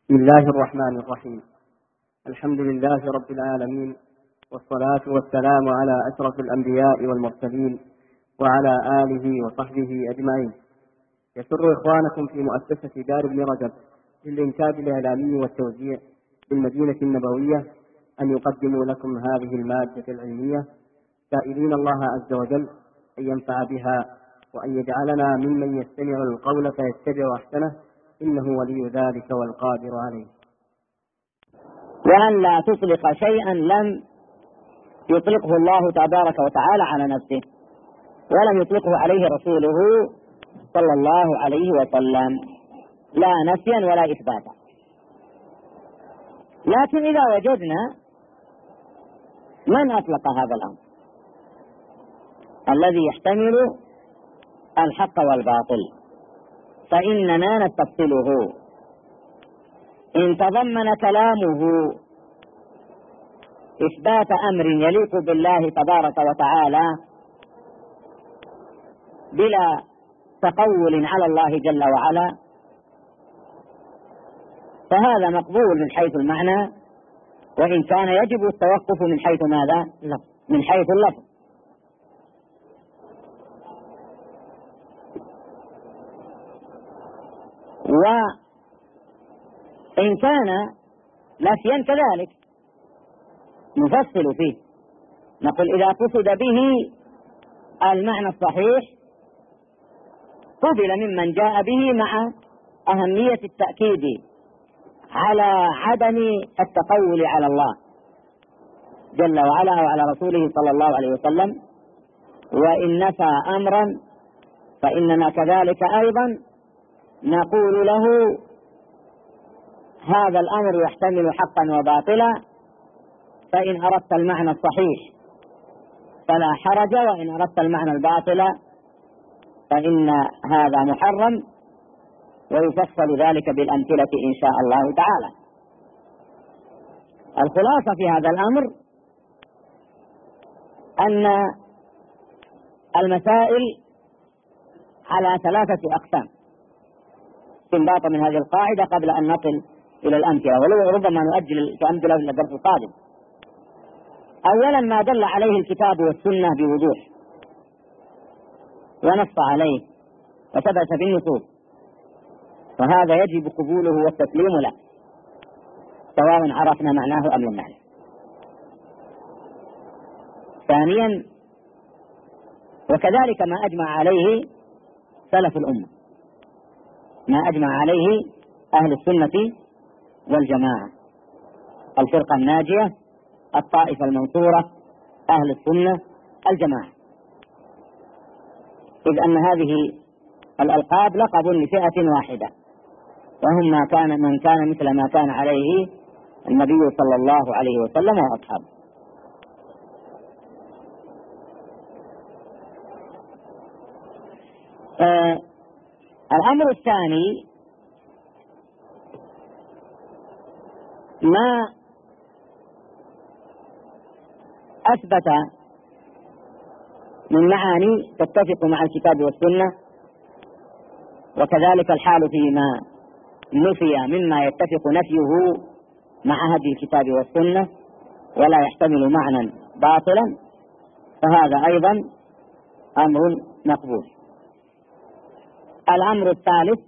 بسم الله الرحمن الرحيم. الحمد لله رب العالمين، والصلاة والسلام على أشرف الأنبياء والمرسلين وعلى آله وصحبه أجمعين. يسر إخوانكم في مؤسسة دار ابن رجب للإنتاج الإعلامي والتوزيع بالمدينة النبوية أن يقدموا لكم هذه المادة العلمية، سائلين الله عز وجل أن ينفع بها وأن يجعلنا ممن يستمع القول فيتبع أحسنه، إنه ولي ذلك والقادر عليه. وأن لا تطلق شيئا لم يطلقه الله تبارك وتعالى على نفسه، ولم يطلقه عليه رسوله صلى الله عليه وسلم، لا نفيا ولا إثباتا. لكن إذا وجدنا من أطلق هذا الأمر الذي يحتمل الحق والباطل فإننا نستفصله. إن تضمن كلامه إثبات أمر يليق بالله تبارك وتعالى بلا تقول على الله جل وعلا فهذا مقبول من حيث المعنى، وإن كان يجب التوقف من حيث ماذا؟ من حيث اللفظ. وإن كان نفيا كذلك نفصل فيه، نقول إذا قصد به المعنى الصحيح قبل ممن جاء به، مع أهمية التأكيد على عدم التقول على الله جل وعلا وعلى رسوله صلى الله عليه وسلم. وإن نفى أمرا فإننا كذلك أيضا نقول له هذا الأمر يحتمل حقا وباطلا، فإن أردت المعنى الصحيح فلا حرج، وإن أردت المعنى الباطل فإن هذا محرم، ويفصل ذلك بالأمثلة إن شاء الله تعالى. الخلاصة في هذا الأمر أن المسائل على ثلاثة أقسام استنباطا من هذه القاعدة قبل أن نصل إلى الأمثلة، ولو ربما نؤجل الأمثلة إلى الدرس القادم. أولا ما دل عليه الكتاب والسنة بوضوح ونص عليه وثبت بالنصوص، وهذا يجب قبوله والتسليم له سواء عرفنا معناه أم لم نعرف. ثانيا وكذلك ما أجمع عليه سلف الأمة، ما أجمع عليه أهل السنة والجماعة، الفرقة الناجية، الطائفة المنصورة، أهل السنة الجماعة، إذ أن هذه الألقاب لقب لفئة واحدة، وهم من كان مثل ما كان عليه النبي صلى الله عليه وسلم وأصحابه. الأمر الثاني ما أثبت من معاني تتفق مع الكتاب والسنة، وكذلك الحال فيما نفي مما يتفق نفيه مع هدي الكتاب والسنة ولا يحتمل معنى باطلا، فهذا أيضا أمر مقبول. الأمر الثالث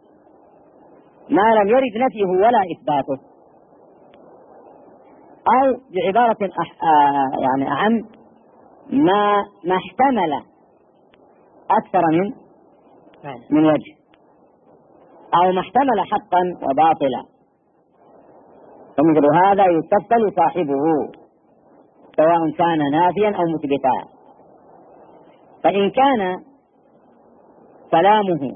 ما لم يرد نفيه ولا إثباته، أو بعبارة يعني أعم ما احتمل أكثر من وجه، أو ما احتمل حقا وباطلا، فمثل هذا يتفصل صاحبه سواء كان نافيا أو مثبتا. فإن كان كلامه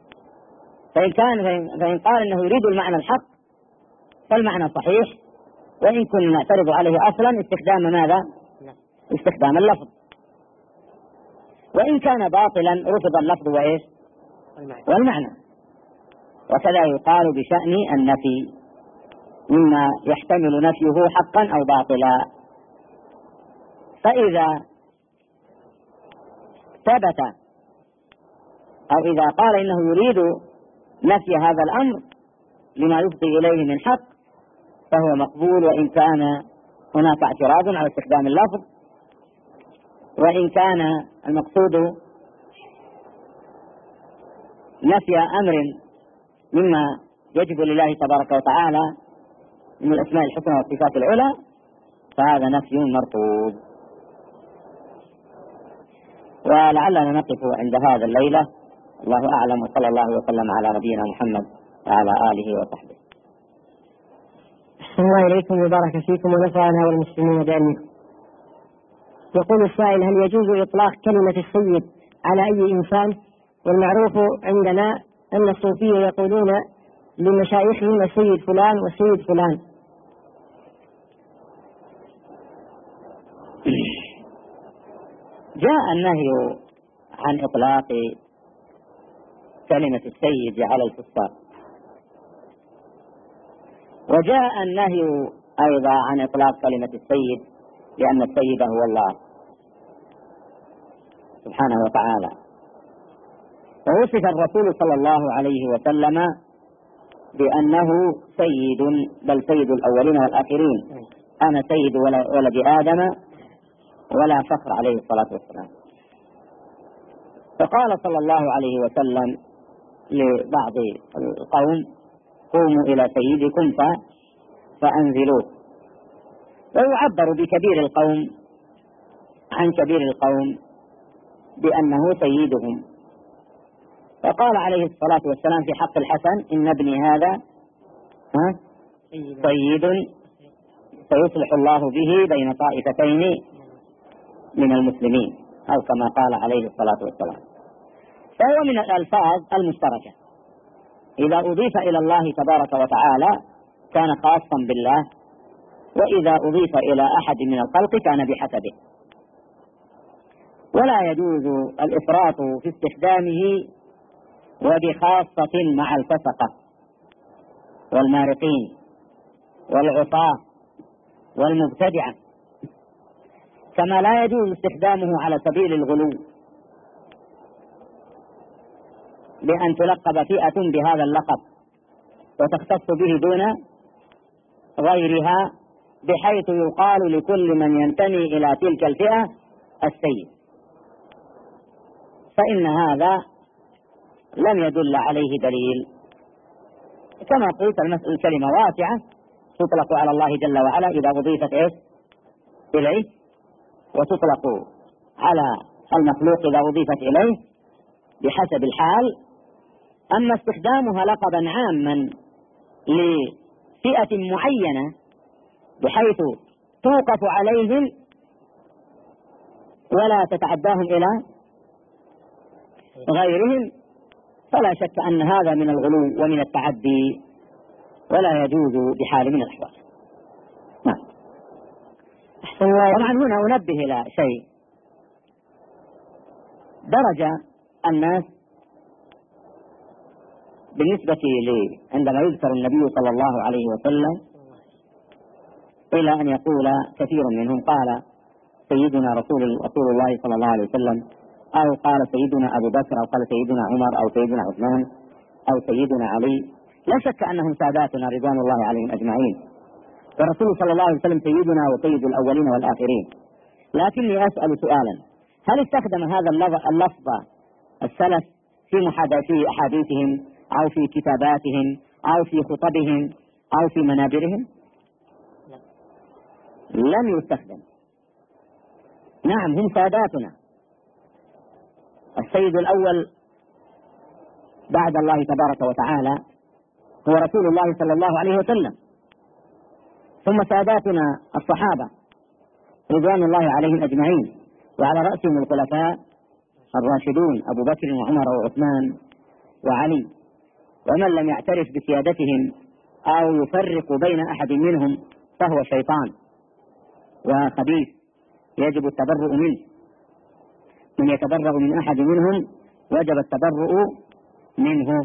فإن قال إنه يريد المعنى الحق فالمعنى صحيح، وإن كنا نعترض عليه أصلا استخدام ماذا؟ استخدام اللفظ. وإن كان باطلا رفض اللفظ وإيش؟ والمعنى. وكذا يقال بشأن النفي مما يحتمل نفيه حقا أو باطلا. فإذا ثبت أو إذا قال إنه يريد نفي هذا الأمر لما يفضي إليه من حق فهو مقبول، وإن كان هناك اعتراض على استخدام اللفظ، وإن كان المقصود نفي أمر مما يجب لله تبارك وتعالى من الأسماء الحسنى والصفات العلى فهذا نفي مرفوض. ولعلنا نقف عند هذا الليلة، الله أعلم، وصلى الله وسلم على نبينا محمد وعلى آله وصحبه. أحسن الله إليكم وبارك فيكم ونفعنا والمسلمين بعلمكم. يقول السائل: هل يجوز إطلاق كلمة السيد على أي إنسان؟ والمعروف عندنا أن الصوفية يقولون لمشايخهم السيد فلان والسيد فلان. جاء النهي عن إطلاق كلمة السيد على الفساق، وجاء النهي أيضا عن إطلاق كلمة السيد لأن السيد هو الله سبحانه وتعالى. ووصف الرسول صلى الله عليه وسلم بأنه سيد، بل سيد الأولين والآخرين، أنا سيد ولد آدم ولا فخر عليه الصلاة والسلام. فقال صلى الله عليه وسلم لبعض القوم: قوموا إلى سيدكم فأنزلوه. ويعبر بكبير القوم عن كبير القوم بأنه سيدهم. فقال عليه الصلاة والسلام في حق الحسن: إن ابني هذا سيد سيصلح الله به بين طائفتين من المسلمين، أو كما قال عليه الصلاة والسلام. فهو من الألفاظ المشتركة، إذا أضيف إلى الله تبارك وتعالى كان خاصا بالله، وإذا أضيف إلى أحد من الخلق كان بحسبه. ولا يجوز الإفراط في استخدامه، وبخاصة مع الفسقة والمارقين والعصاة والمبتدعة، كما لا يجوز استخدامه على سبيل الغلو، بأن تلقب فئة بهذا اللقب وتختص به دون غيرها، بحيث يقال لكل من ينتمي إلى تلك الفئة السيد، فإن هذا لم يدل عليه دليل. كما قلت الكلمة واسعة تطلق على الله جل وعلا إذا أضيفت إليه، وتطلق على المخلوق إذا أضيفت إليه بحسب الحال. أما استخدامها لقبا عاما لفئة معينة بحيث توقف عليهم ولا تتعداهم إلى غيرهم، فلا شك أن هذا من الغلو ومن التعدي، ولا يجوز بحال من الأحوال. نعم. طبعا هنا أنبه إلى شيء: درج الناس بالنسبة عندما يذكر النبي صلى الله عليه وسلم إلى أن يقول كثير منهم قال سيدنا رسول الله صلى الله عليه وسلم، أو قال سيدنا أبو بكر، أو قال سيدنا عمر، أو سيدنا عثمان، أو سيدنا علي. لا شك أنهم ساداتنا رضوان الله عليهم أجمعين، والرسول صلى الله عليه وسلم سيدنا وسيد الأولين والآخرين. لكني أسأل سؤالا: هل استخدم هذا اللفظ السلف في أحاديثهم أو في كتاباتهم أو في خطبهم أو في منابرهم؟ لم يستخدم. نعم، هم ساداتنا. السيد الأول بعد الله تبارك وتعالى هو رسول الله صلى الله عليه وسلم، ثم ساداتنا الصحابة رضوان الله عليهم أجمعين، وعلى رأسهم الخلفاء الراشدون أبو بكر وعمر وعثمان وعلي. ومن لم يعترف بسيادتهم أو يفرق بين أحد منهم فهو شيطان وخبيث يجب التبرؤ منه. من يتبرأ من أحد منهم وجب التبرؤ منه.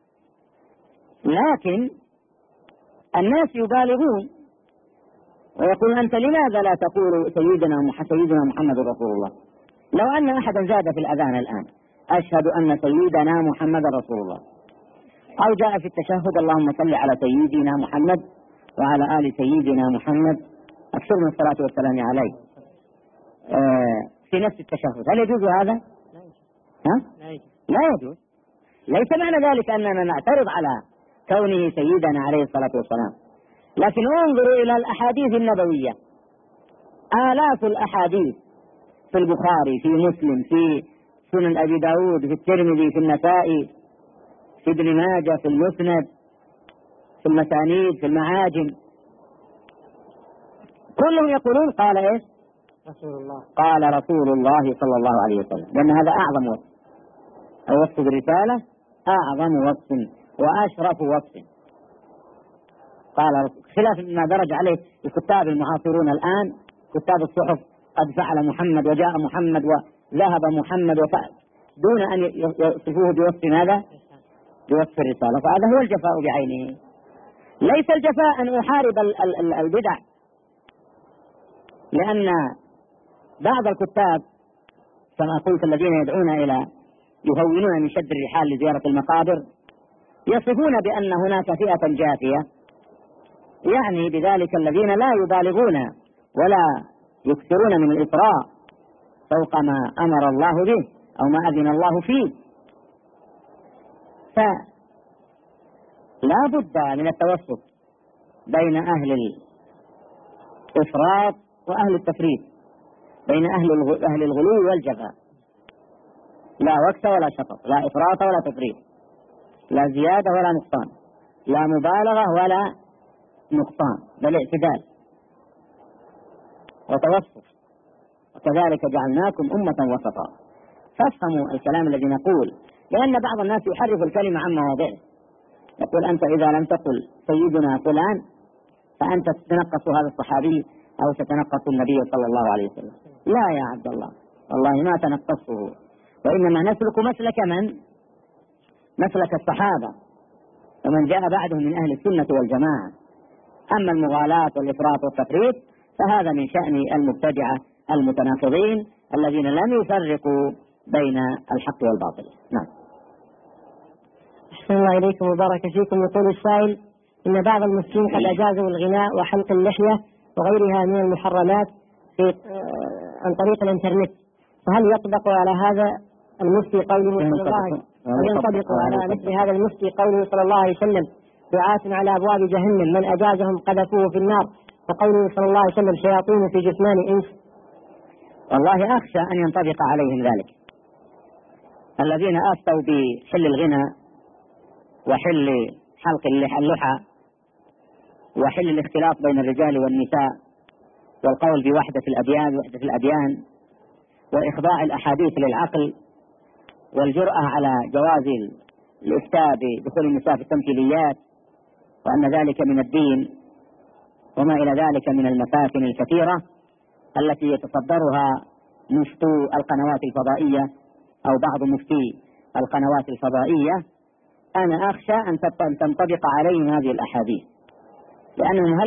لكن الناس يبالغون ويقول: أنت لماذا لا تقول سيدنا محمد رسول الله؟ لو أن أحدا زاد في الأذان الآن: أشهد أن سيدنا محمد رسول الله، أو جاء في التشهد اللهم صل على سيدنا محمد وعلى آل سيدنا محمد أكثر من الصلاة والسلام عليه في نفس التشهد، هل يجوز هذا؟ لا يجوز. ليس معنى ذلك أننا نعترض على كونه سيدنا عليه الصلاة والسلام، لكن انظروا إلى الأحاديث النبوية، آلاف الأحاديث في البخاري، في مسلم، في سنن أبي داود، في الترمذي، في النسائي، في ابن ماجه، في المسند، في المسانيد، في المعاجم، كلهم يقولون قال ايش؟ رسول الله. قال رسول الله صلى الله عليه وسلم، لأن هذا أعظم وصف، الوصف بالرسالة أعظم وصف وأشرف وصف. قال خلاف ما درج عليه الكتاب المعاصرون الآن، كتاب الصحف، قد فعل محمد وجاء محمد وذهب محمد وفعل، دون أن يصفوه بوصف ماذا؟ بوصف الرسالة. فهذا هو الجفاء بعينه. ليس الجفاء أن أحارب البدع، لأن بعض الكتاب كما قلت الذين يدعون إلى يهونون من شد الرحال لزيارة المقابر يصفون بأن هناك فئة جافية، يعني بذلك الذين لا يبالغون ولا يكثرون من الإسراء فوق ما أمر الله به أو ما أذن الله فيه. فلا بد من التوسط بين أهل الإفراط وأهل التفريط، بين أهل الغلو والجفاء، لا وكس ولا شطط، لا إفراط ولا تفريط، لا زيادة ولا نقصان، لا مبالغة ولا نقصان، بل اعتدال وتوسط. وكذلك جعلناكم أمة وسطا. فافهموا الكلام الذي نقول، لأن بعض الناس يحرف الكلمة عن مواضعه، يقول أنت إذا لم تقل سيدنا فلان فأنت تتنقص هذا الصحابي أو تتنقص النبي صلى الله عليه وسلم. لا يا عبد الله، والله ما تنقصه، وإنما نسلك مسلك من؟ مسلك الصحابة ومن جاء بعدهم من أهل السنة والجماعة. أما المغالاة والإفراط والتفريط فهذا من شأن المبتدعة المتناقضين الذين لم يفرقوا بين الحق والباطل. نعم. أحسن الله إليكم وبارك فيكم. يقول السائل إن بعض المسلمين قد أجازوا الغناء وحلق اللحية وغيرها من المحرمات عن طريق الإنترنت، فهل يطبق على هذا المفتي قوله صلى الله عليه وسلم؟ هل ينطبق على مثل هذا المفتي قوله صلى الله عليه وسلم دعاة على أبواب جهنم من أجازهم قذفوه في النار، وقوله صلى الله عليه وسلم شياطين في جثمان إنس؟ والله أخشى أن ينطبق عليهم ذلك. الذين أفتوا بحل الغنى وحل حلق اللحى وحل الاختلاط بين الرجال والنساء والقول بوحدة الأديان وإخضاع الأحاديث للعقل والجرأة على جواز الإفتاء بدخول النساء في التمثيليات وأن ذلك من الدين وما إلى ذلك من المفاتن الكثيرة التي يتصدرها مفتو القنوات الفضائية أو بعض مفتي القنوات الفضائية، أنا أخشى أن تنطبق عليهم هذه الأحاديث، لأنهم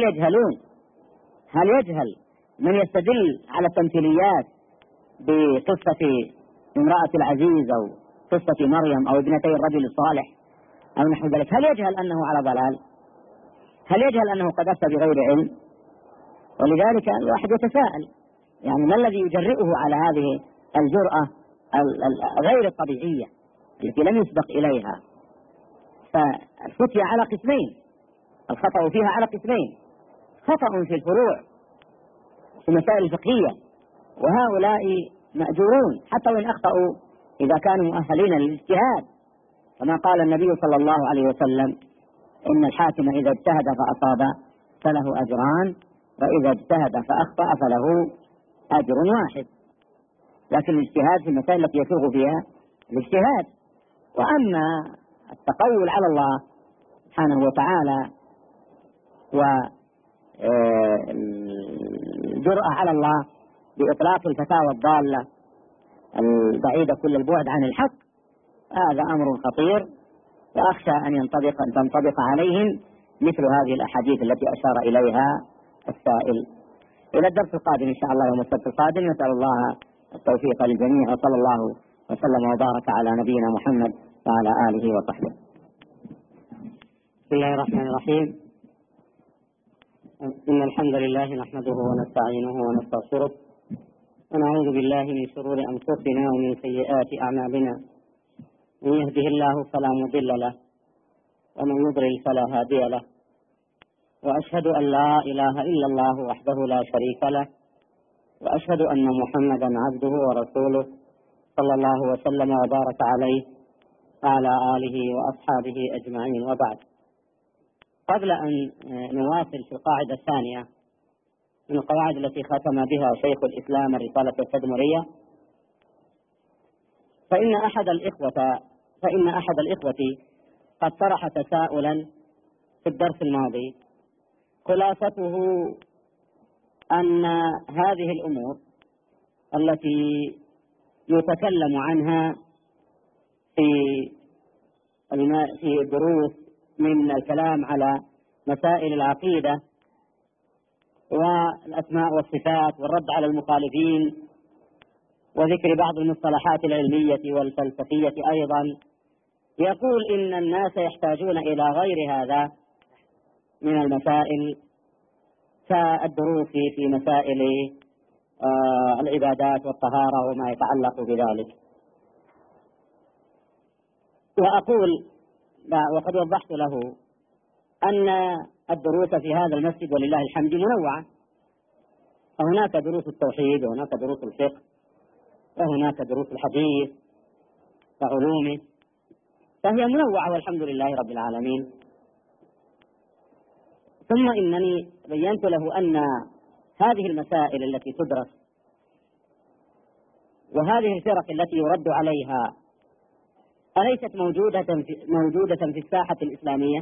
هل يجهل من يستدل على التمثيليات بقصة امرأة العزيز أو قصة مريم أو ابنتي الرجل الصالح أو نحو ذلك، هل يجهل أنه على ضلال؟ هل يجهل أنه قد أفتى بغير علم؟ ولذلك الواحد يتساءل يعني ما الذي يجرئه على هذه الجرأة غير الطبيعية التي لم يسبق إليها. فالفتية على قسمين، الخطأ فيها على قسمين، خطأ في الفروع في المسائل الفقهية، وهؤلاء مأجورون حتى وإن أخطأوا إذا كانوا مؤهلين للاجتهاد، كما قال النبي صلى الله عليه وسلم إن الحاكم إذا اجتهد فأصاب فله أجران، وإذا اجتهد فأخطأ فله أجر واحد. لكن الاجتهاد في المسائل التي يسوغ فيها الاجتهاد. وأما التقول على الله سبحانه وتعالى والجرأة على الله بإطلاق الفتاوى الضالة البعيدة كل البعد عن الحق، هذا أمر خطير، وأخشى أن تنطبق عليهم مثل هذه الأحاديث التي أشار إليها السائل. إلى الدرس القادم إن شاء الله يوم السبت القادم، نسأل الله التوفيق للجميع، وصلى الله وسلم وبارك على نبينا محمد وعلى آله وصحبه. بسم الله الرحمن الرحيم. إن الحمد لله نحمده ونستعينه ونستغفره ونعوذ بالله من شرور أنفسنا ومن سيئات أعمالنا. من يهده الله فلا مضل له ومن يضلل فلا هادي له، وأشهد أن لا إله إلا الله وحده لا شريك له، وأشهد أن محمدا عبده ورسوله صلى الله وسلم وبارك عليه وعلى آله وأصحابه أجمعين، وبعد. قبل أن نواصل في القاعدة الثانية من القواعد التي ختم بها شيخ الإسلام الرسالة التدمرية، فإن أحد الإخوة قد طرح تساؤلا في الدرس الماضي، خلاصته أن هذه الأمور التي يتكلم عنها في الدروس من الكلام على مسائل العقيدة والأسماء والصفات والرد على المخالفين وذكر بعض المصطلحات العلمية والفلسفية أيضا، يقول إن الناس يحتاجون إلى غير هذا من المسائل كالدروس في مسائل العبادات والطهارة وما يتعلق بذلك. وأقول وقد وضحت له أن الدروس في هذا المسجد ولله الحمد منوعة، فهناك دروس التوحيد وهناك دروس الفقه وهناك دروس الحديث وعلومه، فهي منوعة والحمد لله رب العالمين. ثم إنني بينت له أن هذه المسائل التي تدرس وهذه الفرق التي يرد عليها أليست موجودة في الساحة الإسلامية؟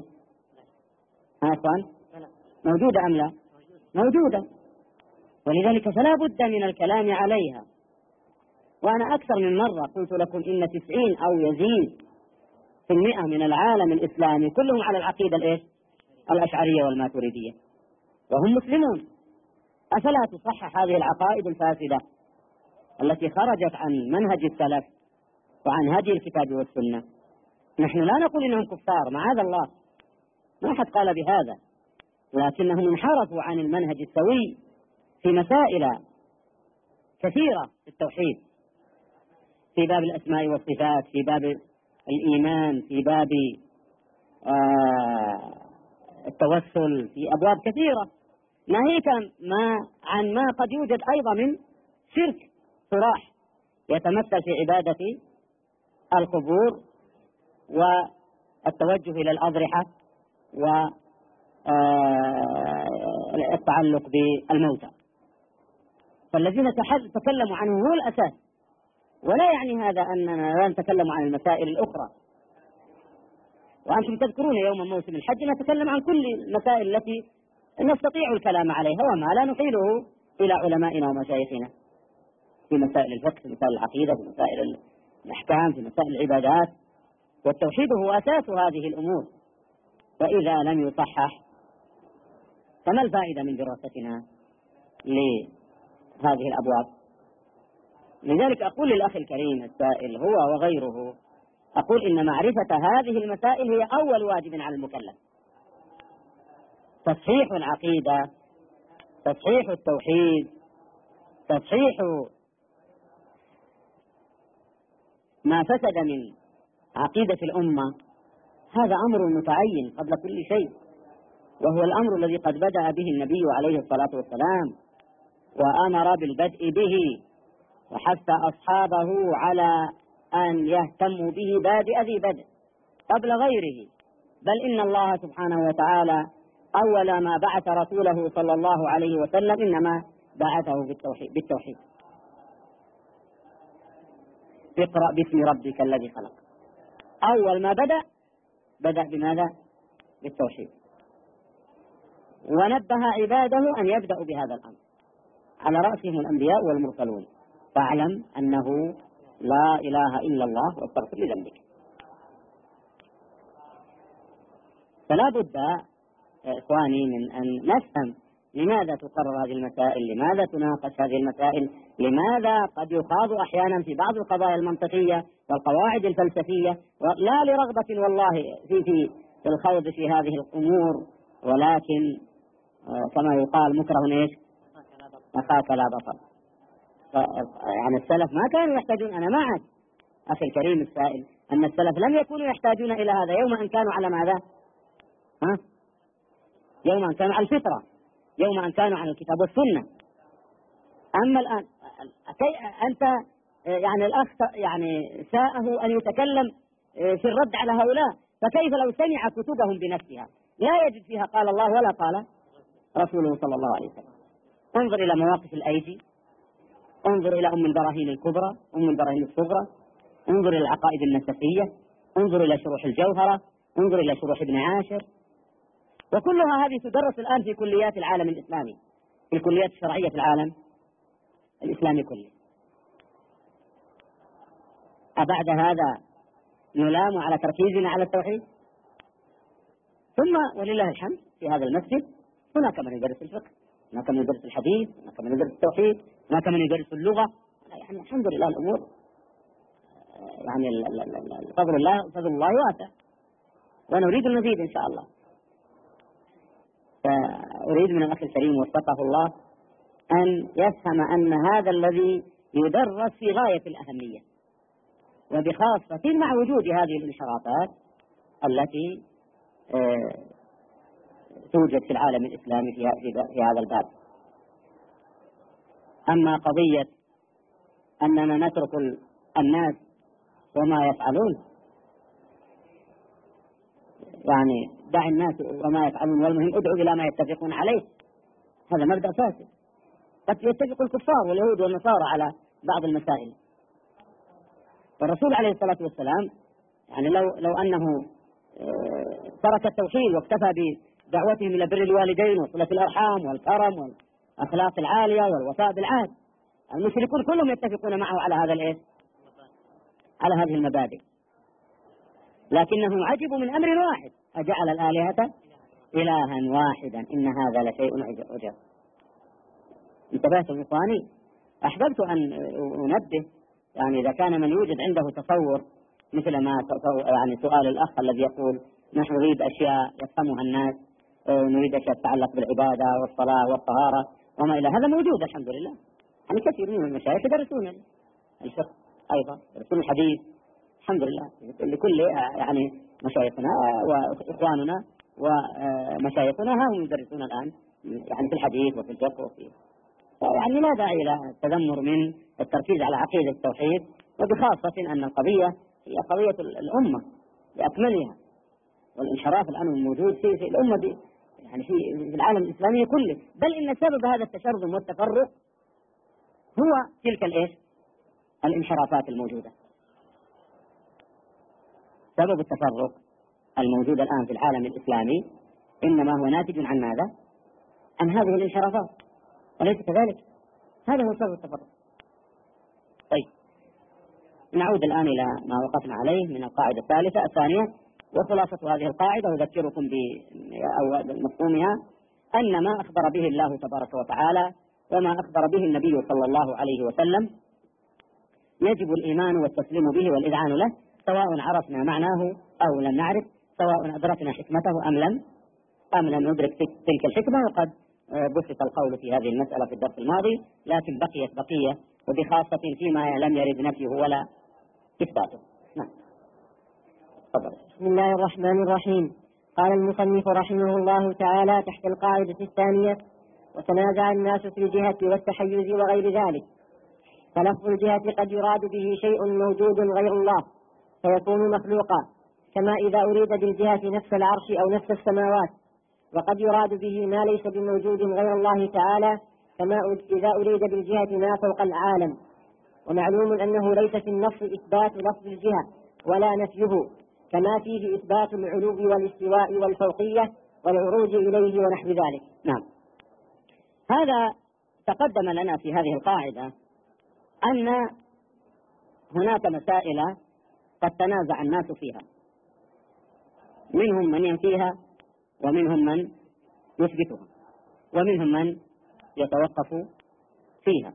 موجودة أم لا؟ موجودة، ولذلك فلا بد من الكلام عليها. وأنا أكثر من مرة قلت لكم إن 90 أو يزيد في 100 من العالم الإسلامي كلهم على العقيدة الأشعرية والماتريدية، وهم مسلمون. أفلا تصحح هذه العقائد الفاسدة التي خرجت عن منهج السلف وعن هدي الكتاب والسنة؟ نحن لا نقول إنهم كفار، معاذ الله، ما أحد قال بهذا، لكنهم انحرفوا عن المنهج السوي في مسائل كثيرة في التوحيد، في باب الأسماء والصفات، في باب الإيمان، في باب التوسل، في أبواب كثيرة، ناهيك عن ما قد يوجد أيضا من شرك صراح يتمثل في عبادة القبور والتوجه إلى الأضرحة والتعلق بالموتى. فالذين تكلموا عنه هو الأساس، ولا يعني هذا أننا لا نتكلم عن المسائل الأخرى. وأنتم تذكرون يوم موسم الحج نتكلم عن كل المسائل التي نستطيع الكلام عليها وما لا نحيله إلى علمائنا ومشايخنا في مسائل الفقه، في مسائل العقيدة، في مسائل الأحكام، في مسائل العبادات. والتوحيد هو أساس هذه الأمور، وإذا لم يصحح فما الفائدة من دراستنا لهذه الأبواب؟ لذلك أقول للأخ الكريم السائل هو وغيره، أقول إن معرفة هذه المسائل هي أول واجب على المكلف: تصحيح العقيدة، تصحيح التوحيد، تصحيح ما فسد من عقيدة الأمة. هذا أمر متعين قبل كل شيء، وهو الأمر الذي قد بدأ به النبي عليه الصلاة والسلام وأمر بالبدء به وحث أصحابه على أن يهتموا به بادئ ذي بدء قبل غيره. بل إن الله سبحانه وتعالى أول ما بعث رسوله صلى الله عليه وسلم إنما بعثه بالتوحيد. اقرأ باسم ربك الذي خلق. أول ما بدأ بماذا؟ بالتوحيد، ونبه عباده أن يبدأوا بهذا الأمر، على رأسهم الأنبياء والمرسلون. فاعلم أنه لا إله إلا الله واستغفر لذنبك. فلا بد إخواني من أن نفهم لماذا تقرر هذه المسائل، لماذا تناقش هذه المسائل، لماذا قد يخاض أحيانا في بعض القضايا المنطقية والقواعد الفلسفية، لا لرغبة والله في الخوض في هذه الأمور، ولكن كما يقال مكره ايش؟ أخاك لا بطل. يعني السلف ما كانوا يحتاجون، أنا معك أخي الكريم السائل أن السلف لم يكونوا يحتاجون إلى هذا يوم أن كانوا على ماذا؟ يوم أن كانوا على الفطرة، يوم أن كانوا على الكتاب والسنة. أما الآن أنت يعني الأخ يعني ساءه أن يتكلم في الرد على هؤلاء، فكيف لو سمع كتبهم بنفسها لا يجد فيها قال الله ولا قال رسوله صلى الله عليه وسلم؟ انظر إلى مواقف الأيدي، انظر إلى أم البراهين الكبرى، أم البراهين الصغرى، انظر إلى العقائد النسفية، انظر إلى شروح الجوهرة، انظر إلى شروح ابن عاشر، وكلها هذه تدرس الآن في كليات العالم الإسلامي، في الكليات الشرعية في العالم الإسلامي كله. أبعد هذا نلام على تركيزنا على التوحيد؟ ثم ولله الحمد في هذا المسجد هناك من يدرس الفقه، هناك من يدرس الحديث، هناك من يدرس التوحيد، هناك من يدرس اللغة. يعني الحمد لله الأمور يعني فضل الله واسع، ونريد المزيد إن شاء الله. فأريد من الأخ الكريم وفقه الله أن يفهم أن هذا الذي يدرس في غاية الأهمية، وبخاصة مع وجود هذه الانحرافات التي توجد في العالم الإسلامي في هذا الباب. أما قضية أننا نترك الناس وما يفعلون، يعني دع الناس وما يفعلون والمهم ادعو إلى ما يتفقون عليه، هذا مبدأ فاسد. قد يتفق الكفار واليهود والنصارى على بعض المسائل، والرسول عليه الصلاة والسلام يعني لو أنه ترك التوحيد واكتفى بدعوتهم إلى بر الوالدين وصلة الأرحام والكرم والأخلاق العالية والوفاء بالعهد، المشركون كلهم يتفقون معه على هذا الإيه؟ على هذه المبادئ، لكنهم عجبوا من أمر واحد: أجعل الآلهة إلها واحدا إن هذا لشيء عجاب. انتبهتم إخواني؟ أحببت أن أنبه، يعني إذا كان من يوجد عنده تصور مثل ما يعني سؤال الأخ الذي يقول نحن نريد أشياء يفهمها الناس، نريد أشياء تتعلق بالعبادة والصلاة والطهارة وما إلى هذا، موجود الحمد لله. يعني كثير من المشايخ يدرسون الفقه أيضا، يدرسون الحديث الحمد لله، لكل يعني مشايخنا وإخواننا ومشايخنا هم يدرسون الآن يعني في الحديث وفي الفقه وفي، يعني لا داعي إلى التذمر من التركيز على عقيدة التوحيد، وبخاصة أن القضية هي قضية الأمة بأكملها، والانحراف الآن الموجود في الأمة دي يعني في العالم الإسلامي كله، بل إن سبب هذا التشرذم والتفرق هو تلك الانحرافات الموجودة. سبب التفرق الموجود الآن في العالم الإسلامي إنما هو ناتج عن ماذا؟ عن هذه الانحرافات، وليس كذلك. هذا هو سبب التفرق. طيب نعود الآن إلى ما وقفنا عليه من القاعدة الثانية، وخلاصة هذه القاعدة أذكركم بمفهومها: أن ما أخبر به الله تبارك وتعالى وما أخبر به النبي صلى الله عليه وسلم يجب الإيمان والتسليم به والإذعان له، سواء عرفنا معناه أو لم نعرف، سواء أدركنا حكمته أم لم ندرك تلك الحكمة. وقد بسط القول في هذه المسألة في الدرس الماضي، لكن بقيت بقية، وبخاصة فيما لم يرد نفيه ولا إثباته. نعم. بسم الله الرحمن الرحيم. قال المصنف رحمه الله تعالى تحت القاعدة الثانية: وتنازع الناس في الجهة والتحيز وغير ذلك. فلفظ الجهة قد يراد به شيء موجود غير الله فيكون مخلوقا، كما إذا أريد بالجهة نفس العرش أو نفس السماوات، وقد يراد به ما ليس بموجود غير الله تعالى، كما إذا أريد بالجهة ما فوق العالم. ومعلوم أنه ليس في النص إثبات لفظ الجهة ولا نفيه، كما فيه إثبات العلو والاستواء والفوقية والعروج إليه ونحو ذلك. نعم. هذا تقدم لنا في هذه القاعدة أن هناك مسائل قد تنازع الناس فيها، منهم من ينفيها ومنهم من يثبتها ومنهم من يتوقف فيها.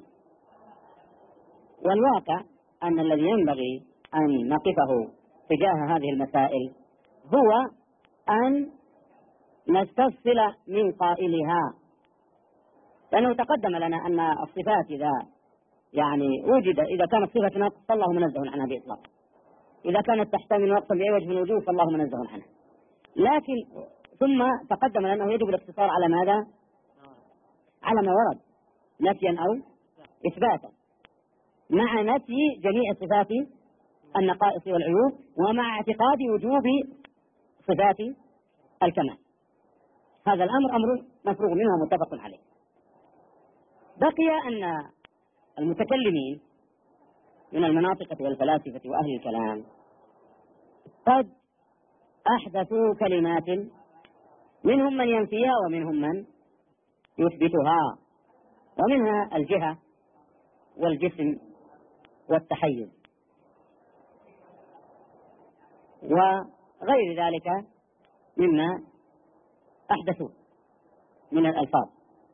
والواقع أن الذي ينبغي أن نقفه تجاه هذه المسائل هو أن نستفصل من قائلها، لأنه تقدم لنا أن الصفات إذا وجد، إذا كانت صفة نقص فالله منزه عنها بإطلاق، إذا كانت تحتمل نقصا بأي وجه من الوجوه فالله منزه عنها. لكن ثم تقدم لنا أنه يجب الاقتصار على ماذا؟ على ما ورد نفيا أو إثباتا، مع نفي جميع صفات النقائص والعيوب، ومع اعتقاد وجوب صفات الكمال. هذا الأمر أمر مفروغ منه ومتفق عليه. بقي أن المتكلمين من المناطقة والفلاسفة وأهل الكلام قد أحدثوا كلمات منهم من ينفيها ومنهم من يثبتها، ومنها الجهة والجسم والتحيز وغير ذلك مما أحدثوا من الألفاظ.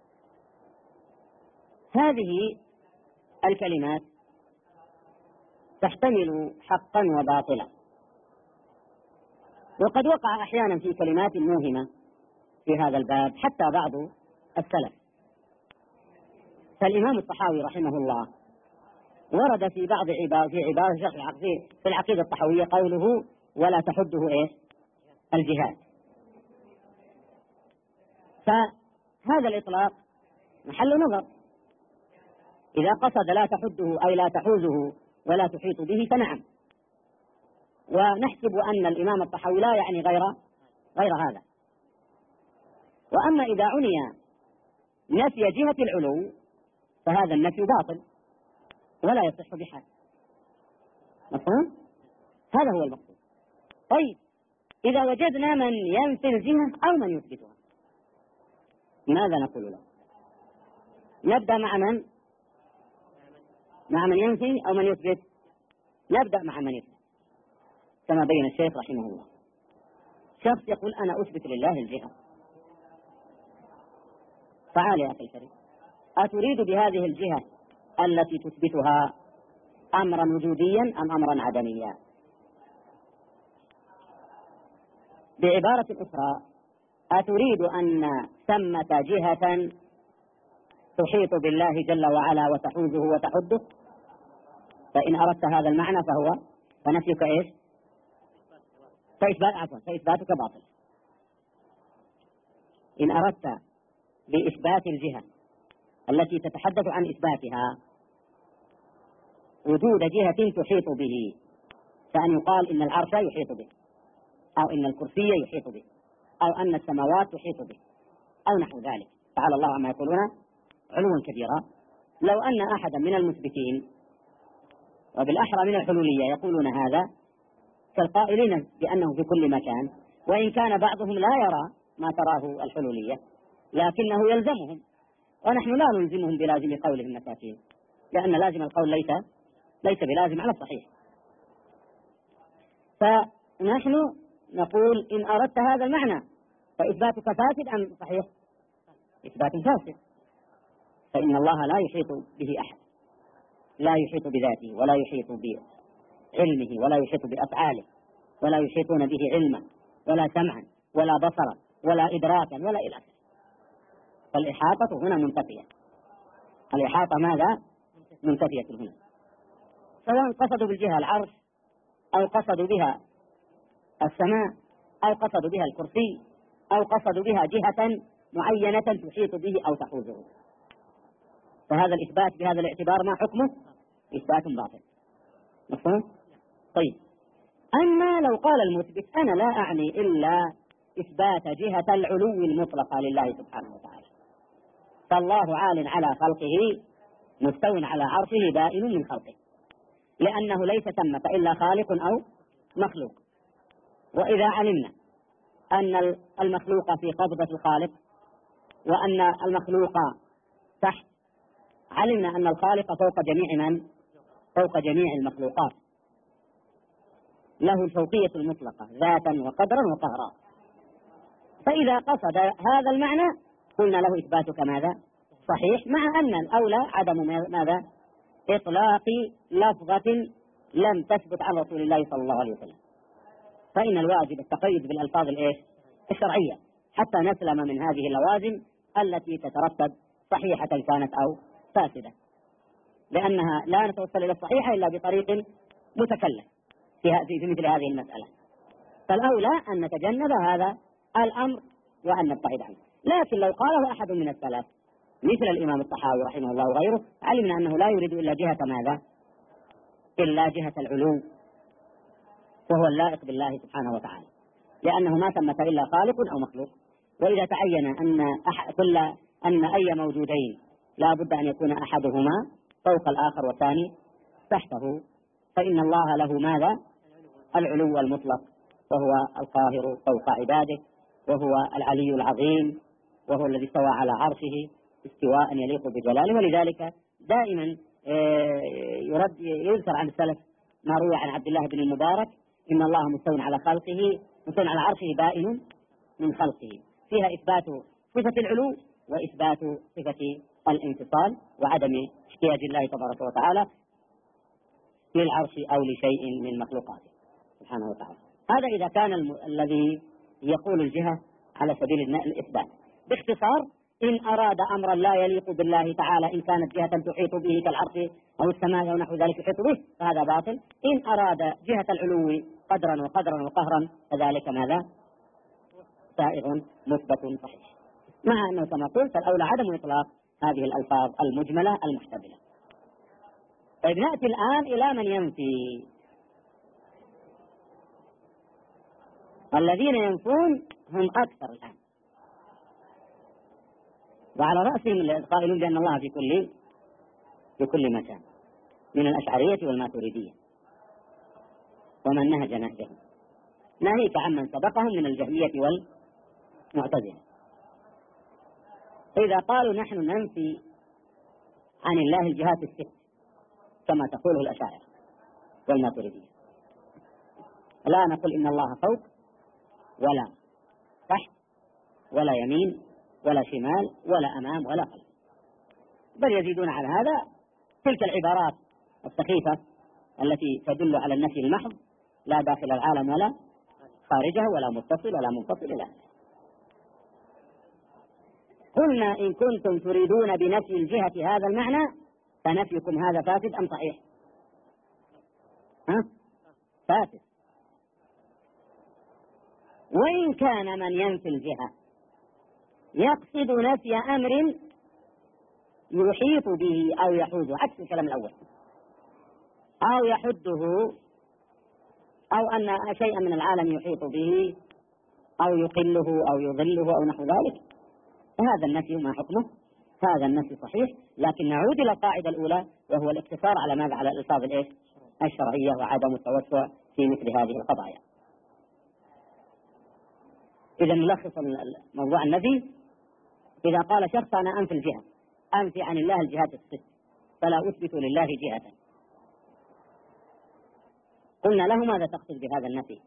هذه الكلمات تحتمل حقا وباطلا، وقد وقع أحيانا في كلمات موهمة في هذا الباب حتى بعض السلف. فالإمام الطحاوي رحمه الله ورد في بعض عبارة في العقيدة الطحاوية قوله ولا تحده الجهاد. فهذا الإطلاق محل نظر، إذا قصد لا تحده أي لا تحوزه ولا تحيط به فنعم، ونحسب أن الإمام الطحاوي لا يعني غير هذا. وأما إذا عني نفي جهة العلو فهذا النفي باطل ولا يصح بحال. مفهوم؟ هذا هو المقصود. طيب إذا وجدنا من ينفي الجهة أو من يثبتها ماذا نقول له؟ نبدأ مع من ينفي أو من يثبت؟ نبدأ مع من يثبت كما بين الشيخ رحمه الله. شخص يقول أنا أثبت لله الجهة، تعال يا أخي الكريم، أتريد بهذه الجهة التي تثبتها أمرا وجوديا أم أمرا عدميا؟ بعبارة أخرى، أتريد أن ثمة جهة تحيط بالله جل وعلا وتحوزه وتحده؟ فإن أردت هذا المعنى فنفيك فإثباتك باطل. إن أردت بإثبات الجهة التي تتحدث عن إثباتها وجود جهة تحيط به، فأن يقال إن العرش يحيط به، أو إن الكرسي يحيط به، أو أن السماوات تحيط به، أو نحو ذلك، تعالى الله عما يقولون علوا كبيرا. لو أن أحدا من المثبتين وبالأحرى من الحلولية يقولون هذا كالقائلين بأنه في كل مكان، وإن كان بعضهم لا يرى ما تراه الحلولية لكنه يلزمهم، ونحن لا نلزمهم بلازم قولهم مساكين، لأن لازم القول ليس بلازم على الصحيح. فنحن نقول إن أردت هذا المعنى فإثباتك فاسد أم صحيح؟ إثبات فاسد، فإن الله لا يحيط به أحد، لا يحيط بذاته ولا يحيط بعلمه ولا يحيط بأفعاله، ولا يحيطون به علما ولا سمعا ولا بصرا ولا إدراكا ولا إلى آخره. فالإحاطة هنا منتفية. الإحاطة ماذا؟ منتفية هنا، سواء قصدوا بالجهة العرش أو قصدوا بها السماء أو قصدوا بها الكرسي أو قصدوا بها جهة معينة تحيط به أو تحوزه، فهذا الإثبات بهذا الاعتبار ما حكمه؟ إثبات باطل. مفهوم؟ طيب، أما لو قال المثبت أنا لا أعني إلا إثبات جهة العلو المطلقة لله سبحانه وتعالى، فالله عال على خلقه مستو على عرشه بائن من خلقه، لأنه ليس ثمة إلا خالق أو مخلوق. وإذا علمنا أن المخلوق في قبضة الخالق وأن المخلوق تحت، علمنا أن الخالق فوق جميع المخلوقات، له الفوقية المطلقة ذاتا وقدرا وقهرا. فإذا قصد هذا المعنى قلنا له إثباتك ماذا؟ صحيح، مع أن الأولى عدم ماذا؟ إطلاق لفظة لم تثبت عن رسول الله صلى الله عليه وسلم، فإن الواجب التقيد بالألفاظ الشرعية حتى نسلم من هذه اللوازم التي تترتب صحيحة كانت أو فاسدة، لأنها لا نتوصل إلى الصحيحة إلا بطريق متكلف في مثل هذه المسألة. فالأولى أن نتجنب هذا الأمر وأن نبتعد عنه. لكن لو قاله أحد من السلف مثل الإمام الطحاوي رحمه الله وغيره، علمنا أنه لا يريد إلا جهة ماذا؟ إلا جهة العلو، وهو اللائق بالله سبحانه وتعالى، لأنه ما ثمة إلا خالق أو مخلوق. وإذا تعين أن أي موجودين لا بد أن يكون أحدهما فوق الآخر والثاني تحته، فإن الله له ماذا؟ العلو المطلق، وهو القاهر فوق عباده، وهو العلي العظيم، وهو الذي استوى على عرشه استواء يليق بجلاله. ولذلك دائما يذكر عن السلف ما روي عن عبد الله بن المبارك: إن الله مستوى على خلقه، مستوى على عرشه بائن من خلقه، فيها إثبات صفة العلو وإثبات صفة الانفصال وعدم احتياج الله تبارك وتعالى للعرش أو لشيء من مخلوقاته سبحانه وتعالى. هذا إذا كان الذي يقول الجهة على سبيل الإثبات. باختصار، إن أراد أمرا لا يليق بالله تعالى، إن كانت جهة تحيط به كالعرش أو السماء أو نحو ذلك يحيط به، فهذا باطل. إن أراد جهة العلو قدرا وقدرا وقهرا فذلك ماذا؟ سائغ مثبت صحيح. مع أنه كما قلت الأولى عدم إطلاق هذه الألفاظ المجملة المحتملة. طيب نأتي الآن إلى من ينفي. الذين ينفون هم أكثر الآن، وعلى رأسهم القائلون بأن الله في كل مكان من الأشعرية والماتريدية ومن نهج نهجهم، ناهيك عمن سبقهم من الجهمية والمعتزلة. إذا قالوا نحن ننفي عن الله الجهات الست كما تقوله الأشاعرة والماتريدية، لا نقول إن الله فوق ولا تحت ولا يمين ولا شمال ولا أمام ولا خلف، بل يزيدون على هذا تلك العبارات السخيفة التي تدل على النفي المحض، لا داخل العالم ولا خارجه ولا متصل ولا منفصل إلى آخره. قلنا إن كنتم تريدون بنفي الجهة هذا المعنى فنفيكم هذا فاسد أم صحيح؟ فاسد. وإن كان من ينفي الجهة يقصد نفي أمر يحيط به أو يحوزه، عكس الكلام الأول، أو يحده، أو أن شيئا من العالم يحيط به أو يقله أو يظله أو نحو ذلك، هذا النفي ما حكمه؟ هذا النفي صحيح. لكن نعود إلى القاعدة الأولى، وهو الاقتصار على ماذا؟ على الألفاظ الشرعية وعدم التوسع في مثل هذه القضايا. إذا نلخص موضوع النفي: إذا قال شخص أنا أنفي الجهة، أنفي عن الله الجهات الست فلا أثبت لله جهة، قلنا له ماذا تقصد بهذا النفي؟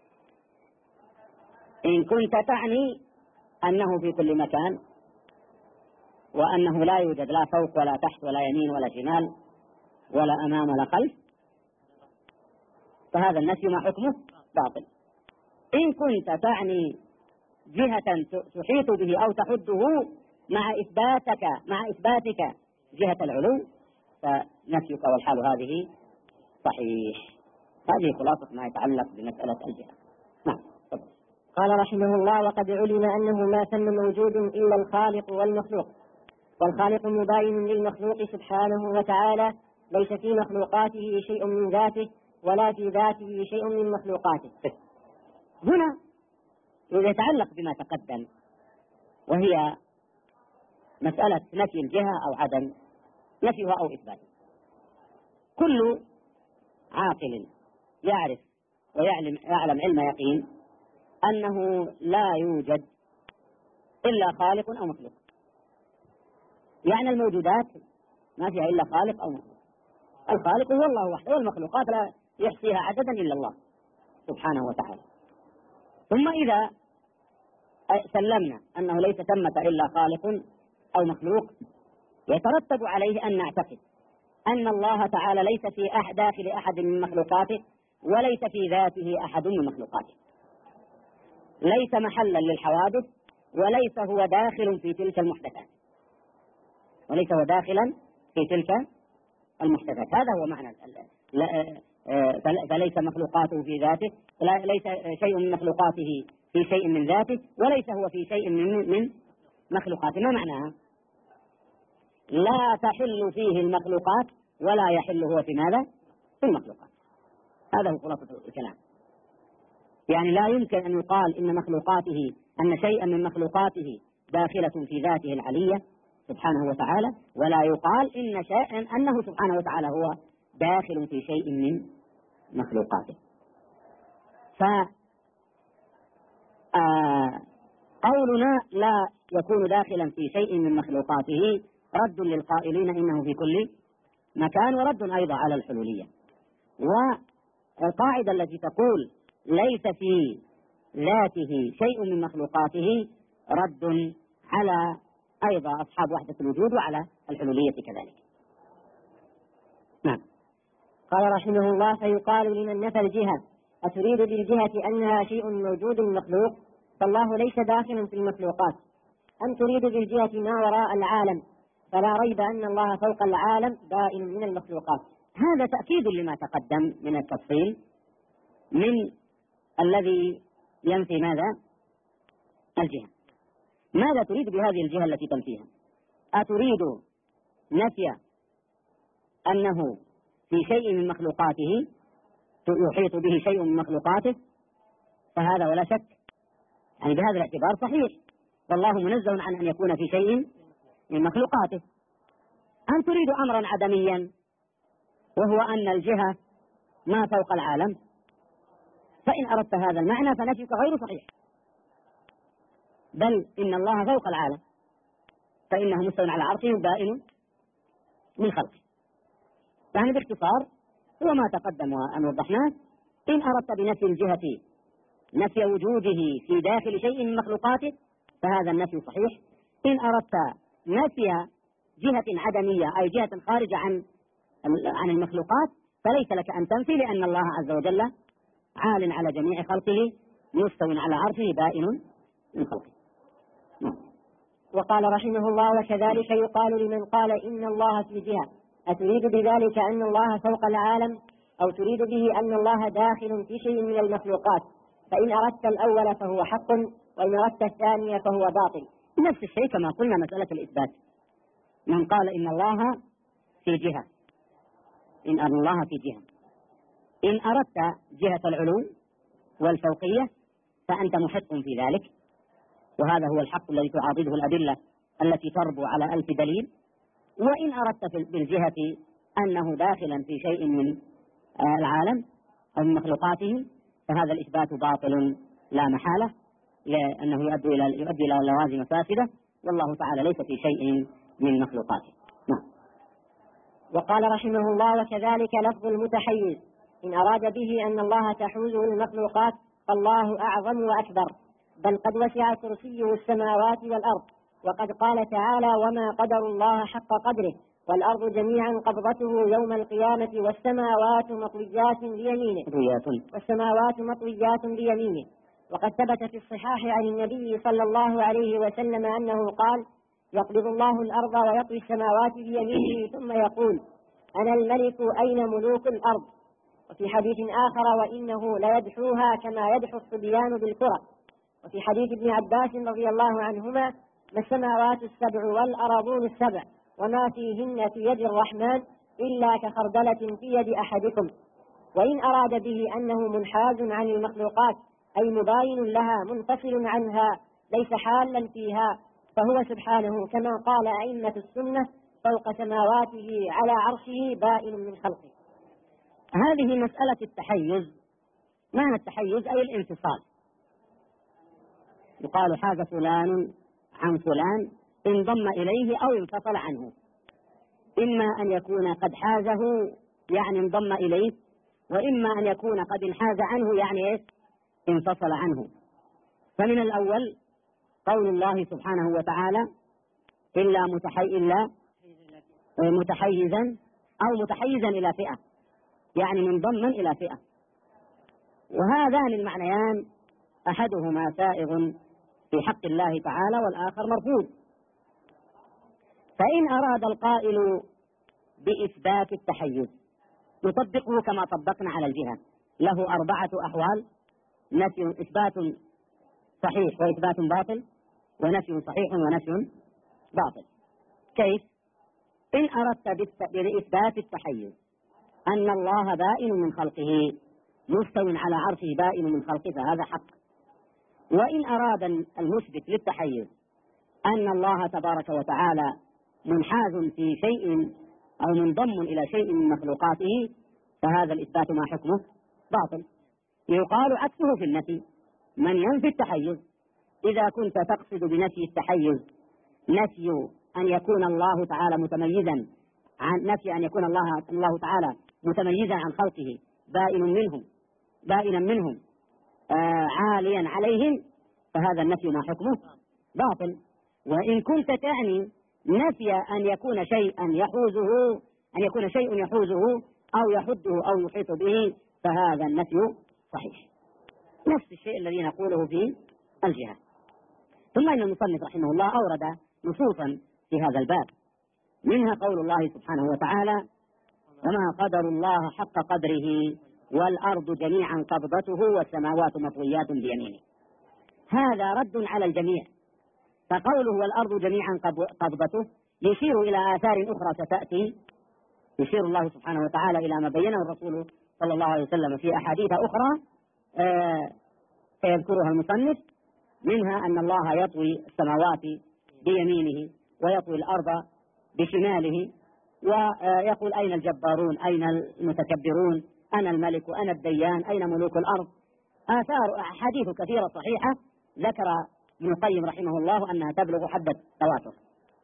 إن كنت تعني أنه في كل مكان وأنه لا يوجد لا فوق ولا تحت ولا يمين ولا شمال ولا أمام ولا خلف، فهذا النفي ما حكمه؟ باطل. إن كنت تعني جهة تحيط به أو تحده مع إثباتك جهة العلو فنفيك والحال هذه صحيح. هذه خلاصة ما يتعلق بمسألة الجهة. نعم. قال رحمه الله: وقد علم أنه ما ثم موجود إلا الخالق والمخلوق، والخالق مباين للمخلوق سبحانه وتعالى، ليس في مخلوقاته شيء من ذاته ولا في ذاته شيء من مخلوقاته. هنا يتعلق بما تقدم، وهي مسألة نفي الجهة أو عدم نفيها أو إثباتها. كل عاقل يعرف ويعلم علم يقين أنه لا يوجد إلا خالق أو مخلوق، يعني الموجودات ما فيها إلا خالق أو مخلوق. الخالق هو الله وحده، والمخلوقات لا يحصيها عددا إلا الله سبحانه وتعالى. ثم إذا سلمنا أنه ليس ثمة إلا خالق أو مخلوق، يترتب عليه أن نعتقد أن الله تعالى ليس في داخل أحد من مخلوقاته وليس في ذاته أحد من مخلوقاته، ليس محلا للحوادث، وليس هو داخل في تلك المحدثات، وليس هو داخلا في تلك المحدثات. هذا هو معنى فليس مخلوقاته في ذاته، ليس شيء من مخلوقاته في شيء من ذاته، وليس هو في شيء من مخلوقاته. ما معناها؟ لا تحل فيه المخلوقات ولا يحل هو في ماذا؟ في المخلوقات. هذا هو خلاصة الكلام. يعني لا يمكن أن يقال إن مخلوقاته، أن شيئا من مخلوقاته داخلة في ذاته العلية سبحانه وتعالى، ولا يقال إن شيئا أنه سبحانه وتعالى هو داخل في شيء من مخلوقاته. فقولنا لا يكون داخلا في شيء من مخلوقاته رد للقائلين إنه في كل مكان، ورد أيضا على الحلولية. والقاعدة التي تقول ليس في ذاته شيء من مخلوقاته رد على أيضا أصحاب وحدة الوجود وعلى الحلولية كذلك. نعم. قال رحمه الله: فيقال لمن نفى الجهة: أتريد بالجهة أنها شيء موجود مخلوق؟ فالله ليس داخلا في المخلوقات. أم تريد بالجهة ما وراء العالم؟ فلا ريب أن الله فوق العالم بائن من المخلوقات. هذا تأكيد لما تقدم من التفصيل من الذي ينفي ماذا؟ الجهة. ماذا تريد بهذه الجهة التي تنفيها؟ أتريد نفي أنه في شيء من مخلوقاته يحيط به شيء من مخلوقاته؟ فهذا ولا شك يعني بهذا الاعتبار صحيح، والله منزه عن أن يكون في شيء من مخلوقاته. أم تريد أمرا عدميا وهو أن الجهة ما فوق العالم؟ فإن أردت هذا المعنى فنفيك غير صحيح، بل إن الله فوق العالم، فإنه مستوى على عرشه بائن من خلقه. يعني باختصار هو ما تقدم وأن وضحناه. إن أردت بنفي الجهة نفي وجوده في داخل شيء من مخلوقاته فهذا النفي صحيح. إن أردت نفي جهة عدمية أي جهة خارجة عن المخلوقات فليس لك أن تنفي، لأن الله عز وجل عال على جميع خلقه مستو على عرشه بائن من خلقه. وقال رحمه الله: وكذلك يقال لمن قال إن الله في جهة: أتريد بذلك أن الله فوق العالم، أو تريد به أن الله داخل في شيء من المخلوقات؟ فإن أردت الأول فهو حق، وإن أردت الثاني فهو باطل. نفس الشيء كما قلنا مسألة الإثبات. من قال إن الله في جهة، إن الله في جهة، إن أردت جهة العلو والفوقية فأنت محق في ذلك، وهذا هو الحق الذي تعاضده الأدلة التي تربو على 1000 دليل. وإن أردت بالجهة أنه داخلا في شيء من العالم أو من مخلوقاته فهذا الإثبات باطل لا محالة، لأنه يؤدي إلى لوازم فاسدة، والله تعالى ليس في شيء من مخلوقاته. نعم. وقال رحمه الله: وكذلك لفظ المتحيز: إن أراد به أن الله تحوزه المخلوقات فالله أعظم وأكبر، بل قد وسع كرسيه السماوات والأرض، وقد قال تعالى: وما قدر الله حق قدره، والأرض جميعا قبضته يوم القيامة، والسماوات مطويات بيمينه. وقد ثبت في الصحاح عن النبي صلى الله عليه وسلم أنه قال: يقبض الله الأرض ويطوي السماوات بيمينه ثم يقول: أنا الملك أين ملوك الأرض. وفي حديث آخر: وإنه ليدحوها كما يدحو الصبيان بالكرة. وفي حديث ابن عباس رضي الله عنهما: ما السماوات السبع والأراضون السبع وما فيهن في يد الرحمن إلا كخردلة في يد أحدكم. وإن أراد به أنه منحاز عن المخلوقات أي مباين لها منفصل عنها ليس حالا فيها، فهو سبحانه كما قال أئمة السنة: فوق سماواته على عرشه بائن من خلقه. هذه مسألة التحيز. معنى التحيز أي الانفصال. يقال حاز فلان عن فلان انضم إليه أو انفصل عنه. إما أن يكون قد حازه يعني انضم إليه، وإما أن يكون قد انحاز عنه يعني انفصل عنه. فمن الأول قول الله سبحانه وتعالى: إلا متحيزا أو متحيزا إلى فئة، يعني منضما إلى فئة. وهذان المعنيان أحدهما سائغ في حق الله تعالى والآخر مرفوض. فإن أراد القائل بإثبات التحيز نطبقه كما طبقنا على الجهة، له 4 أحوال: نفي إثبات صحيح وإثبات باطل، ونفي صحيح ونفي باطل. كيف؟ إن أردت بإثبات التحيز أن الله بائن من خلقه مستو على عرشه بائن من خلقه فهذا حق. وإن أراد المثبت للتحيز أن الله تبارك وتعالى منحاز في شيء أو منضم إلى شيء من مخلوقاته فهذا الإثبات ما حكمه باطل. يقال عكسه في النفي: من ينفي التحيز إذا كنت تقصد بنفي التحيز نفي أن يكون الله تعالى متميزا نفي أن يكون الله تعالى متميزا عن خلقه بائنا منهم عاليا عليهم فهذا النفي ما حكمه باطل. وإن كنت تعني نفي أن يكون شيء يحوزه أو يحده أو يحيط به فهذا النفي صحيح، نفس الشيء الذي نقوله في الجهة. ثم إن المصنف رحمه الله أورد نصوصا في هذا الباب، منها قول الله سبحانه وتعالى: وما قدر الله حق قدره والأرض جميعا قبضته والسماوات مطويات بيمينه. هذا رد على الجميع، فقوله والأرض جميعا قبضته يشير إلى آثار أخرى ستأتي، يشير الله سبحانه وتعالى إلى ما بينه الرسول صلى الله عليه وسلم في أحاديث أخرى سيذكرها المصنف، منها أن الله يطوي السماوات بيمينه ويطوي الأرض بشماله، ويقول: أين الجبارون؟ أين المتكبرون؟ أنا الملك، أنا الديان، أين ملوك الأرض؟ آثار أحاديث كثيرة صحيحة ذكر ابن القيم رحمه الله أنها تبلغ حد التواتر.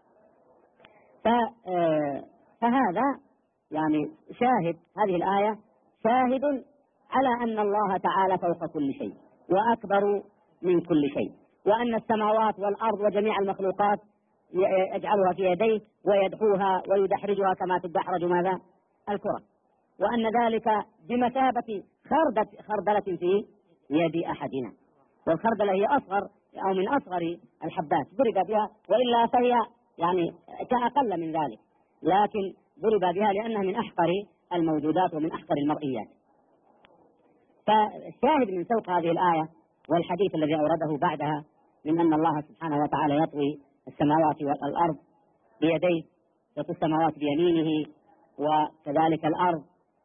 فهذا يعني شاهد، هذه الآية شاهد على أن الله تعالى فوق كل شيء وأكبر من كل شيء، وأن السماوات والأرض وجميع المخلوقات يجعلها في يديه ويدحوها ويدحرجها كما تدحرج ماذا؟ الكرة، وأن ذلك بمثابة خردلة في يد أحدنا، والخردلة هي أصغر أو من أصغر الحبات ضرب بها، وإلا فهي يعني كأقل من ذلك، لكن ضرب بها لأنها من أحقر الموجودات ومن أحقر المرئيات. فالشاهد من سوق هذه الآية والحديث الذي أورده بعدها من أن الله سبحانه وتعالى يطوي السماوات والأرض بيديه، يطوي السماوات بيمينه وكذلك الأرض.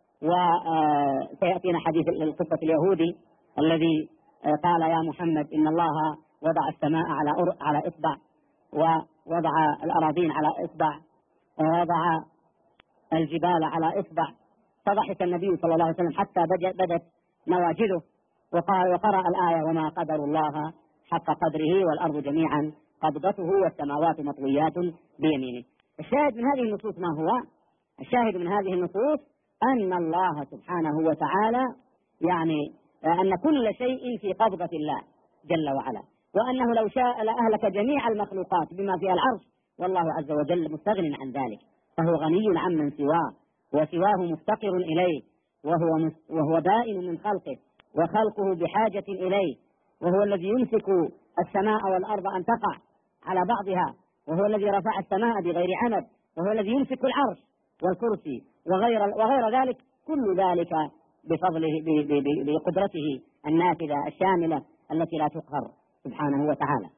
وسيأتينا حديث القصة اليهودي الذي قال: يا محمد إن الله وضع السماء على إصبع، ووضع الأراضين على إصبع، ووضع الجبال على إصبع. فضحك النبي صلى الله عليه وسلم حتى بدت نواجذه، وقرأ الآية: وما قدر الله حق قدره والأرض جميعا قبضته والسماوات مطويات بيمينه. الشاهد من هذه النصوص ما هو؟ الشاهد من هذه النصوص أن الله سبحانه وتعالى يعني أن كل شيء في قبضة الله جل وعلا، وأنه لو شاء لأهلك جميع المخلوقات بما فيها العرش، والله عز وجل مستغن عن ذلك، فهو غني عمن سواه، وسواه مفتقر إليه، وهو بائن من خلقه، وخلقه بحاجة إليه، وهو الذي يمسك السماء والأرض أن تقع على بعضها، وهو الذي رفع السماء بغير عمد، وهو الذي يمسك العرش والكرسي وغير ذلك، كل ذلك بفضله بقدرته النافذة الشاملة التي لا تقهر سبحانه وتعالى.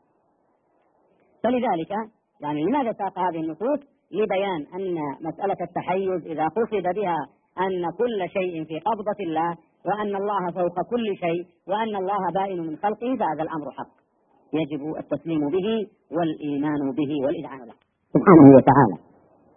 فلذلك يعني لماذا ساق هذه النصوص؟ لبيان أن مسألة التحيز إذا قصد بها أن كل شيء في قبضة الله، وأن الله فوق كل شيء، وأن الله بائن من خلقه، فهذا الأمر حق يجب التسليم به والإيمان به والإذعان له سبحانه وتعالى.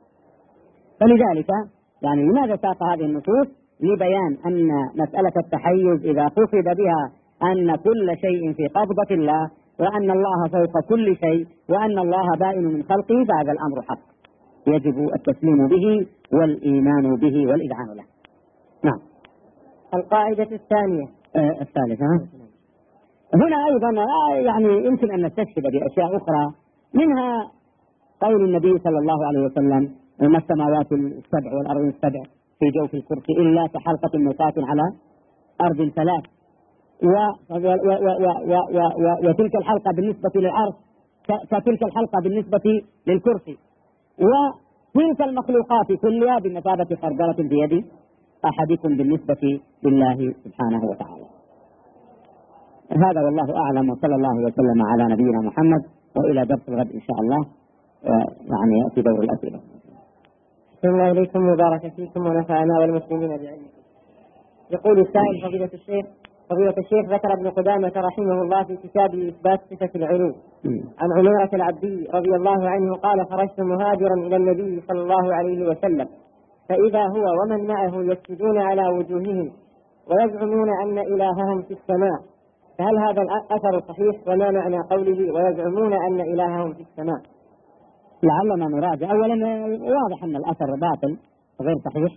فلذلك يعني لماذا ساق هذه النصوص؟ لبيان أن مسألة التحيز إذا قصد بها أن كل شيء في قبضة الله، وأن الله فوق كل شيء، وأن الله بائن من خلقه، فهذا الأمر حق يجب التسليم به والإيمان به والإذعان له. نعم. القاعدة الثالثة هنا أيضا يعني يمكن أن نستشهد بأشياء أخرى، منها قول النبي صلى الله عليه وسلم: ما السماوات السبع والأرض السبع في جوف الكرسي إلا كحلقة ملقاة على أرض ثلاث. وتلك الحلقة بالنسبة للعرش كتلك الحلقة بالنسبة للكرسي، وتلك المخلوقات كلها بمثابة خردلة في يد أحدكم بالنسبة لله سبحانه وتعالى. هذا والله أعلم، وصلى الله وسلم على نبينا محمد، وإلى درس الغد إن شاء الله يعني يأتي دور الأسئلة. أحسن الله إليكم وبارك فيكم ونفعنا والمسلمين بعلمكم. يقول السائل: فضيلة الشيخ ذكر ابن قدامة رحمه الله في كتابه إثبات صفة العلو عن عميرة العبدي رضي الله عنه قال: خرجت مهاجرا إلى النبي صلى الله عليه وسلم، فإذا هو ومن معه يسجدون على وجوههم ويزعمون أن إلههم في السماء، فهل هذا الأثر صحيح؟ وما معنى قوله ويزعمون أن إلههم في السماء؟ لعلنا نراجع. أولا واضح أن الأثر باطل غير صحيح،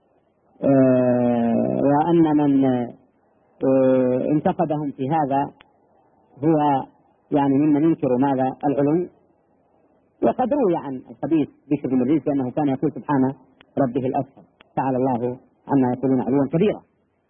وأن من انتقدهم في هذا هو يعني ممن ينكر ماذا العلو. وقد روي عن الخبيث بشر بن مريس أنه كان يقول سبحان ربه الأسفل، تعالى الله عما يقولون علوا كبيرا.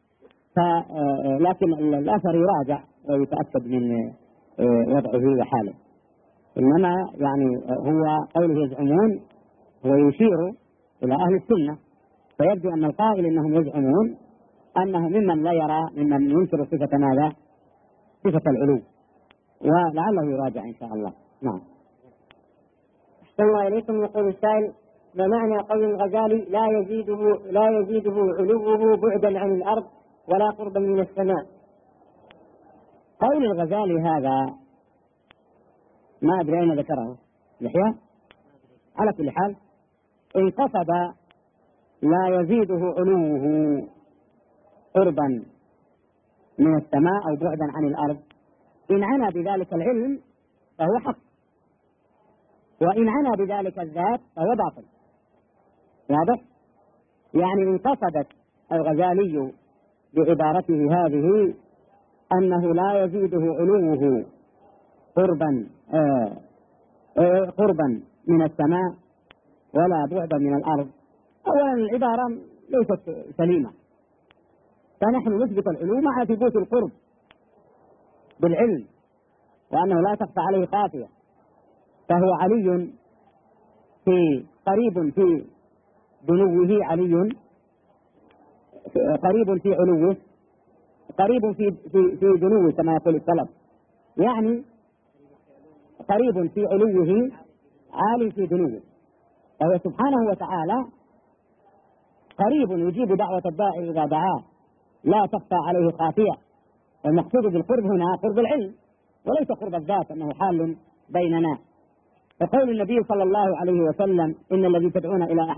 لكن الأثر يراجع ويتأكد من وضعه وحاله. إنما يعني هو قوله يزعمون هو يشير إلى أهل السنة، فيبدو أن القائل إنهم يزعمون أنه ممن لا يرى، ممن ينكر صفة ماذا؟ صفة العلو، ولعله يراجع إن شاء الله. نعم. أحسن الله إليكم. يقول السائل: ما معنى قول الغزالي لا يزيده علوه بعدا عن الأرض ولا قربا من السماء؟ قول الغزالي هذا ما أدري أين ذكره يحيى. على كل حال إن قصد لا يزيده علوه قربا من السماء أو بعدا عن الأرض، إن عنى بذلك العلم فهو حق، وإن عنى بذلك الذات فهو باطل. واضح؟ يعني إن قصدت الغزالي بعبارته هذه أنه لا يزيده علوه قربا من السماء ولا بعدا من الأرض، أولا العبارة ليست سليمة، فنحن نثبت العلو مع ثبوت القرب بالعلم، وأنه لا تخفى عليه خافية، فهو علي في قريب في دنوه، علي قريب في علوه، قريب في دنوه كما يقول السلف، يعني قريب في علوه عالي في دنوه، فهو سبحانه وتعالى قريب يجيب دعوة الداعي إذا دعاه، لا تخفى عليه خافية. المقصود بالقرب هنا قرب العلم وليس قرب الذات، أنه حال بيننا. وقول النبي صلى الله عليه وسلم: إن الذي تدعون إلى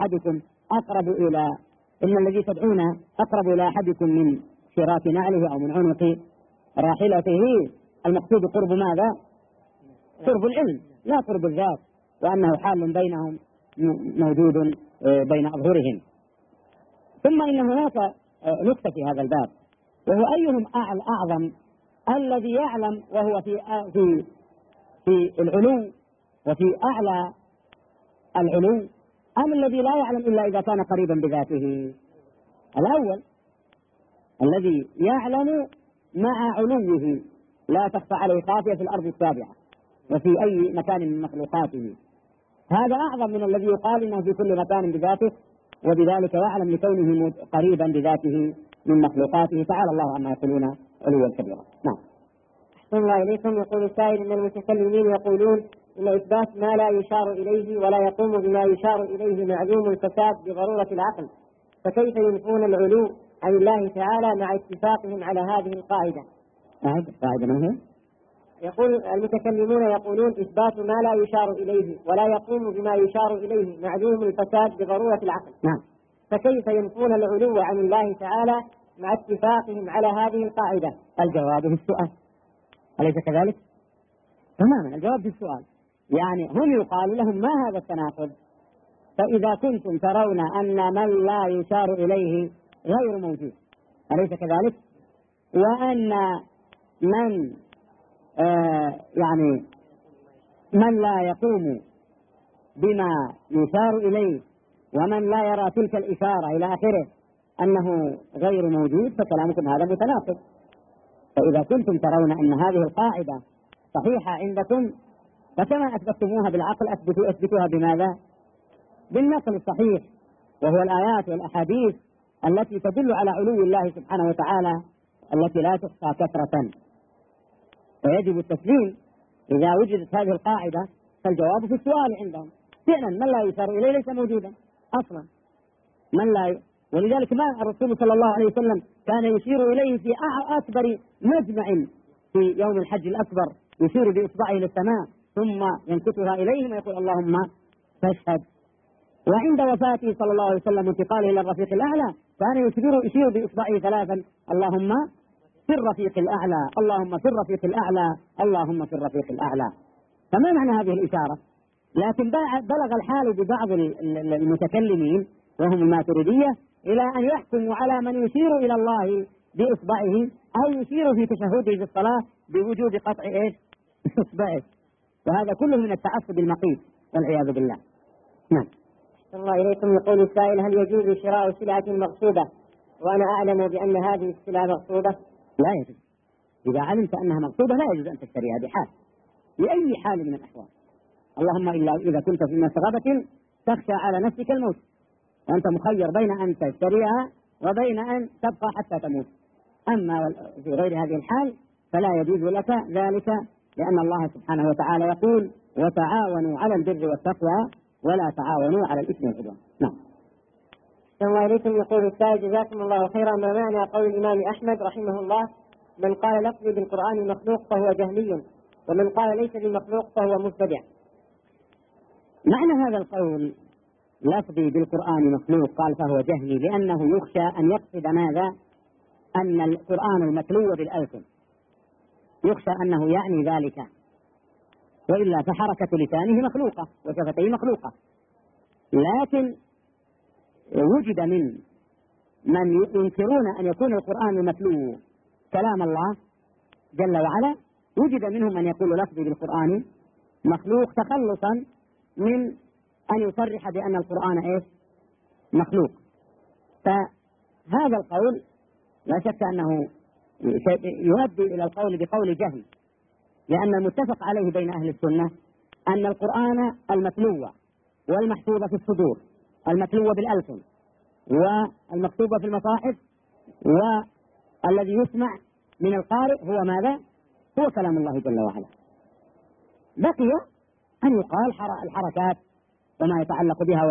أقرب إلى أحدكم من شراك نعله أو من عنق راحلته، المقصود قرب ماذا؟ قرب العلم لا قرب الذات، وأنه حال بينهم موجود بين أظهرهم. ثم إن هناك نكتة في هذا الباب، وهو أيهم أعظم، الذي يعلم وهو في العلو وفي أعلى العلو، أم الذي لا يعلم إلا إذا كان قريبا بذاته؟ الأول الذي يعلم مع علوه لا تخفى عليه خافية في الأرض السابعة وفي أي مكان من مخلوقاته، هذا أعظم من الذي يقال إنه في كل مكان بذاته وبذلك يعلم لكونه قريبا بذاته من مخلوقاته، تعالى الله عما يقولون علوا كبيرا. نعم. أحسن الله إليكم. يقول السائل: إن المتكلمين يقولون إن إثبات ما لا يشار إليه ولا يقوم بما يشار إليه معلوم الفساد بضرورة العقل، فكيف ينفون العلو عن الله تعالى مع اتفاقهم على هذه القاعدة؟ قاعدة من هي؟ يقول المتكلمون يقولون إثبات ما لا يشار إليه ولا يقوم بما يشار إليه معلوم الفساد بضرورة العقل. نعم. فكيف ينفون العلو عن الله تعالى مع اتفاقهم على هذه القاعدة؟ الجواب في السؤال، أليس كذلك؟ تماما الجواب في السؤال، يعني هم يقال لهم ما هذا التناقض؟ فإذا كنتم ترون أن من لا يشار إليه غير موجود، أليس كذلك؟ وأن من يعني من لا يقوم بما يشار إليه ومن لا يرى تلك الإشارة إلى آخره أنه غير موجود، فكلامكم هذا متناقض. فإذا كنتم ترون أن هذه القاعدة صحيحة عندكم فكما أثبتموها بالعقل أثبتوها بماذا؟ بالنقل الصحيح، وهو الآيات والأحاديث التي تدل على علو الله سبحانه وتعالى التي لا تحصى كثرة. ويجب التسليم إذا وجدت هذه القاعدة، فالجواب في السؤال عندهم. فعلا من لا يشار إليه ليس موجودا أصلا، ولذلك ما الرسول صلى الله عليه وسلم كان يشير إليه في أكبر مجمع في يوم الحج الأكبر، يشير بإصبعه للسماء ثم ينكتها إليهم ويقول اللهم فاشهد. وعند وفاته صلى الله عليه وسلم انتقاله إلى الرفيق الأعلى كان يشير بإصبعه ثلاثا اللهم في الرفيق الأعلى، اللهم في الرفيق الأعلى، اللهم في الرفيق الأعلى. فما معنى هذه الإشارة؟ لكن بلغ الحال ببعض المتكلمين وهم الماتريدية إلى أن يحكموا على من يشير إلى الله بإصبعه أو يشير في تشهده في الصلاة بوجوب قطع إصبعه، وهذا كله من التعصب المقيت والعياذ بالله. نعم. الله إليكم. يقول السائل: هل يجوز شراء سلعة مغصوبة وأنا أعلم بأن هذه السلعة مغصوبة؟ لا يجوز. إذا علمت أنها مغصوبة لا يجوز أن تشتريها بحال، بأي حال من الأحوال، اللهم إلا إذا كنت في مسغبة تخشى على نفسك الموت وأنت مخير بين أن تشتريها وبين أن تبقى حتى تموت. أما في غير هذه الحال فلا يجوز لك ذلك، لأن الله سبحانه وتعالى يقول: وتعاونوا على البر والتقوى ولا تعاونوا على الإثم والعدوان. نعم. الله إليكم. يقول السائل: جزاكم الله خيرا، ما معنى قول الإمام أحمد رحمه الله: من قال لفظي بالقرآن مخلوق فهو جهمي، ومن قال ليس بمخلوق فهو مبتدع؟ معنى هذا القول لفظي بالقرآن مخلوق قال فهو جهمي لأنه يخشى أن يقصد ماذا؟ أن القرآن المتلو بالألسن، يخشى أنه يعني ذلك، وإلا فحركة لسانه مخلوقة وشفتيه مخلوقة. لكن وجد من ينكرون أن يكون القرآن المتلو كلام الله جل وعلا، وجد منهم من يقول لفظي بالقرآن مخلوق تخلصا من أن يصرح بأن القرآن مخلوق. فهذا القول لا شك أنه يؤدي إلى القول بقول جهل، لأن المتفق عليه بين أهل السنة أن القرآن المتلو والمحفوظ في الصدور، المتلو بالألسن والمكتوب في المصاحف والذي يسمع من القارئ هو ماذا؟ هو كلام الله جل وعلا. بقي أن يقال الحركات وما يتعلق بها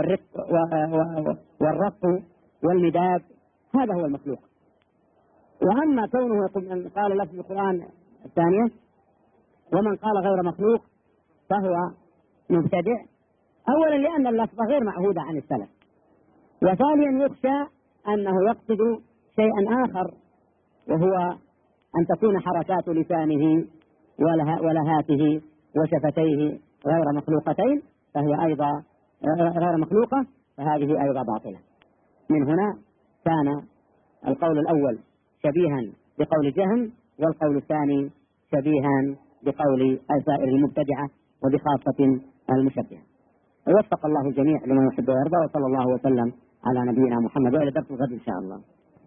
والرق والمداد، هذا هو المخلوق. وأما كونه قال لفظ القرآن الثانية ومن قال غير مخلوق فهو مبتدع، أولا لأن اللفظ غير معهودة عن السلف، وثانيا يخشى أنه يقصد شيئا آخر وهو أن تكون حركات لسانه ولهاته وشفتيه غير مخلوقتين، فهي أيضا غير مخلوقة، فهذه أيضا باطلة. من هنا كان القول الأول شبيها بقول جهم، والقول الثاني شبيها بقول سائر المبتدعة وبخاصة المشبهة. ووفق الله الجميع لما يحب ويرضى، وصلى الله وسلم على نبينا محمد. وإلى درس الغد إن شاء الله.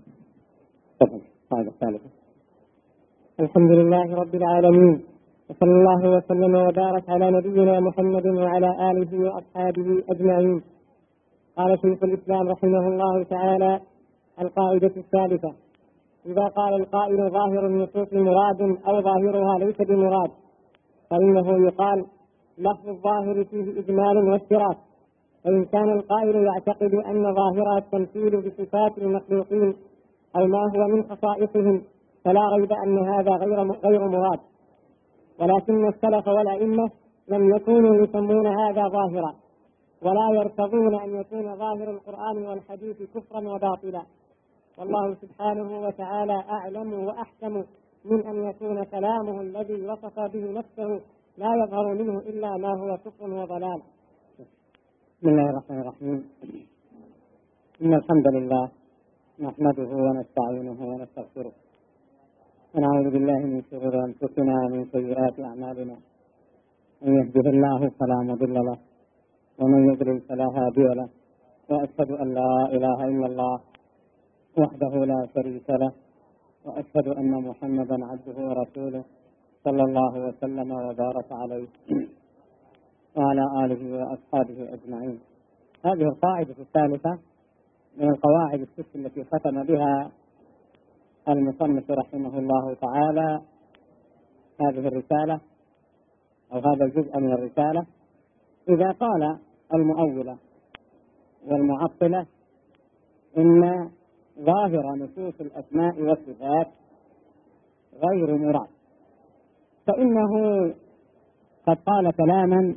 الحمد لله رب العالمين، وصلى الله وسلم وبارك على نبينا محمد وعلى آله وأصحابه أجمعين. قال شيخ الإسلام رحمه الله تعالى: القاعدة الثالثة: إذا قال القائل ظاهر النصوص مراد أو ظاهرها ليس بمراد، فإنه يقال لفظ الظاهر فيه إجمال واشتراك. وإن كان القائل يعتقد أن ظاهرها التمثيل بصفات المخلوقين أو ما هو من خصائصهم، فلا ريب أن هذا غير مراد. ولكن السلف والأئمة لم يكونوا يسمون هذا ظاهرا، ولا يرتضون أن يكون ظاهر القرآن والحديث كفرا وباطلا. والله سبحانه وتعالى أعلم وأحكم من أن يكون كلامه الذي وصف به نفسه لا يظهر منه إلا ما هو كفر وضلال. بسم الله الرحمن الرحيم. إن الحمد لله نحمده ونستعينه ونستغفره، ونعوذ بالله من شرور أنفسنا ومن سيئات أعمالنا. من يهده الله فلا مضل له، ومن يضلل فلا هادي له، وأشهد أن لا إله إلا الله وحده لا شريك له، وأشهد أن محمدا عبده ورسوله صلى الله وسلم وبارك عليه وعلى آله وأصحابه أجمعين. هذه القاعدة الثالثة من القواعد الست التي ختم بها المصنف رحمه الله تعالى هذه الرسالة أو هذا الجزء من الرسالة. إذا قال المؤولة والمعطلة إن ظاهر نصوص الأسماء والصفات غير مراد، فإنه قد قال كلاما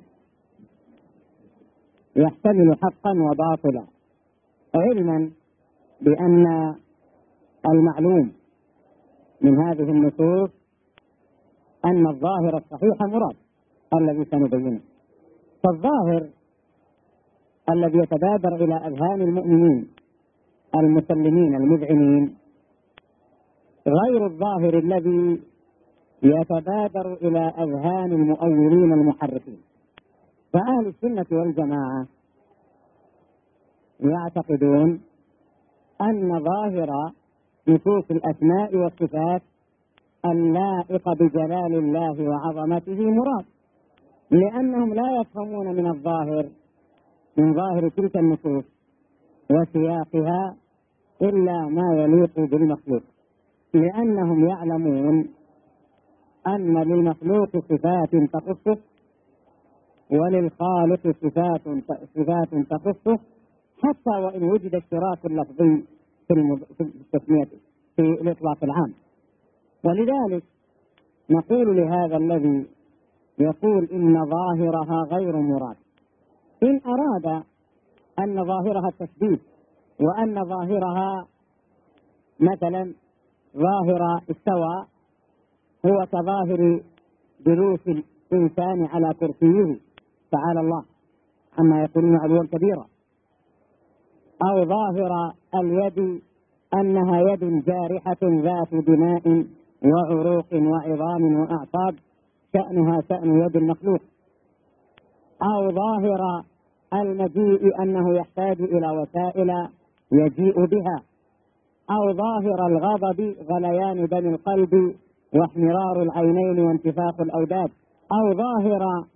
يحتمل حقا وباطلا، علما بأن المعلوم من هذه النصوص أن الظاهر الصحيح مراد الذي سنبينه. فالظاهر الذي يتبادر إلى أذهان المؤمنين المسلمين المذعنين غير الظاهر الذي يتبادر إلى أذهان المؤولين المحرفين. فأهل السنة والجماعة يعتقدون أن ظاهر نصوص الأسماء والصفات اللائق بجلال الله وعظمته مراد، لأنهم لا يفهمون من الظاهر من ظاهر تلك النصوص وسياقها إلا ما يليق بالمخلوق، لأنهم يعلمون أن للمخلوق صفات تخصه وللخالق صفات تخصه، حتى وإن وجد اشتراك لفظي في التسمية في الإطلاق العام. ولذلك نقول لهذا الذي يقول إن ظاهرها غير مراد، إن أراد أن ظاهرها التشبيه وأن ظاهرها مثلا ظاهر استوى هو كظاهر جلوس الإنسان على كرسيه تعالى الله عما يقولون علوا كبيرا، أو ظاهر اليد أنها يد جارحة ذات دماء وعروق وعظام وأعصاب شأنها شأن يد المخلوق، أو ظاهر المجيء أنه يحتاج إلى وسائل يجيء بها، أو ظاهر الغضب غليان دم القلب واحمرار العينين وانتفاخ الأوداد، أو ظاهر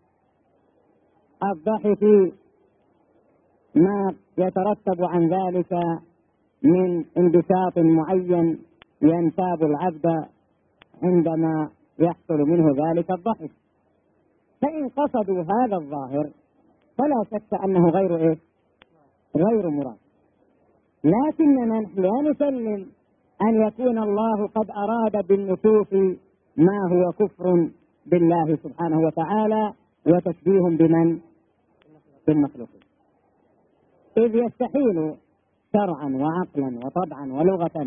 الضحك ما يترتب عن ذلك من انبساط معين ينتاب العبد عندما يحصل منه ذلك الضحك. فإن قصدوا هذا الظاهر فلا شك أنه غير مراد. لكننا لا نسلم أن يكون الله قد أراد بالنصوص ما هو كفر بالله سبحانه وتعالى وتشبيه بمن؟ بالمخلوقين، إذ يستحيل شرعا وعقلا وطبعا ولغة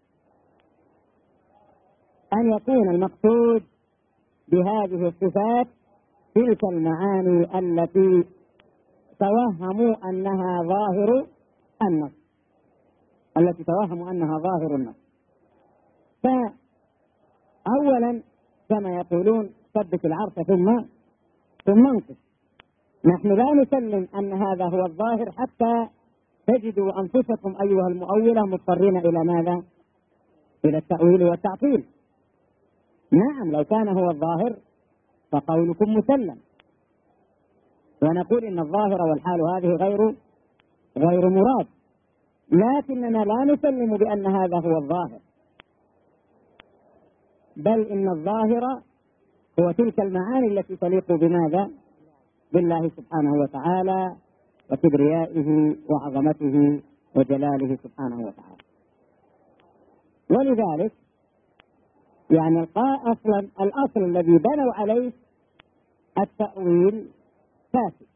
أن يكون المقصود بهذه الصفات تلك المعاني التي توهموا أنها ظاهر النص، فأولا كما يقولون ثبت العرش ثم انقص. نحن لا نسلم أن هذا هو الظاهر حتى تجدوا أنفسكم أيها المؤولة مضطرين إلى ماذا؟ إلى التأويل والتعطيل. نعم لو كان هو الظاهر فقولكم مسلم، ونقول إن الظاهر والحال هذه غير مراد، لكننا لا نسلم بأن هذا هو الظاهر، بل إن الظاهر هو تلك المعاني التي تليق بماذا؟ بالله سبحانه وتعالى وكبريائه وعظمته وجلاله سبحانه وتعالى. ولذلك يعني الأصل الذي بنوا عليه التأويل فاسد.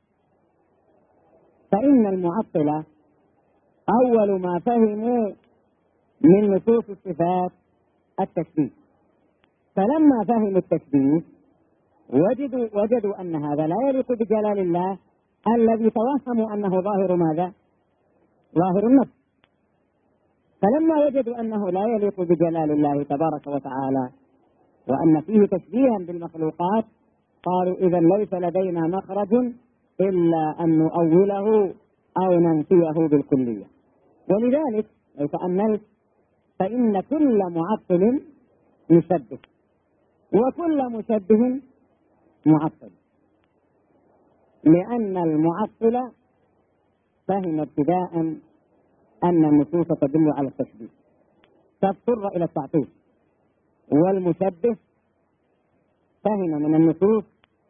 فإن المعطلة أول ما فهموا من نصوص الصفات التشبيه، فلما فهموا التشبيه وجدوا أن هذا لا يليق بجلال الله الذي توهموا أنه ظاهر ماذا؟ ظاهر النص. فلما وجدوا أنه لا يليق بجلال الله تبارك وتعالى وأن فيه تشبيها بالمخلوقات قالوا إذا ليس لدينا مخرج إلا أن نؤوله أو ننفيه بالكلية. ولذلك لو تأملت فإن كل معطل مشبه، وكل مشبه معطل، لأن المعطل فهم ابتداء أن النصوص تدل على التشبيه فاضطر إلى التعطيل، والمشبه فهم من النصوص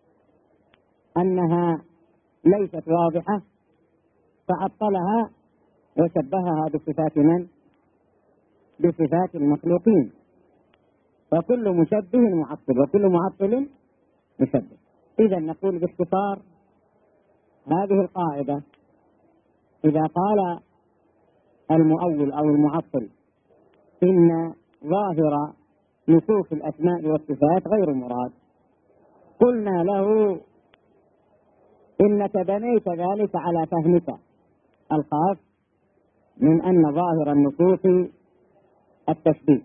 أنها ليست واضحة فعطلها وشبهها بصفات من؟ بصفات المخلوقين. وكل مشبه معطل وكل معطل مشبه. إذا نقول باختصار هذه القاعدة: إذا قال المؤول أو المعطل إن ظاهر نصوص الأسماء والصفات غير مراد، قلنا له إنك بنيت ذلك على فهمك الخاص من أن ظاهر النصوص التشبيه،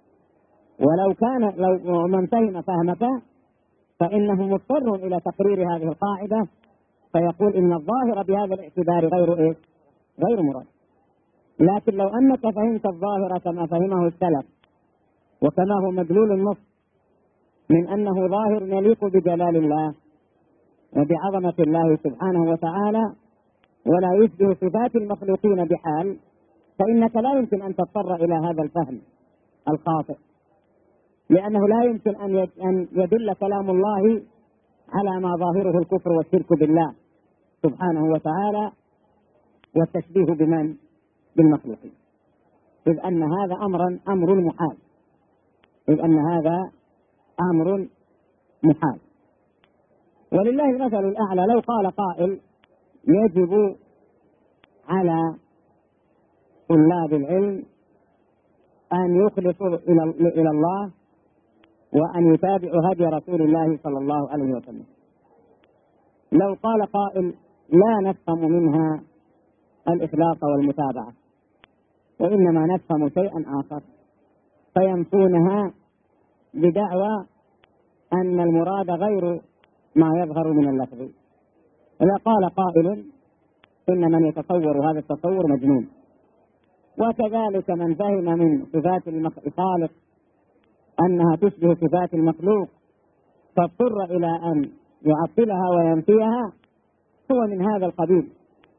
لو من فهم فهمك فإنه مضطر إلى تقرير هذه القاعدة، فيقول إن الظاهر بهذا الاعتبار غير مراد. لكن لو أنك فهمت الظاهر كما فهمه السلف وكما هو مدلول النص من أنه ظاهر يليق بجلال الله وبعظمة الله سبحانه وتعالى ولا يشبه صفات المخلوقين بحال، فإنك لا يمكن أن تضطر إلى هذا الفهم الخاطئ، لأنه لا يمكن أن يدل كلام الله على ما ظاهره الكفر والشرك بالله سبحانه وتعالى والتشبيه بمن؟ بالمخلوقين، إذ أن هذا أمر محال، إذ أن هذا أمر محال. ولله المثل الأعلى: لو قال قائل يجب على طلاب العلم أن يخلصوا إلى الله وأن يتابعوا هدي رسول الله صلى الله عليه وسلم، لو قال قائل لا نفهم منها الإخلاص والمتابعة وإنما نفهم شيئا آخر، فينفونها بدعوى أن المراد غير ما يظهر من اللفظ. إذا قال قائل إن من يتصور هذا التصور مجنون، وكذلك من فهم من صفات الخالق أنها تشبه صفات المخلوق فاضطر إلى أن يعطلها وينفيها، هو من هذا القبيل.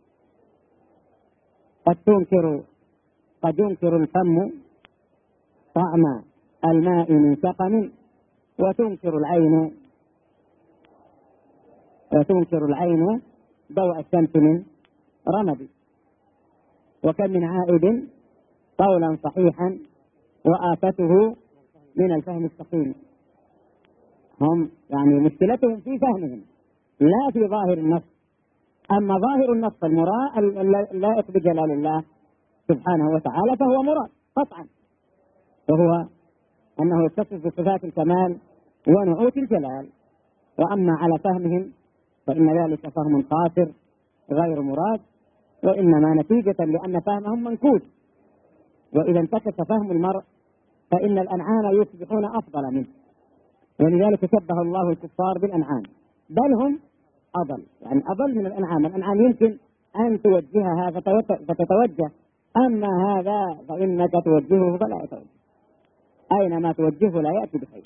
قد ينكر الفم طعم الماء من سقم، وتنكر العين ضوء الشمس من رمد، وكم من عائد قولا صحيحا وآفته من الفهم السقيم. هم يعني مشكلتهم في فهمهم لا في ظاهر النص. أما ظاهر النص اللائق بجلال الله سبحانه وتعالى فهو مراد قطعا، وهو أنه يتصف بصفات الكمال ونعوت الجلال. وأما على فهمهم فإن ذلك فهم قاصر غير مراد، وإنما نتيجة لأن فهمهم منكوس، وإذا انتكس فهم المرء فإن الأنعام يصبحون أفضل منه، ولذلك شبه الله الكفار بالأنعام، بل هم أضل، يعني أضل من الأنعام. الأنعام يمكن أن توجهها فتتوجه، أما هذا فإنك توجهه فلا يتوجه، أينما توجهه لا يأتي بخير.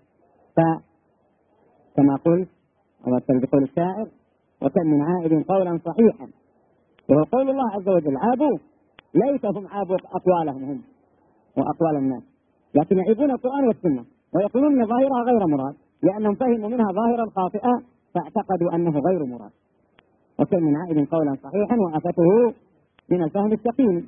فكما قلت ومثل بقول الشاعر: وكم من عائد قولا صحيحا، وهو قول الله عز وجل: عابوه، ليتهم عابوا أقوالهم هم وأقوال الناس، لكن يعيبون القرآن والسنة ويقولون ان ظاهرها غير مراد، لأنهم فهموا منها ظاهرا خاطئا فاعتقدوا أنه غير مراد. وكم من عائد قولا صحيحا وآفته من الفهم السقيم.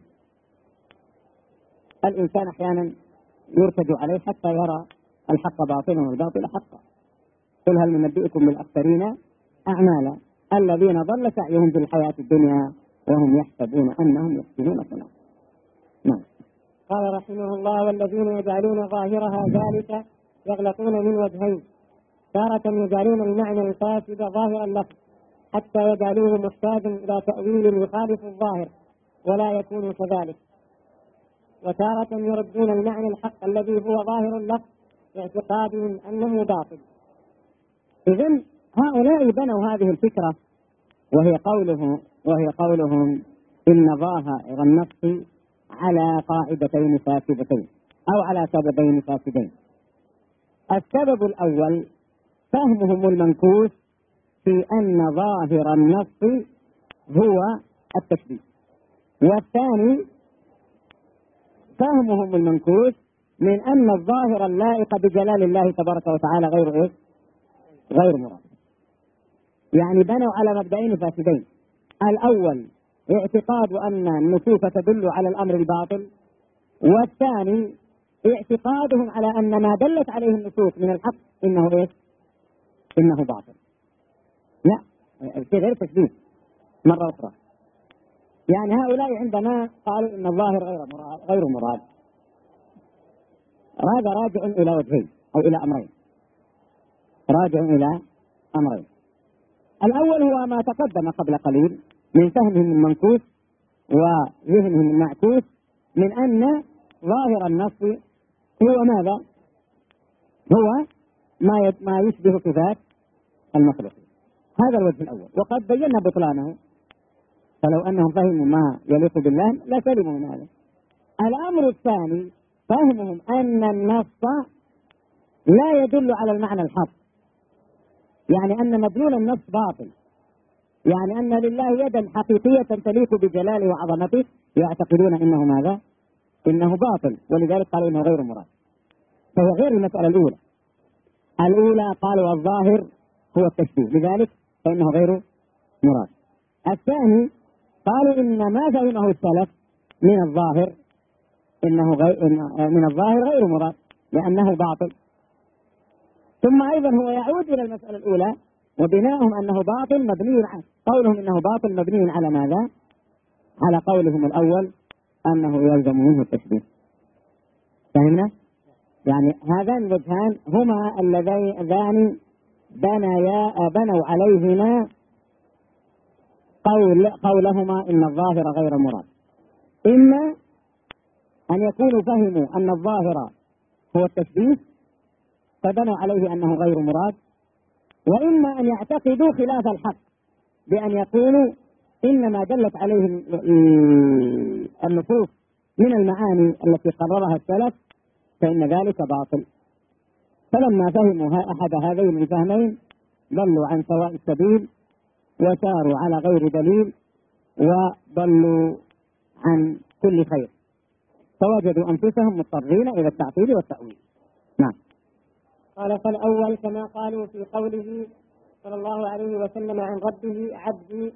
الإنسان أحيانا يرتج عليه حتى يرى الحق باطلا والباطل حقا. قل هل ننبئكم بالأخسرين أعمالا الذين ضل سعيهم في الحياة الدنيا وهم يحسبون أنهم يحسنون صنعا. نعم. قال رحمه الله: والذين يجعلون ظاهرها ذلك يغلطون من وجهين: تارة يجعلون المعنى الفاسد ظاهر اللفظ حتى يجعلوه محتاجا إلى تأويل يخالف الظاهر ولا يكون كذلك، وتارة يردون المعنى الحق الذي هو ظاهر اللفظ باعتقادهم أنه باطل. إذن هؤلاء بنوا هذه الفكرة وهي قولهم إن ظاهر النص على قاعدتين فاسدتين: أو على سببين فاسدين. السبب الأول فهمهم المنكوس في أن ظاهر النص هو التشبيه، والثاني فهمهم المنكوس من أن الظاهر اللائق بجلال الله تبارك وتعالى غير مراد. يعني بنوا على مبدئين فاسدين: الأول اعتقاد أن النصوص تدل على الأمر الباطل، والثاني اعتقادهم على أن ما دلت عليه النصوص من الحق إنه باطل. لا، غير تشبيه مرة أخرى. يعني هؤلاء عندما قالوا إن الظاهر غير مراد، هذا راجع إلى وجهين أو إلى أمرين. الأول هو ما تقدم قبل قليل من فهمهم المنكوس وذهنهم المعكوس من أن ظاهر النص هو ماذا؟ هو ما يشبه صفات المخلوقين. هذا الوجه الأول، وقد بينا بطلانه، فلو أنهم فهموا ما يليق بالله لسلموا من هذا. الأمر الثاني فهمهم أن النص لا يدل على المعنى الحق، يعني أن مدلول النص باطل، يعني أن لله يدا حقيقية تليق بجلاله وعظمته، يعتقدون إنه ماذا؟ إنه باطل، ولذلك قالوا إنه غير مراد. فهي غير المسألة الأولى قالوا الظاهر هو التشبيه، لذلك فإنه غير مراد. الثاني قالوا إن ما فهمه السلف من الظاهر غير مراد لأنه باطل. ثم أيضا هو يعود إلى المسألة الأولى، وبناؤهم أنه باطل مبني قولهم إنه باطل مبني على ماذا؟ على قولهم الأول أنه يلزم منه التشبيه. فهمنا؟ يعني هذان الوجهان هما اللذان بنوا عليهما قولهما إن الظاهر غير مراد. إما أن يكونوا فهموا أن الظاهر هو التشبيه فبنوا عليه أنه غير مراد، وإما أن يعتقدوا خلاف الحق بأن يقولوا إنما دلت عليه النصوص من المعاني التي قررها السلف فإن ذلك باطل. فلما فهموا أحد هذين الفهمين ضلوا عن سواء السبيل وساروا على غير دليل وضلوا عن كل خير، فوجدوا أنفسهم مضطرين إلى التعطيل والتأويل. نعم. قال: فالأول كما قالوا في قوله صلى الله عليه وسلم عن ربه: عبدي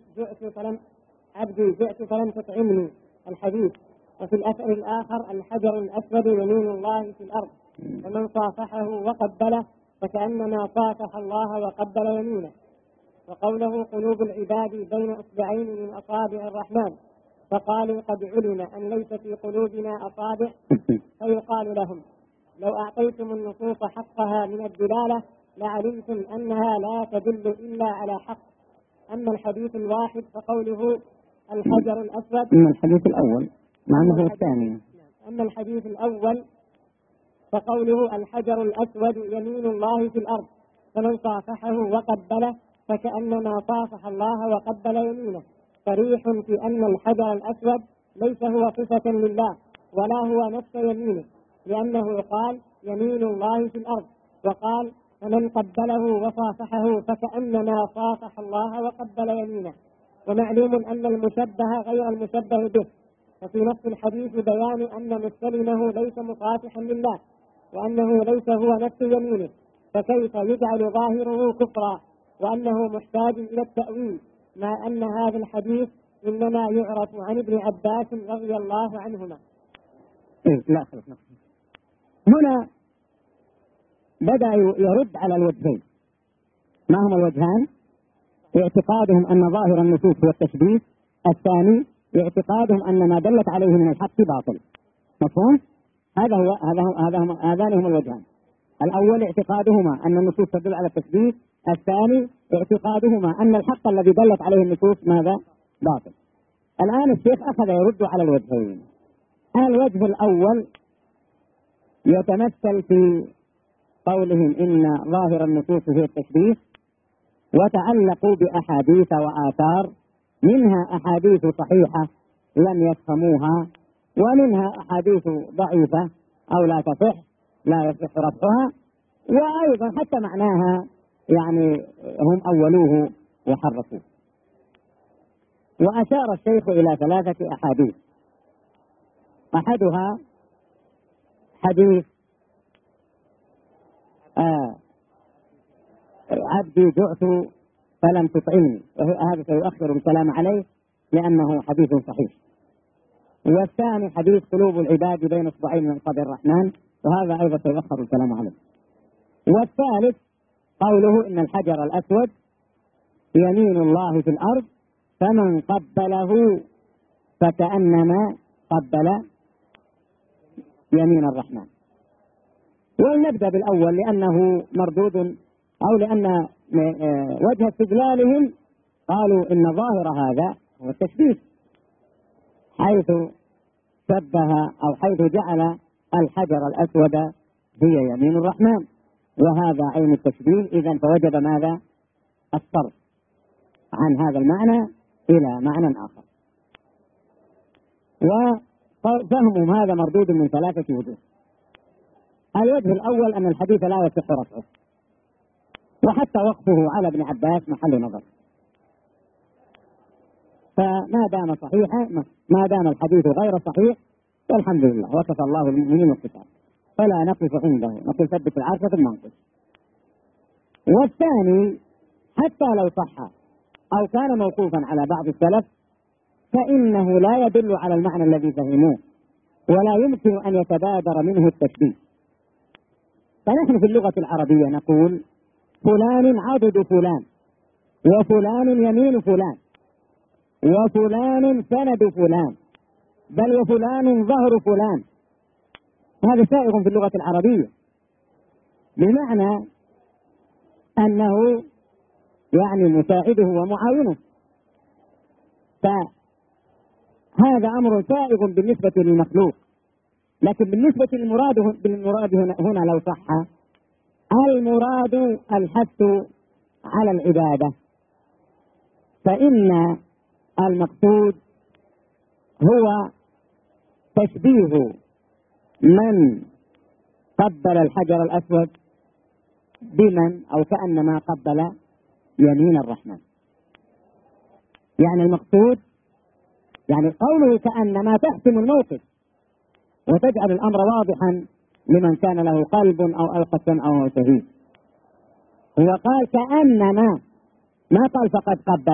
جئت فلم تطعمني، الحديث. وفي الأثر الآخر: الحجر الأسود يمين الله في الأرض، فمن صافحه وقبله فكأنما صافح الله وقبل يمينه. وقوله: قلوب العباد بين أصبعين من أصابع الرحمن، فقالوا: قد علم أن ليس في قلوبنا أصابع، فيقال لهم: لو أعطيتم النصوص حقها من الدلالة لعلمتم أنها لا تدل إلا على حق. أما الحديث الواحد فقوله الحجر الأسود. أما الحديث الأول معناه الثاني. أما الحديث الأول فقوله الحجر الأسود يمين الله في الأرض، فمن صافحه وقبله فكأنما صافح الله وقبل يمينه، صريح في أن الحجر الأسود ليس هو صفة لله ولا هو نفس يمينه، لأنه قال يمين الله في الأرض، وقال فمن قبله وصافحه فكأنما صافح الله وقبل يمينه. ومعلوم أن المشبه غير المشبه به، وفي نفس الحديث بيان أن مستلمه ليس مصافحا لله وأنه ليس هو نفس يمينه، فكيف يجعل ظاهره كفرا وأنه محتاج إلى التأويل، مع أن هذا الحديث إنما يعرف عن ابن عباس رضي الله عنهما. لا خلص. هنا بدأ يرد على الوجهين. ما هما الوجهان؟ اعتقادهم أن ظاهر النصوص هو التشبيه، الثاني اعتقادهم أن ما دلت عليه من الحق باطل. مفهوم؟ هذان هم الوجهان. الأول اعتقادهما أن النصوص تدل على التشبيه، الثاني اعتقادهما أن الحق الذي دلت عليه النصوص ماذا؟ باطل. الآن الشيخ أخذ يرد على الوجهين. الوجه الأول يتمثل في قولهم إن ظاهر النصوص هي التشبيه، وتعلقوا بأحاديث وآثار، منها أحاديث صحيحة لم يفهموها، ومنها أحاديث ضعيفة أو لا تصح، لا يصح رفعها. وأيضا حتى معناها يعني هم أولوه وحرفوه. وأشار الشيخ إلى 3 أحاديث. أحدها حديث عبدي جعت فلم تطعمني، وهذا سيؤخر الكلام عليه لأنه حديث صحيح. والثاني حديث قلوب العباد بين اصبعين من اصابع الرحمن، وهذا أيضا سيؤخر الكلام عليه. والثالث قوله إن الحجر الأسود يمين الله في الأرض فمن قبله فكأنما قبل يمين الرحمن. ولنبدأ بالأول لأنه مردود، أو لأن وجه استدلالهم قالوا إن ظاهر هذا هو التشبيه، حيث شبه أو حيث جعل الحجر الأسود هي يمين الرحمن، وهذا عين التشبيه. إذن فوجب ماذا؟ الصرف عن هذا المعنى إلى معنى آخر. وفهمهم هذا مردود من 3 وجوه. الوجه الأول أن الحديث لا يصح رفعه، وحتى وقفه على ابن عباس محل نظر، فما دام صحيحا، ما دام الحديث غير صحيح والحمد لله وكفى الله المؤمنين والقتال، فلا نقف عنده، نقول ثبت العرش ثم ننقص. والثاني حتى لو صح أو كان موقوفا على بعض السلف فإنه لا يدل على المعنى الذي فهموه، ولا يمكن أن يتبادر منه التشبيه. فنحن في اللغة العربية نقول فلان عضد فلان، وفلان يمين فلان، وفلان سند فلان، بل وفلان ظهر فلان. هذا سائغ في اللغة العربية، بمعنى أنه يعني مساعده ومعاونه. فهذا أمر سائغ بالنسبة للمخلوق، لكن بالنسبة للمراد هنا لو صح، المراد الحث على العبادة، فإن المقصود هو تشبيه من قبل الحجر الأسود بمن أو كأنما قبل يمين الرحمن. يعني المقصود يعني قوله كأنما تحسم الموقف وتجعل الأمر واضحا لمن كان له قلب أو ألقى السمع وهو شهيد. هو قال كأنما، ما قال فقد قبل،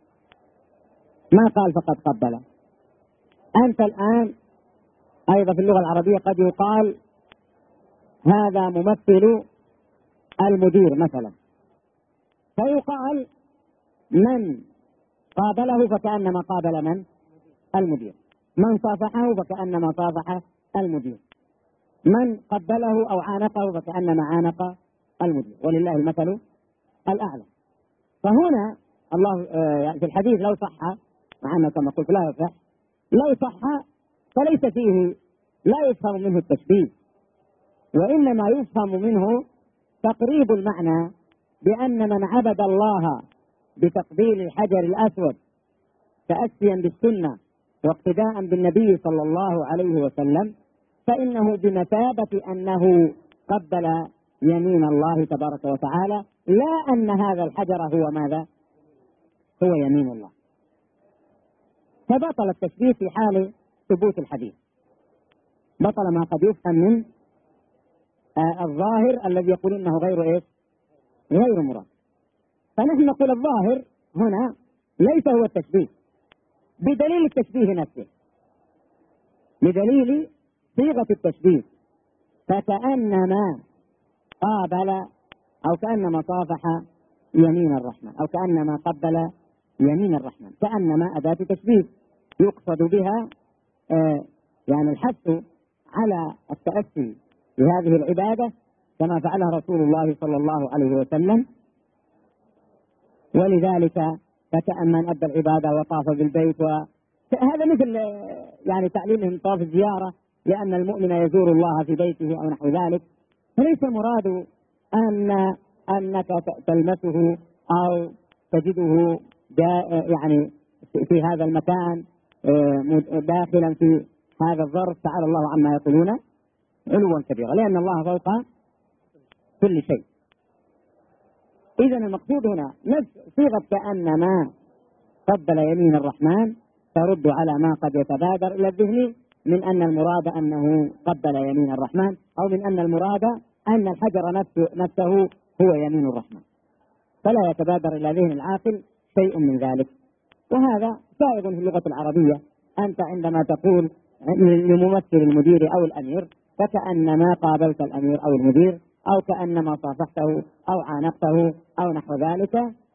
ما قال فقد قبل. أنت الآن أيضا في اللغة العربية قد يقال هذا ممثل المدير مثلا، فيقال من قابله فكأنما قابل من؟ المدير. من صافحه فكأنما صافح المدير. من قبله أو عانقه فكأنما عانق المدير، ولله المثل الأعلى. فهنا الله في الحديث لو صح، مع أنه كما قلت لا يصح، لو صح فليس فيه، لا يفهم منه التشبيه، وإنما يفهم منه تقريب المعنى، بأن من عبد الله بتقبيل الحجر الأسود تأسيا بالسنة واقتداء بالنبي صلى الله عليه وسلم فإنه بمثابة أنه قبل يمين الله تبارك وتعالى، لا أن هذا الحجر هو ماذا؟ هو يمين الله. فبطل التشبيه في حال ثبوت الحديث، بطل ما قد يفهم من الظاهر الذي يقول إنه غير إيش؟ غير مراد. فنحن نقول الظاهر هنا ليس هو التشبيه بدليل التشبيه نفسه، بدليل صيغة التشبيه، فكأنما قابل أو كأنما صافح يمين الرحمن أو كأنما قبل يمين الرحمن. كأنما أداة تشبيه يقصد بها يعني الحث على التأسي بهذه العبادة كما فعلها رسول الله صلى الله عليه وسلم. ولذلك فكأن من أدى العبادة وطاف بالبيت، وهذا مثل يعني تعليمهم طواف الزيارة، لأن المؤمن يزور الله في بيته أو نحو ذلك. فليس مراد أنك تلمسه أو تجده يعني في هذا المكان داخلا في هذا الظرف، تعالى الله عما يقولون، علوا كبيرا، لأن الله فوق كل شيء. إذا المقصود هنا نفس صيغة كأنما قبل يمين الرحمن ترد على ما قد يتبادر إلى الذهن من أن المراد أنه قبل يمين الرحمن، أو من أن المراد أن الحجر نفسه هو يمين الرحمن، فلا يتبادر إلى ذهن العاقل شيء من ذلك. وهذا سائغ في اللغة العربية. أنت عندما تقول لممثل المدير أو الأمير فكأنما قابلت الأمير أو المدير، أو كأنما صافحته أو عانقته أو نحو ذلك،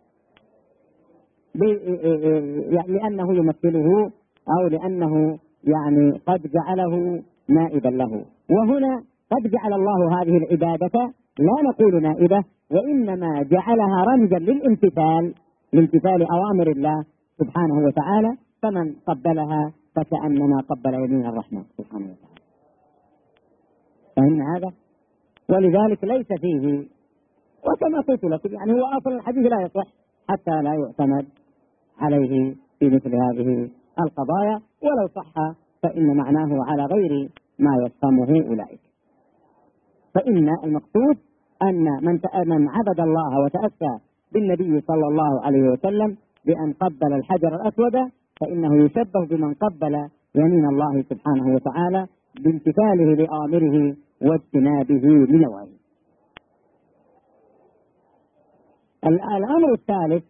لأنه يمثله أو لأنه يعني قد جعله نائبا له. وهنا قد جعل الله هذه العبادة لا نقول نائبة، وإنما جعلها رمزا لامتثال أوامر الله سبحانه وتعالى، فمن قبلها فكأنما قبل يمين الرحمن سبحانه وتعالى. فإن هذا ولذلك ليس فيه، وكما قلت لكم يعني هو أصل الحديث لا يصح حتى لا يعتمد عليه في مثل هذه القضايا، ولو صح فإن معناه على غير ما يفهمه أولئك. فإن المقصود أن من عبد الله وتأسى بالنبي صلى الله عليه وسلم بأن قبل الحجر الأسود فإنه يشبه بمن قبل يمين الله سبحانه وتعالى بامتثاله لأوامره واجتنابه لنواهيه. الأمر الثالث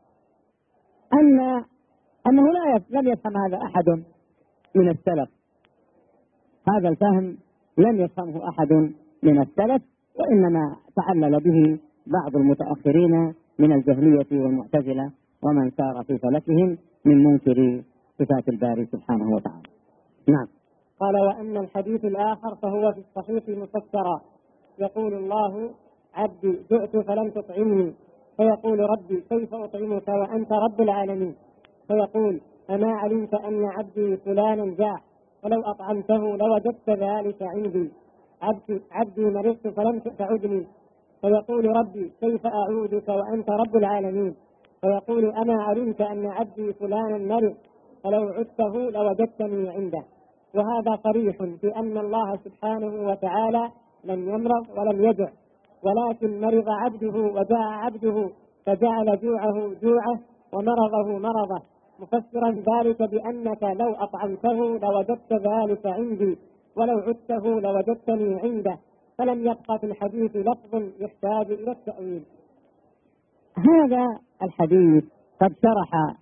أنه لم يفهم هذا أحد من السلف، هذا الفهم لم يفهمه أحد من السلف، وإنما تعلل به بعض المتأخرين من الجهمية والمعتزلة ومن سار في فلكهم من منكر صفات الباري سبحانه وتعالى. نعم. قال: وأما الحديث الآخر فهو في الصحيح مفسرا، يقول الله: عبدي جئت فلم تطعمني، فيقول: ربي كيف أطعمك وأنت رب العالمين؟ فيقول: أما علمت أن عبدي فلانا جاع، ولو أطعمته لوجدت ذلك عندي. عبدي مرضت فلم تعدني، فيقول: ربي كيف أعودك وأنت رب العالمين؟ فيقول: أما علمت أن عبدي فلانا مرض، فلو عدته لوجدتني عنده. وهذا صريح بأن الله سبحانه وتعالى لم يمرض ولم يجع، ولكن مرض عبده وجاع عبده فجعل جوعه جوعه ومرضه مرضه، مفسرا ذلك بأنك لو أطعمته لوجدت ذلك عندي، ولو عدته لوجدتني عنده. فلم يبقى في الحديث لفظ يحتاج إلى التأويل. هذا الحديث قد شرح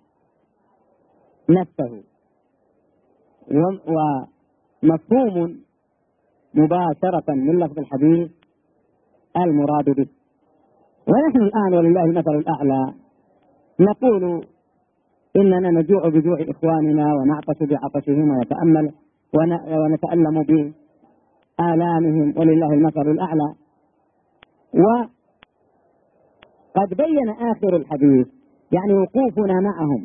نفسه ومفهوم مباشرة من لفظ الحديث المراد به. ونحن الآن ولله المثل الأعلى نقول إننا نجوع بجوع إخواننا ونعطش بعطشهم ونتألم بآلامهم ولله المثل الأعلى. وقد بين آخر الحديث يعني وقوفنا معهم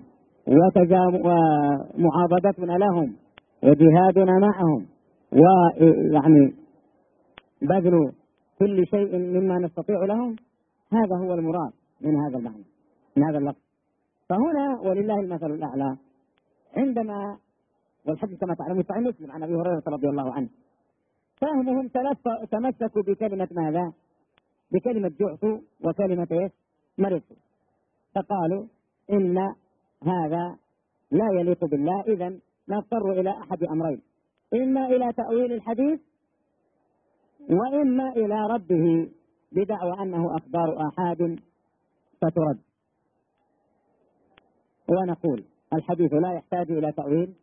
ومعاضدتنا لهم وجهادنا معهم ويعني بذل كل شيء مما نستطيع لهم، هذا هو المراد من هذا المعنى من هذا اللفظ. فهنا ولله المثل الأعلى عندما والحديث كما تعلمون صحيح مسلم عن أبي هريرة رضي الله عنه، فهمهم تمسكوا بكلمة ماذا؟ بكلمة جعت وكلمة مرضت، فقالوا إن هذا لا يليق بالله، إذن نضطر إلى أحد أمرين: إما إلى تأويل الحديث، وإما إلى رده بدعوى أنه أخبار آحاد فترد. ونقول الحديث لا يحتاج إلى تأويل،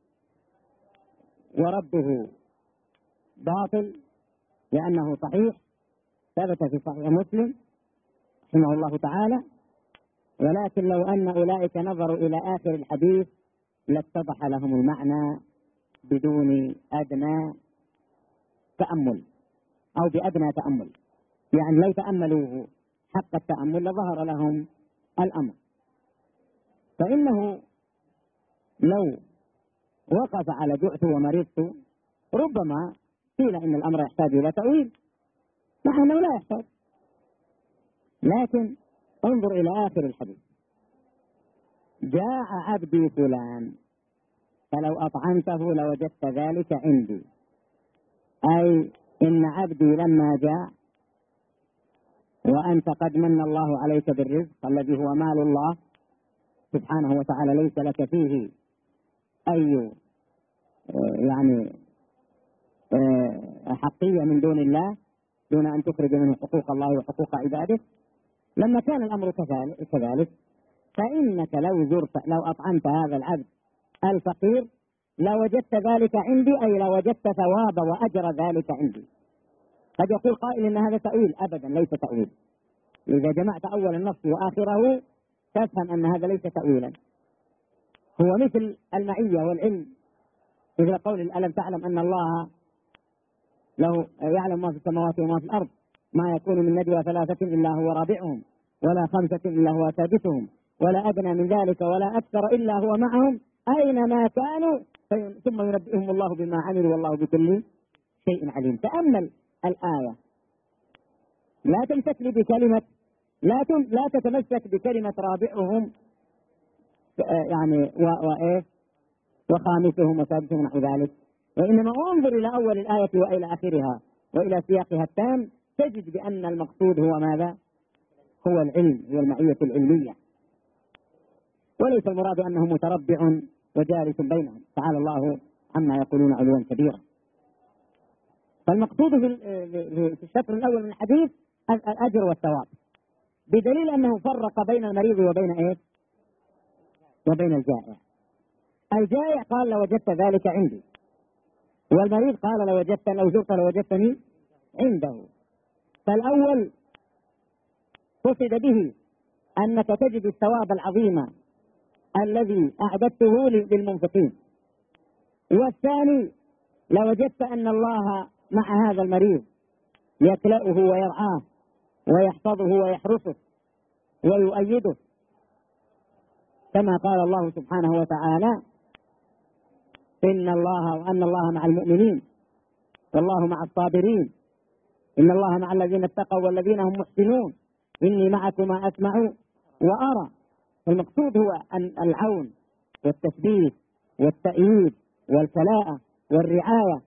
ورده باطل لأنه صحيح ثبت في صحيح مسلم رحمه الله تعالى. ولكن لو أن أولئك نظروا إلى آخر الحديث لاتضح لهم المعنى بدون أدنى تأمل أو بأدنى تأمل، يعني لو تأملوه حق التأمل لظهر لهم الأمر. فإنه لو وقف على جعت ومرضت ربما قيل إن الأمر يحتاج إلى تأويل، مع أنه لا يحتاج. لكن انظر إلى آخر الحديث: جاء عبدي فلان فلو أطعمته لوجدت ذلك عندي، أي إن عبدي لما جاء وأنت قد من الله عليك بالرزق الذي هو مال الله سبحانه وتعالى، ليس لك فيه أي يعني حقية من دون الله، دون أن تخرج منه حقوق الله وحقوق عباده. لما كان الأمر كذلك فإنك لو أطعمت هذا العبد الفقير لوجدت ذلك عندي، أي لوجدت ثواب وأجر ذلك عندي. قد يقول قائل إن هذا تأويل، أبدا ليس تأويل. إذا جمعت أول النص وآخره تفهم أن هذا ليس تأويلا، هو مثل المعية والعلم. إذا قول ألم تعلم أن الله له يعلم ما في السماوات وما في الأرض، ما يكون من نجوى ثلاثة إلا هو رابعهم ولا خمسة إلا هو سادسهم ولا أدنى من ذلك ولا أكثر إلا هو معهم أينما كانوا ثم ينبئهم الله بما عملوا والله بكل شيء عليم. تأمل الآية، لا تمسك لي بكلمة، لا تتمسك بكلمة رابعهم يعني وخامسهم وسادسهم نحو ذلك، وإنما انظر إلى أول الآية وإلى آخرها وإلى سياقها التام، تجد بأن المقصود هو ماذا؟ هو العلم، هو المعية العلمية، وليس المراد أنه متربع وجالس بينهم، تعالى الله عما يقولون علوا كبيرا. فالمقصود في الشطر الأول من الحديث الأجر والثواب، بدليل أنه فرق بين المريض وبين وبين الجائع. الجائع قال لوجدت ذلك عندي، والمريض قال لو زرت لوجدتني عنده. فالأول قصد به أنك تجد الثواب العظيم الذي أعددته للمنفقين، والثاني لوجدت أن الله مع هذا المريض يكلأه ويرعاه ويحفظه ويحرسه ويؤيده، كما قال الله سبحانه وتعالى إن الله مع المؤمنين والله مع الصابرين، إن الله مع الذين اتقوا والذين هم محسنون، إني معكما أسمع وأرى. المقصود هو أن العون والتثبيت والتأييد والكلاءة والرعاية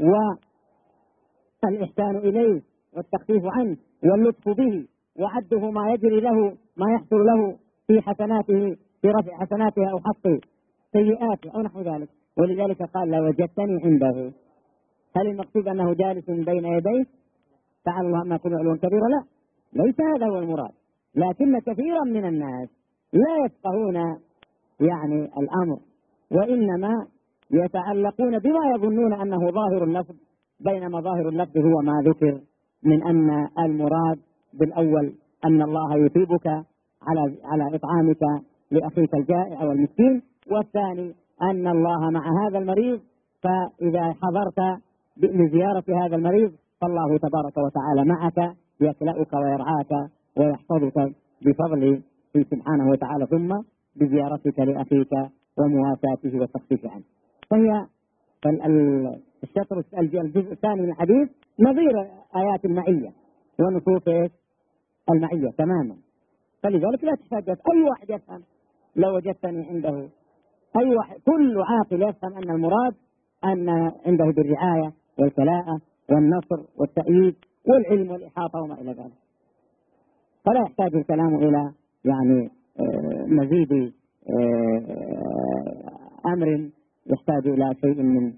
والإحسان إليه والتخفيف عنه واللطف به وعده ما يجري له ما يحصل له في حسناته، في رفع حسناته أو حط سيئاته أو نحو ذلك. ولذلك قال لوجدتني عنده. هل المقصود أنه جالس بين يديه تعالى الله عما يقولون علوا كبيرا؟ لا، ليس هذا هو المراد، لكن كثيرا من الناس لا يفقهون يعني الأمر، وإنما يتعلقون بما يظنون أنه ظاهر اللفظ، بينما ظاهر اللفظ هو ما ذكر من أن المراد بالأول أن الله يثيبك على إطعامك لأخيك الجائع أو المسكين، والثاني أن الله مع هذا المريض، فإذا حضرت لزيارة هذا المريض فالله تبارك وتعالى معك يكلأك ويرعاك ويحفظك بفضل سبحانه وتعالى، ثم بزيارتك لأخيك ومواساته والتخفيف عنه. فهي الجزء الثاني من الحديث نظير آيات المعية ونصوص المعية تماما، فلذلك لا تحتاج أي واحد يفهم لو وجدتني عنده، أي واحد كل عاقل يفهم أن المراد أن عنده بالرعاية والكلاءة والنصر والتأييد والعلم والإحاطة وما إلى ذلك، فلا يحتاج الكلام إلى يعني مزيد أمر يحتاج إلى شيء من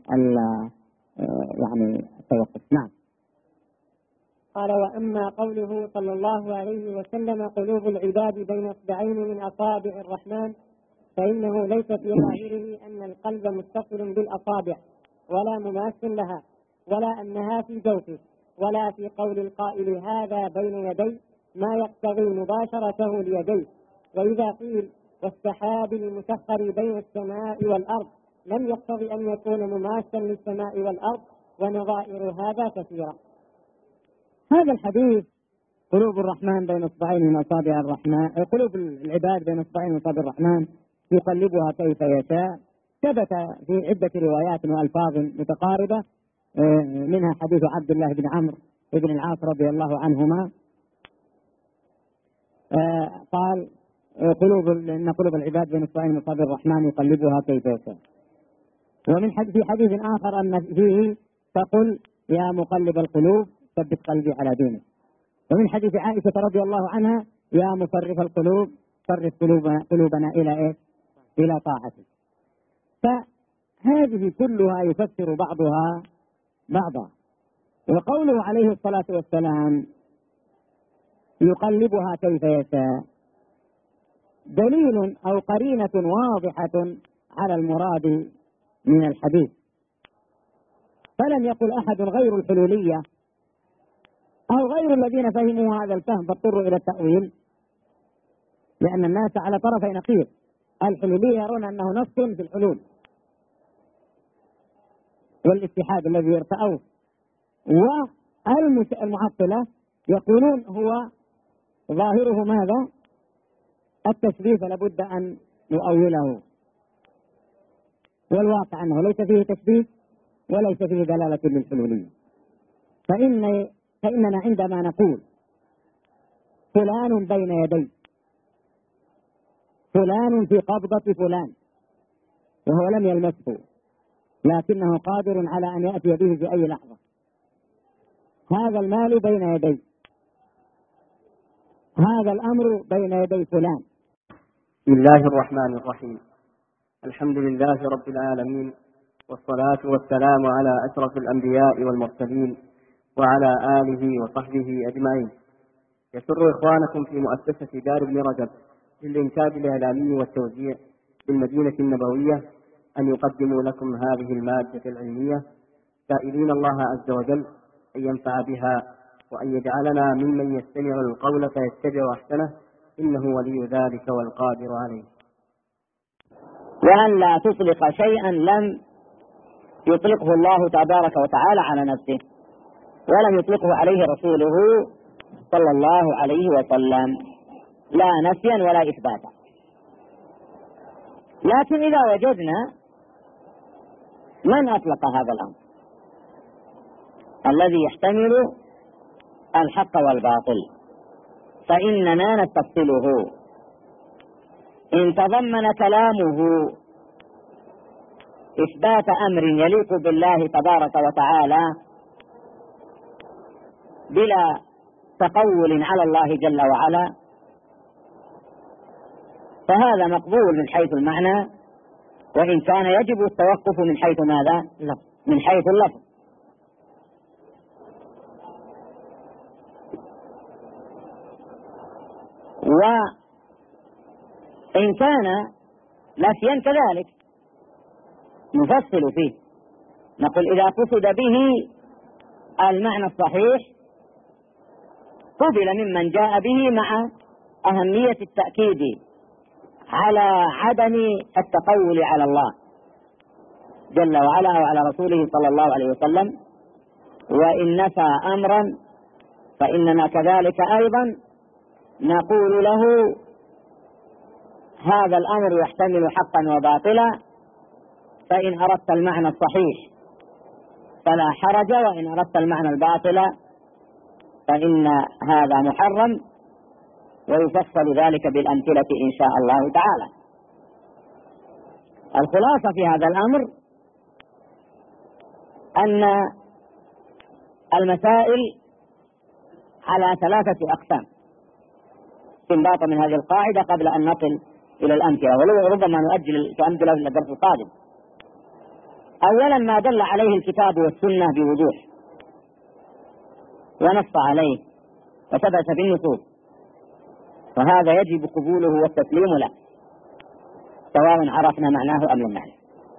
يعني التوقف. نعم. قال وأما قوله صلى الله عليه وسلم قلوب العباد بين اصبعين من أصابع الرحمن، فإنه ليس في ظاهره أن القلب متصل بالأصابع ولا مماس لها، ولا أنها في جوفه، ولا في قول القائل هذا بين يدي ما يقتضي مباشرته ليديه. وإذا قيل والسحاب المسخر بين السماء والأرض لم يقتضي أن يكون مماسا للسماء والأرض، ونظائر هذا كثيرا. هذا الحديث قلوب الرحمن بين اصبعين من اصابع الرحمن، قلوب العباد بين اصبعين من اصابع الرحمن يقلبها كيف يشاء، ثبت في عدة روايات والفاظ متقاربة، منها حديث عبد الله بن عمرو بن العاص رضي الله عنهما قال إن قلوب العباد بين اصبعين من اصابع الرحمن يقلبها كيف يشاء. ومن في حديث آخر أن فيه فقل يا مقلب القلوب ثبت قلبي على دينك. ومن حديث عائشة رضي الله عنها يا مصرف القلوب صرف قلوبنا إلى إيه؟ إلى طاعتك. فهذه كلها يفسر بعضها بعضا. وقوله عليه الصلاة والسلام يقلبها كيف يشاء دليل أو قرينة واضحة على المراد من الحديث. فلم يقل أحد غير الحلولية أو غير الذين فهموا هذا الفهم فاضطروا إلى التأويل، لأن الناس على طرفي نقيض. الحلولية يرون أنه نص في الحلول والاتحاد الذي يرتأوه، والمعطلة يقولون هو ظاهره ماذا؟ التشبيه، فلابد أن نؤوله، والواقع أنه ليس فيه تشبيه وليس فيه دلالة للحلولية. فإننا عندما نقول فلان بين يدي فلان في قبضة فلان وهو لم يلمسه لكنه قادر على أن يأتي به في أي لحظة، هذا المال بين يدي، هذا الأمر بين يدي فلان. بسم الله الرحمن الرحيم. الحمد لله رب العالمين، والصلاة والسلام على أشرف الأنبياء والمرسلين وعلى آله وصحبه أجمعين. يسر إخوانكم في مؤسسة دار ابن رجب للإنتاج الإعلامي والتوزيع بالمدينة النبوية أن يقدموا لكم هذه المادة العلمية، سائلين الله عز وجل أن ينفع بها وأن يجعلنا ممن يستمع القول فيتبع أحسنه، إنه ولي ذلك والقادر عليه. وأن لا تطلق شيئا لم يطلقه الله تبارك وتعالى على نفسه ولم يطلقه عليه رسوله صلى الله عليه وسلم، لا نفيا ولا إثباتا. لكن إذا وجدنا من أطلق هذا الأمر الذي يحتمل الحق والباطل فإننا نستفصله. إن تضمن كلامه إثبات أمر يليق بالله تبارك وتعالى بلا تقول على الله جل وعلا فهذا مقبول من حيث المعنى، وإن كان يجب التوقف من حيث ماذا؟ من حيث اللفظ. وإن كان نفيا كذلك نفصل فيه، نقول إذا قصد به المعنى الصحيح قبل ممن جاء به مع أهمية التأكيد على عدم التقول على الله جل وعلا وعلى رسوله صلى الله عليه وسلم. وإن نفى أمرا فإننا كذلك أيضا نقول له هذا الأمر يحتمل حقا وباطلا، فإن أردت المعنى الصحيح فلا حرج، وإن أردت المعنى الباطل فإن هذا محرم، ويفصل ذلك بالأمثلة إن شاء الله تعالى. الخلاصة في هذا الأمر أن المسائل على 3 أقسام استنباطا من هذه القاعدة قبل أن نصل إلى الأمثلة، ولو ربما نؤجل الأمثلة إلى الدرس القادم. أولا ما دل عليه الكتاب والسنة بوضوح ونص عليه وثبت في النصوص، فهذا يجب قبوله والتسليم له سواء عرفنا معناه أم لم نعرف.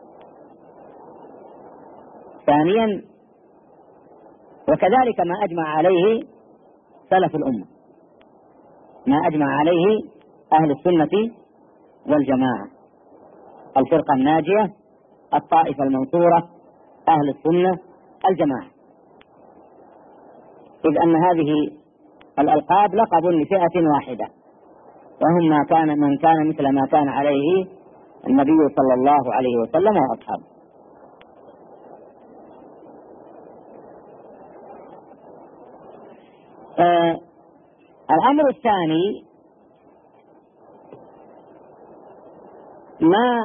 ثانيا وكذلك ما أجمع عليه سلف الأمة، ما أجمع عليه أهل السنة والجماعة، الفرقة الناجية، الطائفة المنصورة، أهل السنة الجماعة، إذ أن هذه الألقاب لقب لفئة واحدة، وهم من كان مثل ما كان عليه النبي صلى الله عليه وسلم وأصحابه. الأمر الثاني ما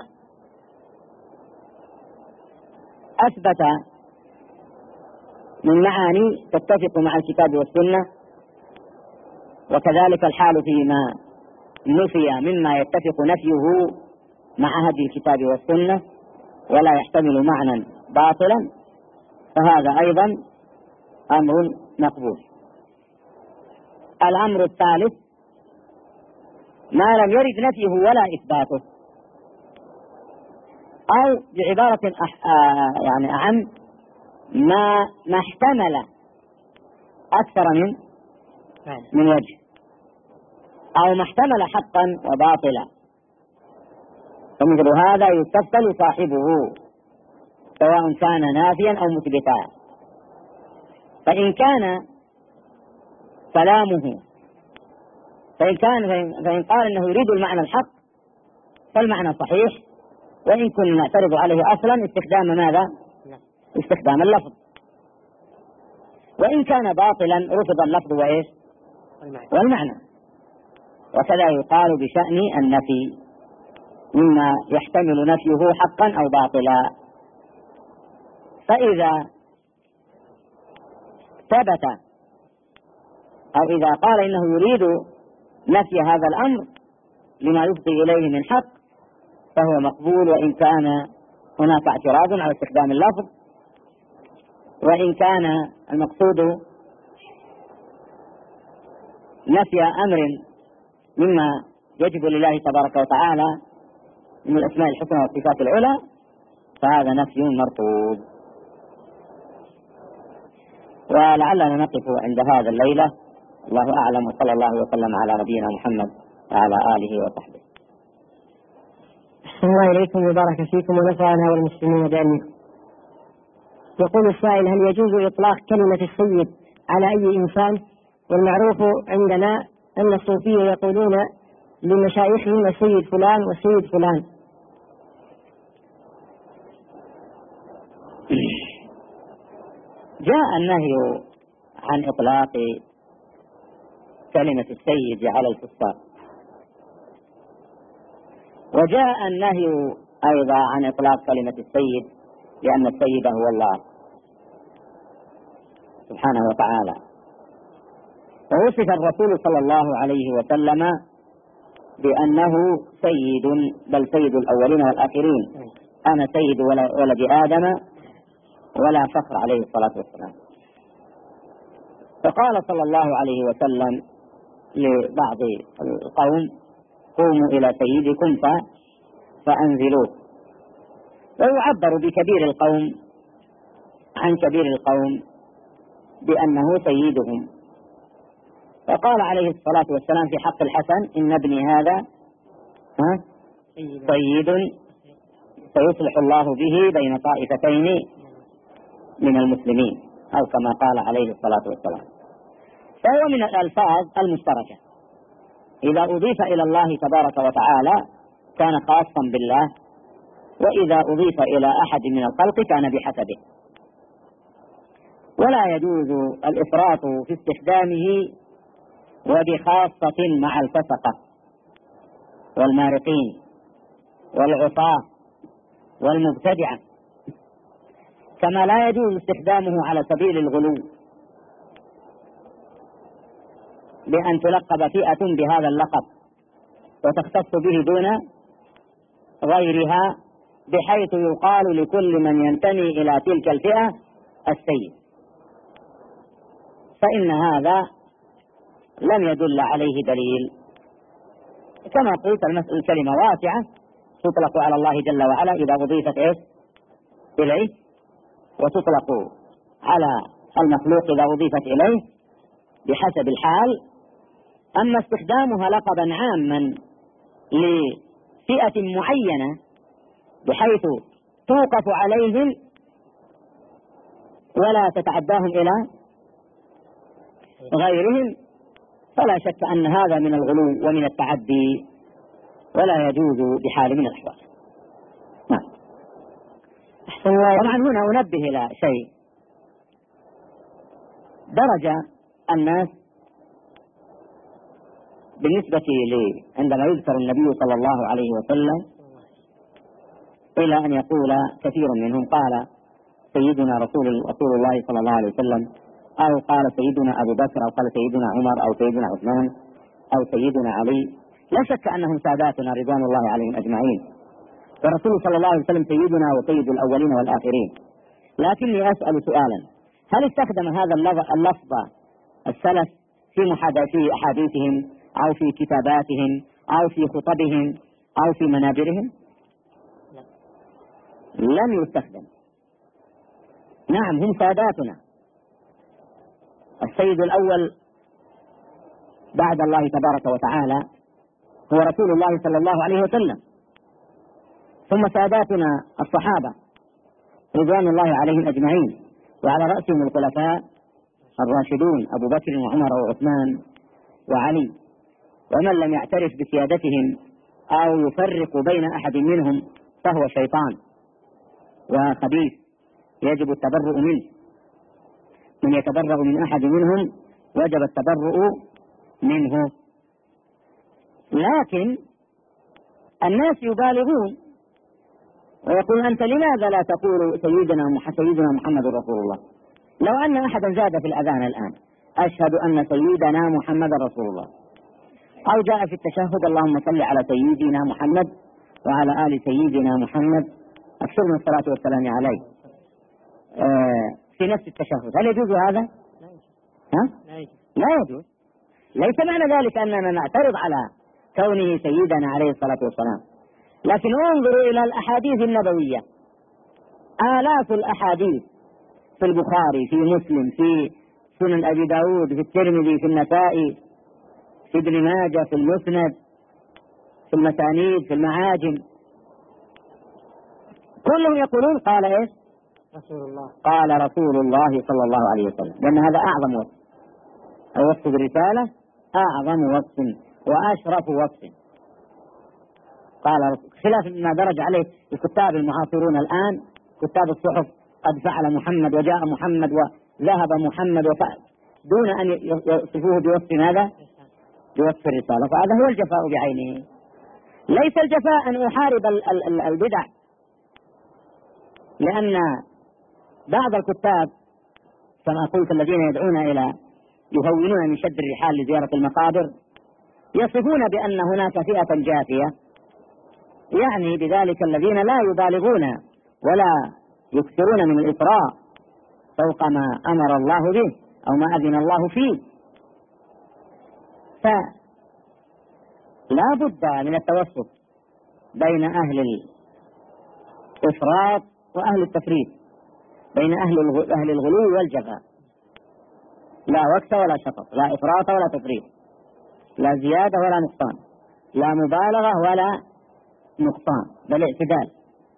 من معاني تتفق مع الكتاب والسنة، وكذلك الحال فيما نفي مما يتفق نفيه مع هدي الكتاب والسنة ولا يحتمل معنى باطلا، فهذا أيضا أمر مقبول. الأمر الثالث ما لم يرد نفيه ولا إثباته، أو بعبارة يعني أعم ما احتمل أكثر من وجه، أو ما احتمل حقا وباطلا، فمثل هذا يستبطل صاحبه سواء كان نافيا أو مثبتا. فإن كان كلامه فإن قال أنه يريد المعنى الحق فالمعنى صحيح، وإن كنا نعترض عليه أصلا استخدام ماذا؟ استخدام اللفظ. وإن كان باطلا رفض اللفظ وإيش؟ والمعنى. وكذا يقال بشأن النفي مما يحتمل نفيه حقا أو باطلا. فإذا ثبت أو إذا قال إنه يريد نفي هذا الأمر لما يفضي إليه من حق فهو مقبول، وإن كان هناك اعتراض على استخدام اللفظ، وإن كان المقصود نفي أمر مما يجب لله تبارك وتعالى من الأسماء الحسنى والصفات العلى فهذا نفي مرفوض. ولعلنا نقف عند هذا الليلة، الله أعلم، وصلى الله وسلم على نبينا محمد وعلى آله وصحبه. أحسن الله إليكم وبارك فيكم ونفعنا والمسلمين بعلمكم. يقول السائل: هل يجوز إطلاق كلمة السيد على أي إنسان؟ والمعروف عندنا أن الصوفية يقولون لمشايخهم السيد فلان والسيد فلان. جاء النهي عن إطلاق كلمة السيد على الكفار، وجاء النهي أيضا عن إطلاق كلمة السيد لأن السيد هو الله سبحانه وتعالى. ووصف الرسول صلى الله عليه وسلم بأنه سيد، بل سيد الأولين والآخرين، أنا سيد ولد آدم ولا فخر عليه الصلاة والسلام. فقال صلى الله عليه وسلم لبعض القوم: قوموا إلى سيدكم فأنزلوه. ويعبر بكبير القوم عن كبير القوم بأنه سيدهم. فقال عليه الصلاة والسلام في حق الحسن: إن ابني هذا سيد سيصلح الله به بين طائفتين من المسلمين، أو كما قال عليه الصلاة والسلام. فهو من الألفاظ المشتركة، إذا أضيف إلى الله تبارك وتعالى كان خاصا بالله، وإذا أضيف إلى أحد من الخلق كان بحسبه. ولا يجوز الإفراط في استخدامه، وبخاصة مع الفسقة والمارقين والعصاة والمبتدعة، كما لا يجوز استخدامه على سبيل الغلو، بأن تلقب فئة بهذا اللقب وتختص به دون غيرها، بحيث يقال لكل من ينتمي إلى تلك الفئة السيد، فإن هذا لم يدل عليه دليل. كما قلت الكلمة واسعة تطلق على الله جل وعلا إذا أضيفت إليه، وتطلق على المخلوق إذا أضيفت إليه بحسب الحال. أما استخدامها لقبا عاما لفئة معينة بحيث توقف عليهم ولا تتعداهم إلى غيرهم، فلا شك أن هذا من الغلو ومن التعدي، ولا يجوز بحال من الأحوال. طبعا هنا أنبه إلى شيء: درج الناس بالنسبة عندما يذكر النبي صلى الله عليه وسلم إلى أن يقول كثير منهم: قال سيدنا رسول الله صلى الله عليه وسلم، أو قال سيدنا أبو بكر، أو قال سيدنا عمر، أو سيدنا عثمان، أو سيدنا علي، لا شك أنهم ساداتنا رضوان الله عليهم أجمعين، والرسول صلى الله عليه وسلم سيدنا وسيد الأولين والآخرين. لكني أسأل سؤالا: هل استخدم هذا اللفظ السلف في أحاديثهم أو في كتاباتهم أو في خطبهم أو في منابرهم؟ لم يستخدم. نعم، هم ساداتنا. السيد الأول بعد الله تبارك وتعالى هو رسول الله صلى الله عليه وسلم، ثم ساداتنا الصحابة رضوان الله عليهم أجمعين، وعلى رأسهم الخلفاء الراشدون أبو بكر وعمر وعثمان وعلي. ومن لم يعترف بسيادتهم أو يفرق بين أحد منهم فهو شيطان وخبيث يجب التبرؤ منه. من يتبرأ من أحد منهم وجب التبرؤ منه. لكن الناس يبالغون ويقول: أنت لماذا لا تقول سيدنا محمد رسول الله؟ لو أن أحدا زاد في الأذان الآن: أشهد أن سيدنا محمد رسول الله، أو جاء في التشهد: اللهم صل على سيدنا محمد وعلى آل سيدنا محمد، أكثرنا الصلاة والسلام عليه، في نفس التشهد، هل يجوز هذا؟ لا يجوز. ليس معنى ذلك أننا نعترض على كونه سيدنا عليه الصلاة والسلام، لكن انظروا إلى الأحاديث النبوية، آلاف الأحاديث في البخاري، في مسلم، في سنن أبي داود، في الترمذي، في النسائي، في ابن ماجه، في المسند، في المسانيد، في المعاجم، كلهم يقولون: قال إيش؟ رسول الله. قال رسول الله صلى الله عليه وسلم، لأن هذا أعظم وصف. الوصف بالرسالة أعظم وصف وأشرف وصف. قال، خلاف ما درج عليه الكتاب المعاصرون الآن، كتاب الصحف: قد فعل محمد، وجاء محمد، وذهب محمد، وفعل، دون أن يصفوه بوصف ماذا؟ بوصف الرسالة. فهذا هو الجفاء بعينه. ليس الجفاء أن أحارب البدع، لأن بعض الكتاب كما قلت الذين يدعون إلى يهونون من شد الرحال لزيارة المقابر يصفون بأن هناك فئة جافية، يعني بذلك الذين لا يبالغون ولا يكثرون من الإطراء فوق ما أمر الله به أو ما أذن الله فيه. فلا بد من التوسط بين أهل الإفراط وأهل التفريط، بين أهل الغلو والجفاء، لا وقت ولا شطط، لا إفراط ولا تفريط، لا زيادة ولا نقصان، لا مبالغة ولا نقصان، بل اعتدال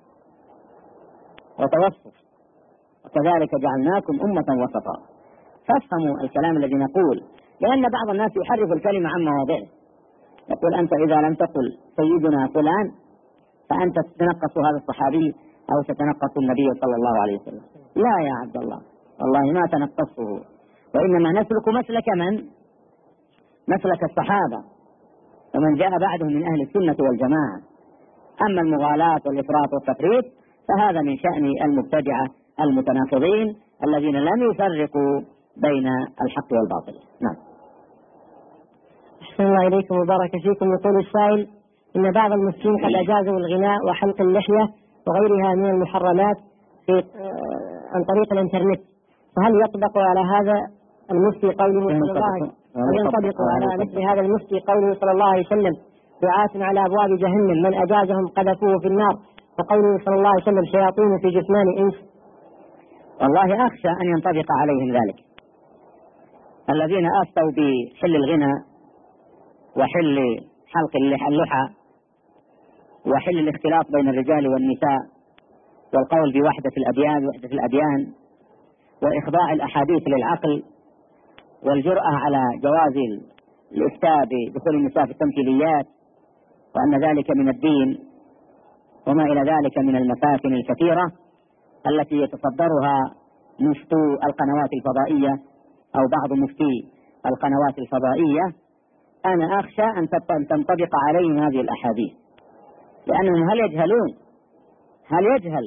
وتوسط. وكذلك جعلناكم أمة وسطا. فافهموا الكلام الذي نقول، لأن بعض الناس يحرف الكلمة عن مواضعه، يقول: أنت إذا لم تقل سيدنا فلان فأنت تتنقص هذا الصحابي أو تتنقص النبي صلى الله عليه وسلم. لا يا عبد الله، والله ما تنقصه، وإنما نسلك مسلك الصحابة ومن جاء بعدهم من أهل السنة والجماعة. أما المغالاة والإفراط والتفريط فهذا من شأن المبتدعة المتناقضين الذين لم يفرقوا بين الحق والباطل. نعم. أحسن الله إليكم وبارك فيكم. يقول السائل: إن بعض المسلمين قد أجازوا الغناء وحلق اللحية وغيرها من المحرمات عن طريق الإنترنت، فهل يطبق على هذا المفتي قوله صلى الله عليه وسلم؟ هل ينطبق على مثل هذا المفتي قوله صلى الله عليه وسلم: دعاة على أبواب جهنم من أجازهم قذفوه في النار، وقوله صلى الله عليه وسلم: شياطين في جثمان إنس؟ والله أخشى أن ينطبق عليهم ذلك. الذين أفتوا بحل الغنى وحل حلق اللحى وحل الاختلاط بين الرجال والنساء والقول بوحدة الأديان وإخضاع الأحاديث للعقل والجرأة على جواز الإفتاء بدخول النساء في التمثيليات وأن ذلك من الدين وما إلى ذلك من المفاتن الكثيرة التي يتصدرها مفتو القنوات الفضائية أو بعض مفتي القنوات الفضائية، أنا أخشى أن تنطبق عليهم هذه الأحاديث، لأنهم هل يجهل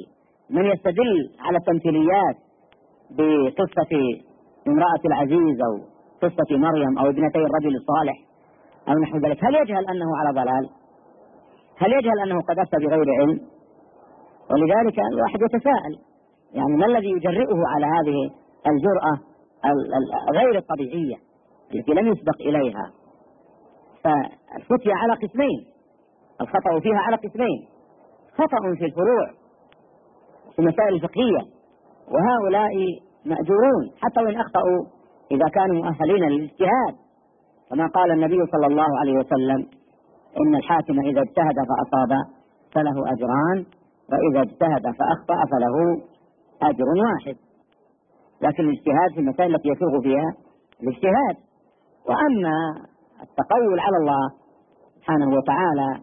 من يستدل على التمثيليات بقصة امرأة العزيز أو قصة مريم أو ابنتي الرجل الصالح أو نحو ذلك، هل يجهل أنه على ضلال؟ هل يجهل أنه قد أفتى بغير علم؟ ولذلك الواحد يتساءل يعني ما الذي يجرئه على هذه الجرأة غير الطبيعية التي لم يسبق إليها. فالفتية على قسمين، الخطأ فيها على قسمين: خطأ في الفروع في المسائل الفقهية، وهؤلاء مأجورون حتى وإن أخطأوا إذا كانوا مؤهلين للاجتهاد، كما قال النبي صلى الله عليه وسلم: إن الحاكم إذا اجتهد فأصاب فله أجران، وإذا اجتهد فأخطأ فله أجر واحد. لكن الاجتهاد في المسائل التي يسوغ فيها الاجتهاد. وأما التقول على الله سبحانه وتعالى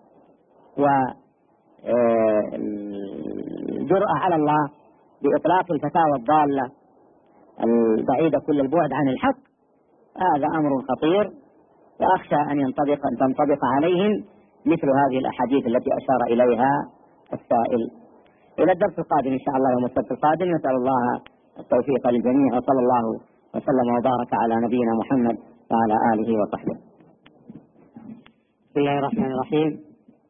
والجرأة على الله بإطلاق الفتاوى الضالة البعيدة كل البعد عن الحق، هذا أمر خطير، وأخشى أن تنطبق عليهم مثل هذه الأحاديث التي أشار إليها السائل. إلى الدرس القادم إن شاء الله يوم السبت القادم، نسأل الله التوفيق للجميع، وصلى الله وسلم وبارك على نبينا محمد وعلى آله وصحبه. بسم الله الرحمن الرحيم.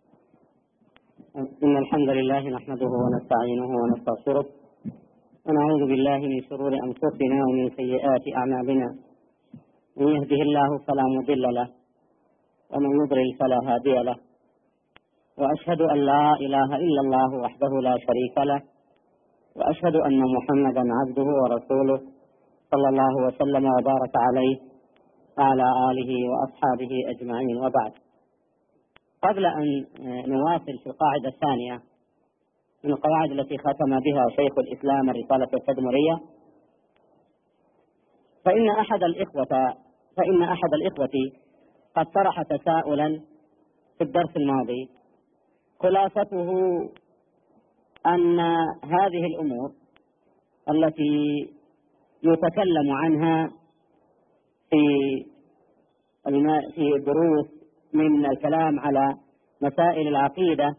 إن الحمد لله نحمده ونستعينه ونستغفره، ونعوذ بالله من شرور أنفسنا ومن سيئات أعمالنا. من يهده الله فلا مضل له، ومن يضلل فلا هادي له، وأشهد أن لا إله إلا الله وحده لا شريك له، وأشهد أن محمدا عبده ورسوله صلى الله وسلم وبارك عليه وعلى آله وأصحابه أجمعين، وبعد. قبل أن نواصل في القاعدة الثانية من القواعد التي ختم بها شيخ الإسلام الرسالة التدمرية، فإن أحد الإخوة قد طرح تساؤلا في الدرس الماضي، خلاصته أن هذه الأمور التي يتكلم عنها في الدروس من الكلام على مسائل العقيدة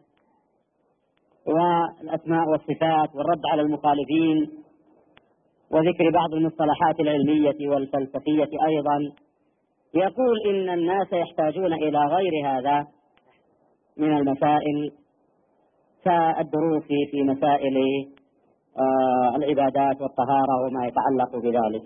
والأسماء والصفات والرد على المخالفين وذكر بعض المصطلحات العلمية والفلسفية أيضا، يقول إن الناس يحتاجون إلى غير هذا من المسائل كالدروس في مسائل العبادات والطهارة وما يتعلق بذلك.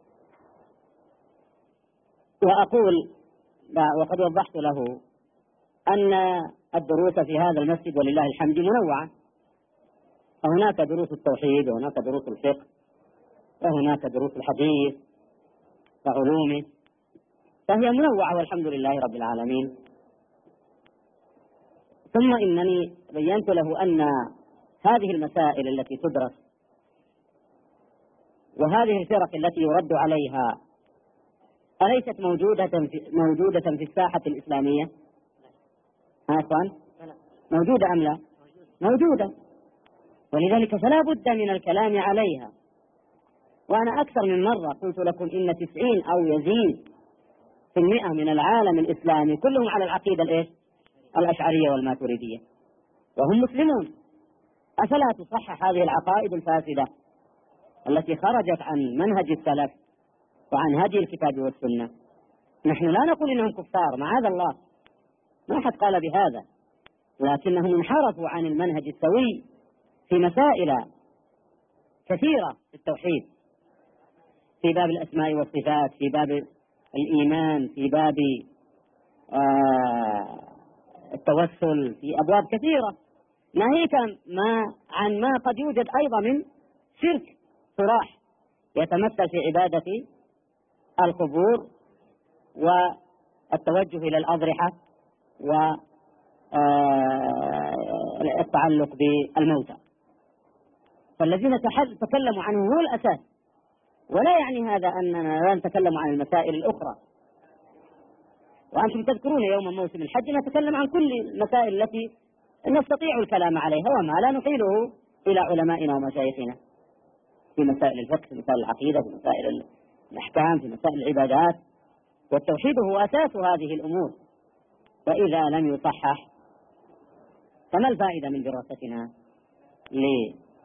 وأقول وقد وضحت له أن الدروس في هذا المسجد ولله الحمد منوعة، فهناك دروس التوحيد، وهناك دروس الفقه، وهناك دروس الحديث وعلومه، فهي منوعة والحمد لله رب العالمين. ثم إنني بينت له أن هذه المسائل التي تدرس وهذه الفرق التي يرد عليها أليست موجودة في الساحة الإسلامية؟ أخوان، موجودة أم لا؟ موجودة، ولذلك فلا بد من الكلام عليها. وأنا أكثر من مرة قلت لكم إن 90 أو يزيد في 100 من العالم الإسلامي كلهم على العقيدة الأشعرية والماتريدية، وهم مسلمون. أفلا تصحح هذه العقائد الفاسدة التي خرجت عن منهج السلف وعن هدي الكتاب والسنة؟ نحن لا نقول إنهم كفار، معاذ الله، ما أحد قال بهذا، لكنهم انحرفوا عن المنهج السوي في مسائل كثيرة في التوحيد، في باب الأسماء والصفات، في باب الإيمان، في باب التوسل، في أبواب كثيرة، ناهيك عن ما قد يوجد أيضا من شرك صراح يتمثل في عبادة القبور والتوجه إلى الأضرحة والتعلق بالموتى. فالذين تكلموا عنه هو الأساس، ولا يعني هذا أننا لا نتكلم عن المسائل الأخرى. وأنتم تذكرون يوم موسم الحج نتكلم عن كل المسائل التي نستطيع الكلام عليها وما لا نحيله إلى علمائنا ومشايخنا في مسائل الفقه، في مسائل العقيدة، في مسائل الأحكام، في مسائل العبادات. والتوحيد هو أساس هذه الأمور، وإذا لم يصحح فما الفائدة من دراستنا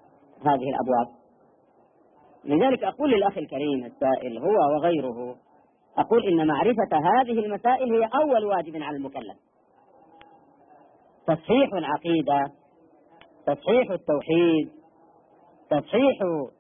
هذه الأبواب. لذلك أقول للأخ الكريم السائل هو وغيره، أقول إن معرفة هذه المسائل هي أول واجب على المكلف. تصحيح العقيدة، تصحيح التوحيد، تصحيح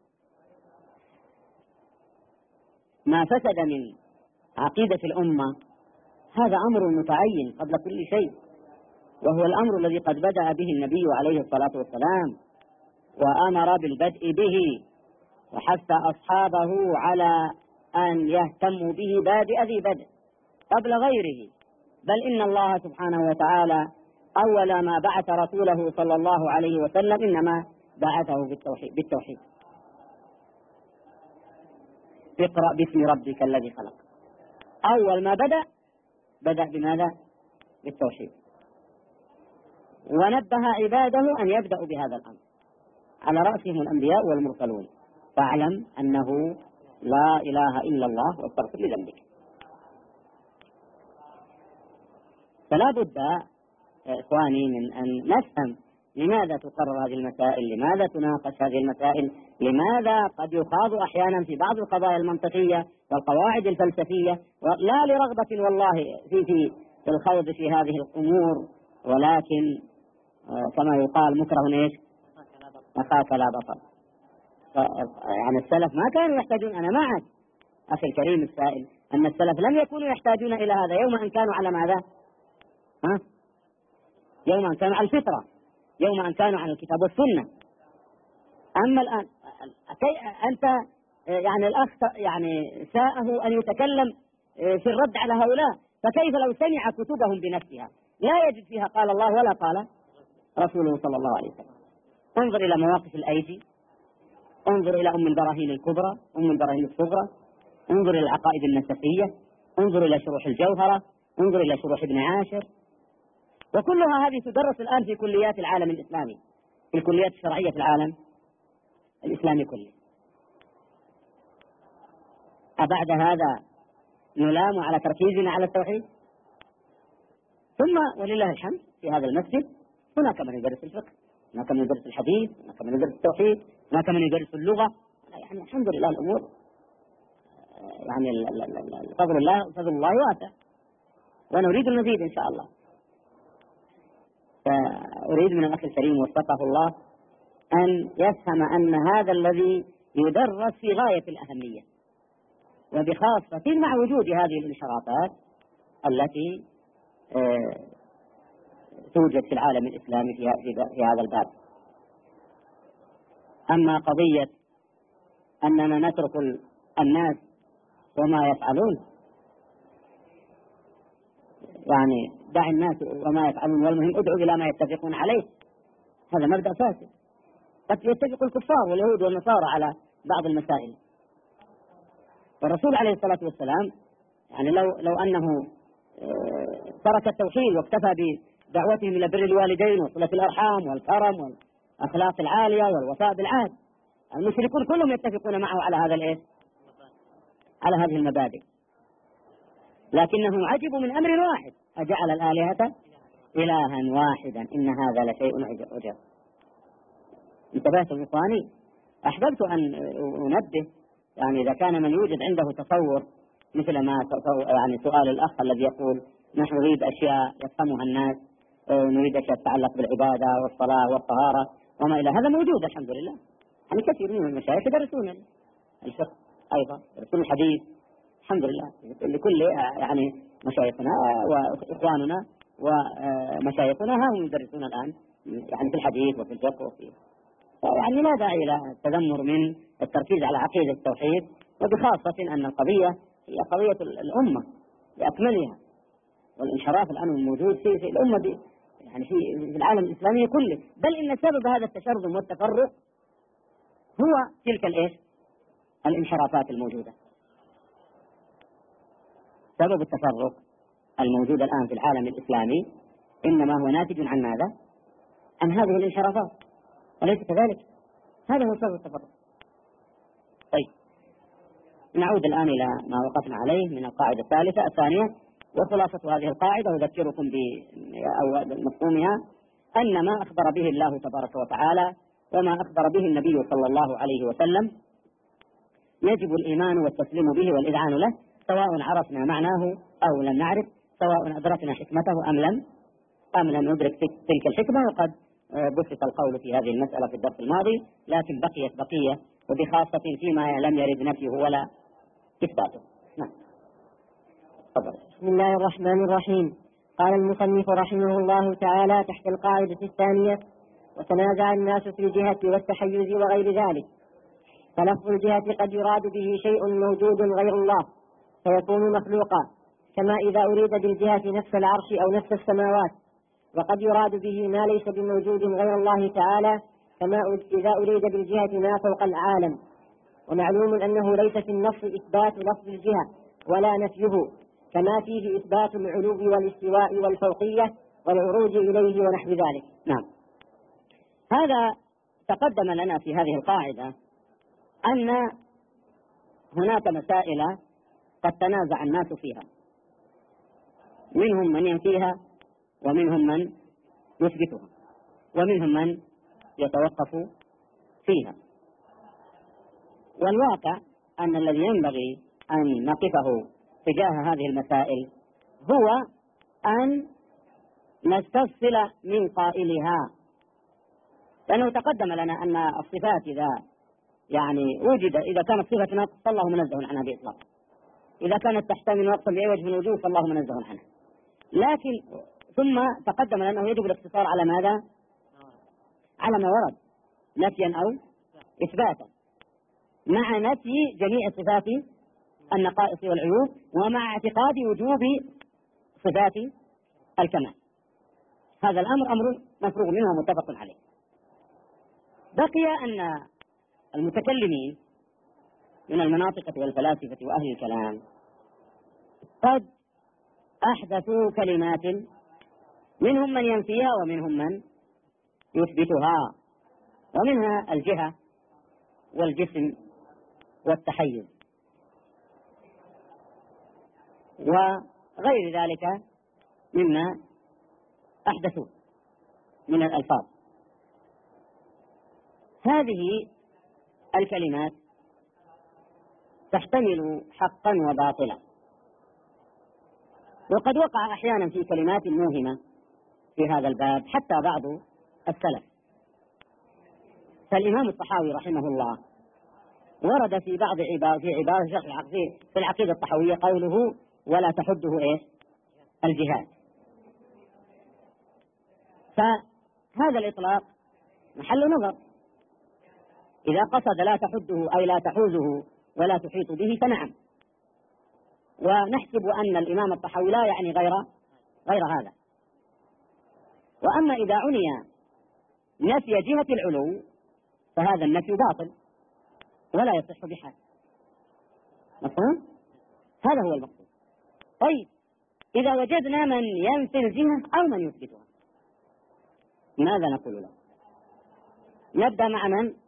ما فسد من عقيدة الأمة، هذا أمر متعين قبل كل شيء، وهو الأمر الذي قد بدأ به النبي عليه الصلاة والسلام وأمر بالبدء به وحث أصحابه على أن يهتموا به بادئ ذي بدء قبل غيره. بل إن الله سبحانه وتعالى أول ما بعث رسوله صلى الله عليه وسلم إنما بعثه بالتوحيد. اقرأ باسم ربك الذي خلق. أول ما بدأ بماذا؟ بالتوحيد، ونبه عباده أن يبدأوا بهذا الأمر، على رأسهم الأنبياء والمرسلون. فاعلم أنه لا إله إلا الله واستغفر لذنبك. فلا بد إخواني من أن نفهم لماذا تقرر هذه المسائل، لماذا تناقش هذه المسائل، لماذا قد يخاض أحيانا في بعض القضايا المنطقية والقواعد الفلسفية، لا لرغبة والله في الخوض في هذه الأمور، ولكن كما يقال مكره ايش؟ أخاك لا بطل. يعني السلف ما كانوا يحتاجون، أنا معك أخي الكريم السائل أن السلف لم يكونوا يحتاجون إلى هذا يوم أن كانوا على ماذا؟ يوم أن كانوا على الفطرة، يوم أن كانوا على الكتاب والسنة. أما الآن أنت يعني الأخ يعني ساءه أن يتكلم في الرد على هؤلاء، فكيف لو سمع كتبهم بنفسها لا يجد فيها قال الله ولا قال رسوله صلى الله عليه وسلم. انظر إلى مواقف الأيدي، انظر إلى أم البراهين الكبرى، أم البراهين الصغرى، انظر إلى العقائد النسفية، انظر إلى شروح الجوهرة، انظر إلى شروح ابن عاشر، وكلها هذه تدرس الآن في كليات العالم الإسلامي، في الكليات الشرعية في العالم الإسلامي كله. أبعد هذا نلام على تركيزنا على التوحيد؟ ثم ولله الحمد في هذا المسجد هناك من يدرس الفقه، هناك من يدرس الحديث، هناك من يدرس التوحيد، هناك من يدرس اللغة. يعني الحمد لله الأمور يعني فضل الله واسع، ونريد المزيد إن شاء الله. فأريد من الأخ الكريم وفقه الله أن يفهم أن هذا الذي يدرس في غاية الأهمية، وبخاصة مع وجود هذه الانحرافات التي توجد في العالم الإسلامي في هذا الباب. أما قضية أننا نترك الناس وما يفعلون، يعني دع الناس وما يفعلون والمهم ادعو إلى ما يتفقون عليه، هذا مبدأ فاسد. قد يتفق الكفار واليهود والنصارى على بعض المسائل، والرسول عليه الصلاة والسلام يعني لو أنه ترك التوحيد واكتفى بدعوتهم إلى بر الوالدين وصلة الأرحام والكرم والأخلاق العالية والوفاء بالعهد، المشركون كلهم يتفقون معه على هذا الإيه؟ على هذه المبادئ، لكنهم عجبوا من أمر واحد: أجعل الآلهة إلها واحدا إن هذا لشيء عجب. انتبهتم إخواني؟ أحببت أن أنبه، يعني إذا كان من يوجد عنده تصور مثل ما يعني سؤال الأخ الذي يقول نحن نريد أشياء يفهمها الناس، نريد أشياء تتعلق بالعبادة والصلاة والطهارة وما إلى هذا، موجود الحمد لله. يعني كثير من المشايخ يدرسون الفقه أيضا، يدرسون الحديث الحمد لله، لكل يعني مشايخنا وإخواننا ومشايخنا هم يدرسون الآن يعني في الحديث وفي الفقه وفي، يعني لا داعي إلى التذمر من التركيز على عقيدة التوحيد، وبخاصة أن القضية هي قضية الأمة بأكملها، والانحراف الآن الموجود في الأمة يعني في العالم الإسلامي كله. بل إن سبب هذا التشرذم والتفرق هو تلك الانحرافات الموجودة. سبب التفرق الموجود الآن في العالم الإسلامي إنما هو ناتج عن ماذا؟ عن هذه الانحرافات، أليس كذلك؟ هذا هو سبب التفرق. طيب، نعود الآن إلى ما وقفنا عليه من القاعدة الثالثة الثانية، وخلاصة هذه القاعدة أذكركم بمفهومها: أن ما أخبر به الله تبارك وتعالى وما أخبر به النبي صلى الله عليه وسلم يجب الإيمان والتسليم به والإذعان له، سواء عرفنا معناه أو لم نعرف، سواء أدركنا حكمته أم لم ندرك تلك الحكمة. وقد بسط القول في هذه المسألة في الدرس الماضي، لكن بقيت بقية، وبخاصة فيما لم يرد نفيه ولا إثباته. نعم. تفضل. بسم الله الرحمن الرحيم. قال المصنف رحمه الله تعالى تحت القاعدة الثانية: وتنازع الناس في الجهة والتحيز وغير ذلك. فلفظ الجهة قد يراد به شيء موجود غير الله فيكون مخلوقا، كما إذا أريد بالجهة نفس العرش أو نفس السماوات، وقد يراد به ما ليس بموجود غير الله تعالى، كما إذا أريد بالجهة ما فوق العالم. ومعلوم أنه ليس في النص إثبات لفظ الجهة ولا نفيه، كما فيه إثبات العلو والاستواء والفوقية والعروج إليه ونحو ذلك. نعم. هذا تقدم لنا في هذه القاعدة أن هناك مسائل قد تنازع الناس فيها، منهم من ينفيها ومنهم من يثبتها ومنهم من يتوقف فيها. والواقع أن الذي ينبغي أن نقفه تجاه هذه المسائل هو أن نستفصل من قائلها، لأنه تقدم لنا أن الصفات إذا كانت صفة نقص فالله منزه عنها بإطلاق، إذا كانت تحتمل نقصا بأي وجه من الوجوه فالله منزه عنها. لكن ثم تقدم لنا أنه يجب الاقتصار على ماذا؟ على ما ورد نفيا أو إثباتا، مع نفي جميع صفات النقائص والعيوب، ومع اعتقاد وجوب صفات الكمال. هذا الأمر أمر مفروغ منه ومتفق عليه. بقي أن المتكلمين من المناطقة والفلاسفة وأهل الكلام قد أحدثوا كلمات منهم من ينفيها ومنهم من يثبتها، ومنها الجهة والجسم والتحيز وغير ذلك مما أحدثوا من الألفاظ. هذه الكلمات تحتمل حقا وباطلا، وقد وقع أحيانا في كلمات موهمة في هذا الباب حتى بعض السلف. فالإمام الطحاوي رحمه الله ورد في بعض عبارة في العقيدة الطحاوية قوله: ولا تحده الجهاد. فهذا الإطلاق محل نظر. إذا قصد لا تحده أي لا تحوزه ولا تحيط به فنعم، ونحسب أن الإمام الطحاوي لا يعني غير هذا. وأما إذا عني نفي جهة العلو فهذا النفي باطل ولا يصح بحال. مفهوم؟ هذا هو المقصود. طيب، إذا وجدنا من ينفي الجهة أو من يثبتها ماذا نقول له؟ نبدأ مع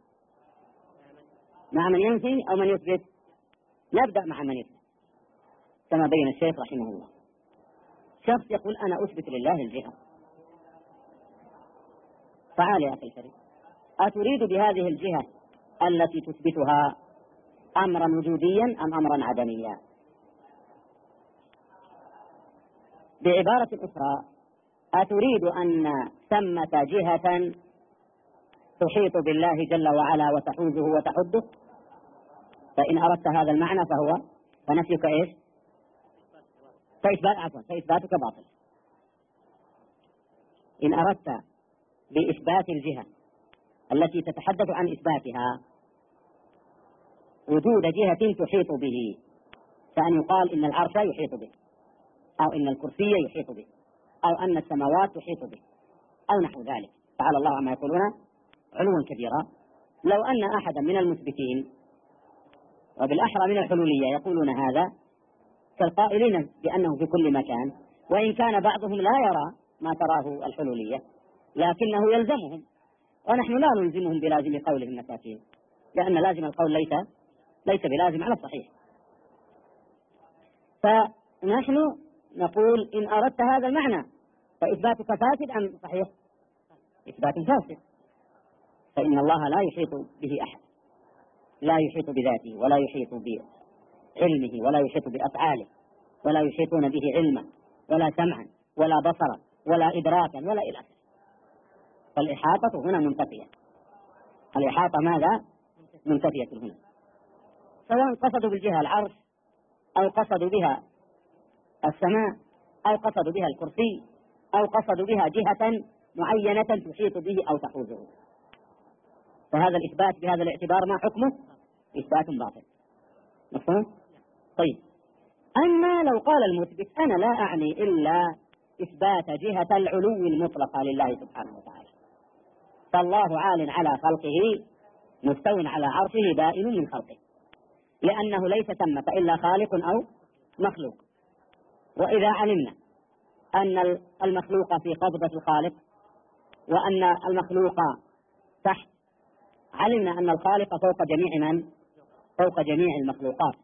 من ينفي أو من يثبت؟ نبدأ مع من يثبت، كما بين الشيخ رحمه الله. شخص يقول: أنا أثبت لله الجهة. تعال يا أخي الكريم، أتريد بهذه الجهة التي تثبتها أمرا وجوديا أم أمرا عدميا؟ بعبارة أخرى، أتريد أن ثمة جهة تحيط بالله جل وعلا وتحوزه وتحده؟ فإن أردت هذا المعنى فنفيك فإثباتك باطل. إن أردت بإثبات الجهة التي تتحدث عن إثباتها وجود جهة تحيط به، كأن يقال إن العرش يحيط به، أو إن الكرسي يحيط به، أو أن السماوات تحيط به، أو نحو ذلك، تعالى الله عما يقولون علوا كبيرا. لو أن أحدا من المثبتين وبالأحرى من الحلولية يقولون هذا، كالقائلين بأنه في كل مكان، وإن كان بعضهم لا يرى ما تراه الحلولية لكنه يلزمهم، ونحن لا نلزمهم بلازم قولهم المساكين، لأن لازم القول ليس بلازم على الصحيح. فنحن نقول: إن أردت هذا المعنى فإثباتك فاسد أم صحيح؟ إثبات فاسد. فإن الله لا يحيط به أحد، لا يحيط بذاته ولا يحيط بعلمه ولا يحيط بأفعاله، ولا يحيطون به علما ولا سمعا ولا بصرا ولا إدراكا ولا إلى آخره. فالإحاطة هنا منتفية، الإحاطة ماذا؟ منتفية هنا، سواء قصدوا بالجهة العرش أو قصدوا بها السماء أو قصدوا بها الكرسي أو قصدوا بها جهة معينة تحيط به أو تحوزه، فهذا الإثبات بهذا الاعتبار ما حكمه؟ إثبات باطل. مفهوم؟ طيب، أما لو قال المثبت أنا لا أعني إلا إثبات جهة العلو المطلقة لله سبحانه وتعالى، فالله عال على خلقه مستو على عرشه بائن من خلقه، لأنه ليس ثمة إلا خالق أو مخلوق. وإذا علمنا أن المخلوق في قبضة الخالق وأن المخلوق تحت، علمنا أن الخالق فوق جميع من؟ فوق جميع المخلوقات،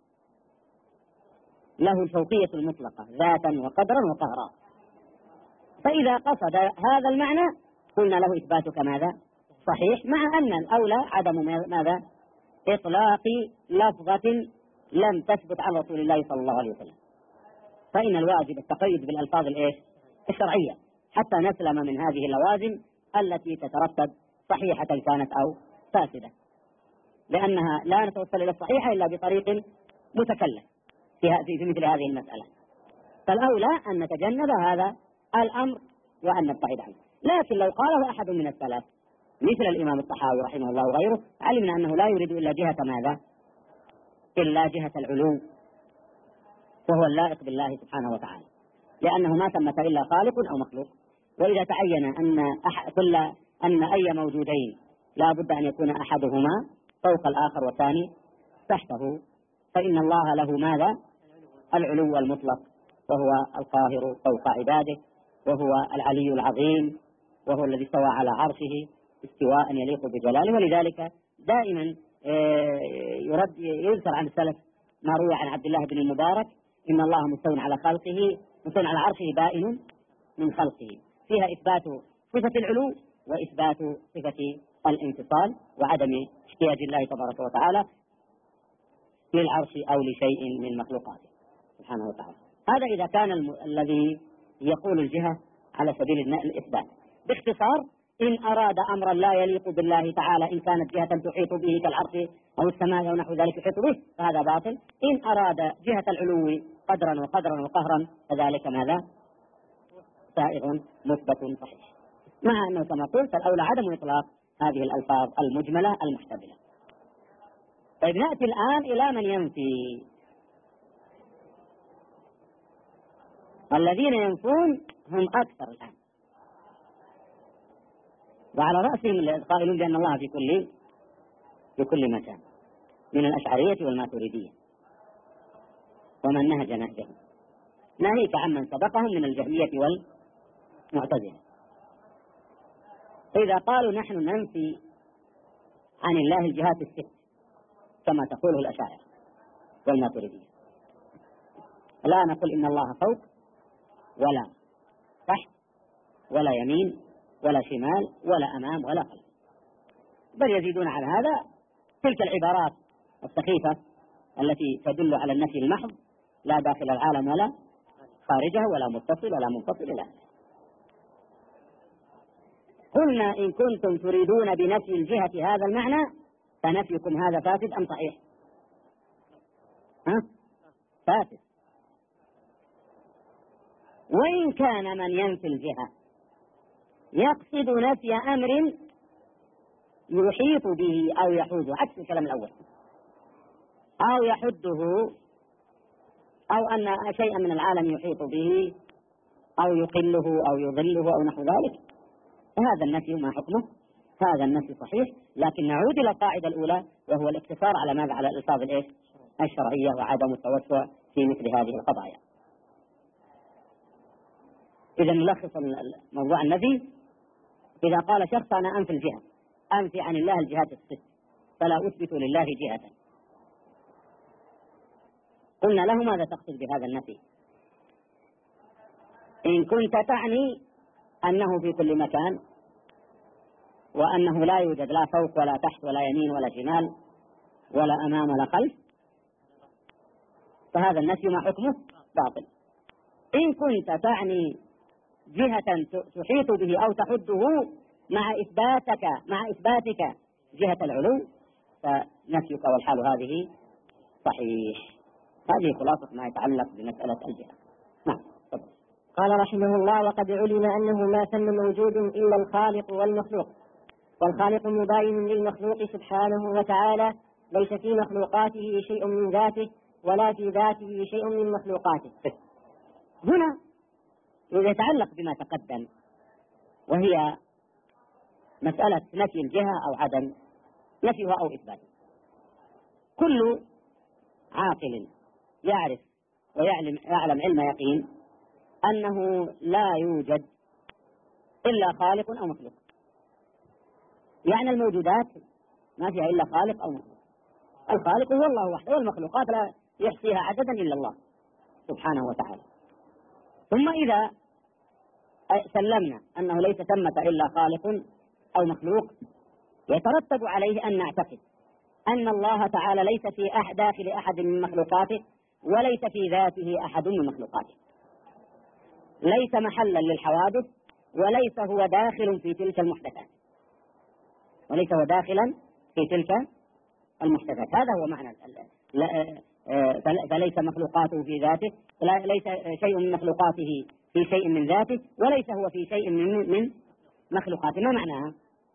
له الفوقية المطلقة ذاتا وقدرا وقهرا. فإذا قصد هذا المعنى قلنا له إثباتك ماذا؟ صحيح، مع أن الأولى عدم ماذا؟ إطلاق لفظة لم تثبت عن رسول الله صلى الله عليه وسلم، فإن الواجب التقيد بالألفاظ الشرعية حتى نسلم من هذه اللوازم التي تترتب صحيحة كانت أو فاسدة، لأنها لا نتوصل إلى الصحيحة إلا بطريق متكلف في مثل هذه المسألة. فالأولى أن نتجنب هذا الأمر وأن نبتعد عنه. لكن لو قاله أحد من السلف مثل الإمام الطحاوي رحمه الله وغيره، علمنا أنه لا يريد إلا جهة ماذا؟ إلا جهة العلو، وهو اللائق بالله سبحانه وتعالى، لأنه ما ثمة إلا خالق أو مخلوق. وإذا تعين أن أي موجودين لا بد أن يكون أحدهما فوق الآخر والثاني تحته، فإن الله له ماذا؟ العلو المطلق، وهو القاهر فوق عباده، وهو العلي العظيم، وهو الذي استوى على عرشه استواء يليق بجلاله. ولذلك دائما يذكر عن السلف ما روي عن عبد الله بن المبارك إن الله مستو على خلقه، مستو على عرشه بائن من خلقه، فيها إثبات صفة العلو وإثبات صفة الانفصال وعدم احتياج الله تبارك وتعالى للعرش أو لشيء من مخلوقاته سبحانه وتعالى. هذا إذا كان الذي يقول الجهة على سبيل الإثبات. باختصار، إن أراد أمرا لا يليق بالله تعالى، إن كانت جهة تحيط به كالعرش أو السماء أو نحو ذلك يحيط به، فهذا باطل. إن أراد جهة العلو قدرا وقدرا وقهرا فذلك ماذا؟ سائغ مثبت صحيح، مع أنه كما قلت الأولى عدم إطلاق هذه الألفاظ المجملة المحتملة. طيب، نأتي الآن إلى من ينفي. الذين ينفون هم أكثر الآن، وعلى رأسهم القائلون بأن الله في كل مكان من الأشعرية والماتريدية، ومن نهج نهجهم، ناهيك عمن سبقهم من الجهمية والمعتزلة. فإذا قالوا نحن ننفي عن الله الجهات الست كما تقوله الأشاعرة والماتريدية، لا نقول إن الله فوق ولا تحت ولا يمين ولا شمال ولا أمام ولا خلف، بل يزيدون على هذا تلك العبارات السخيفة التي تدل على النفي المحض، لا داخل العالم ولا خارجه ولا متصل ولا منفصل إلى آخره. قلنا إن كنتم تريدون بنفي الجهة هذا المعنى فنفيكم هذا فاسد أم صحيح؟ فاسد. وإن كان من ينفي الجهة يقصد نفي أمر يحيط به أو يحوزه، عكس الكلام الأول، أو يحده، أو أن شيئا من العالم يحيط به أو يقله أو يظله أو نحو ذلك، فهذا النفي ما حكمه؟ هذا النفي صحيح. لكن نعود إلى القاعدة الأولى، وهو الاقتصار على ماذا؟ على الألفاظ الشرعية وعدم التوسع في مثل هذه القضايا. إذا نلخص موضوع النفي. إذا قال شخص أنا أنفي الجهة، أنفي عن الله الجهات الست فلا أثبت لله جهة، قلنا له ماذا تقصد بهذا النفي؟ إن كنت تعني أنه في كل مكان وأنه لا يوجد لا فوق ولا تحت ولا يمين ولا شمال ولا أمام ولا خلف، فهذا النفي ما حكمه باطل. إن كنت تعني جهة تحيط به أو تحده مع إثباتك جهة العلو، فنفيك والحال هذه صحيح. هذه خلاصة ما يتعلق بمسألة الجهة. نعم. قال رحمه الله: وقد علم أنه ما ثم موجود إلا الخالق والمخلوق، والخالق مباين للمخلوق سبحانه وتعالى، ليس في مخلوقاته شيء من ذاته ولا في ذاته شيء من مخلوقاته. هنا يتعلق بما تقدم، وهي مسألة نفي الجهة أو عدم نفيها أو إثباتها. كل عاقل يعرف ويعلم علم يقين أنه لا يوجد إلا خالق أو مخلوق، يعني الموجودات ما فيها إلا خالق أو مخلوق. الخالق هو الله وحده، والمخلوقات لا يحصيها عددا إلا الله سبحانه وتعالى. ثم إذا سلمنا أنه ليس ثمة إلا خالق أو مخلوق، يترتب عليه أن نعتقد أن الله تعالى ليس في داخل أحد من مخلوقاته، وليس في ذاته أحد من مخلوقاته، ليس محلا للحوادث، وليس هو داخل في تلك المحدثات، وليس هو داخلا في تلك المحدثات. هذا هو معنى فليس مخلوقاته في ذاته، ليس شيء من مخلوقاته في شيء من ذاته، وليس هو في شيء من مخلوقاته. ما معناها؟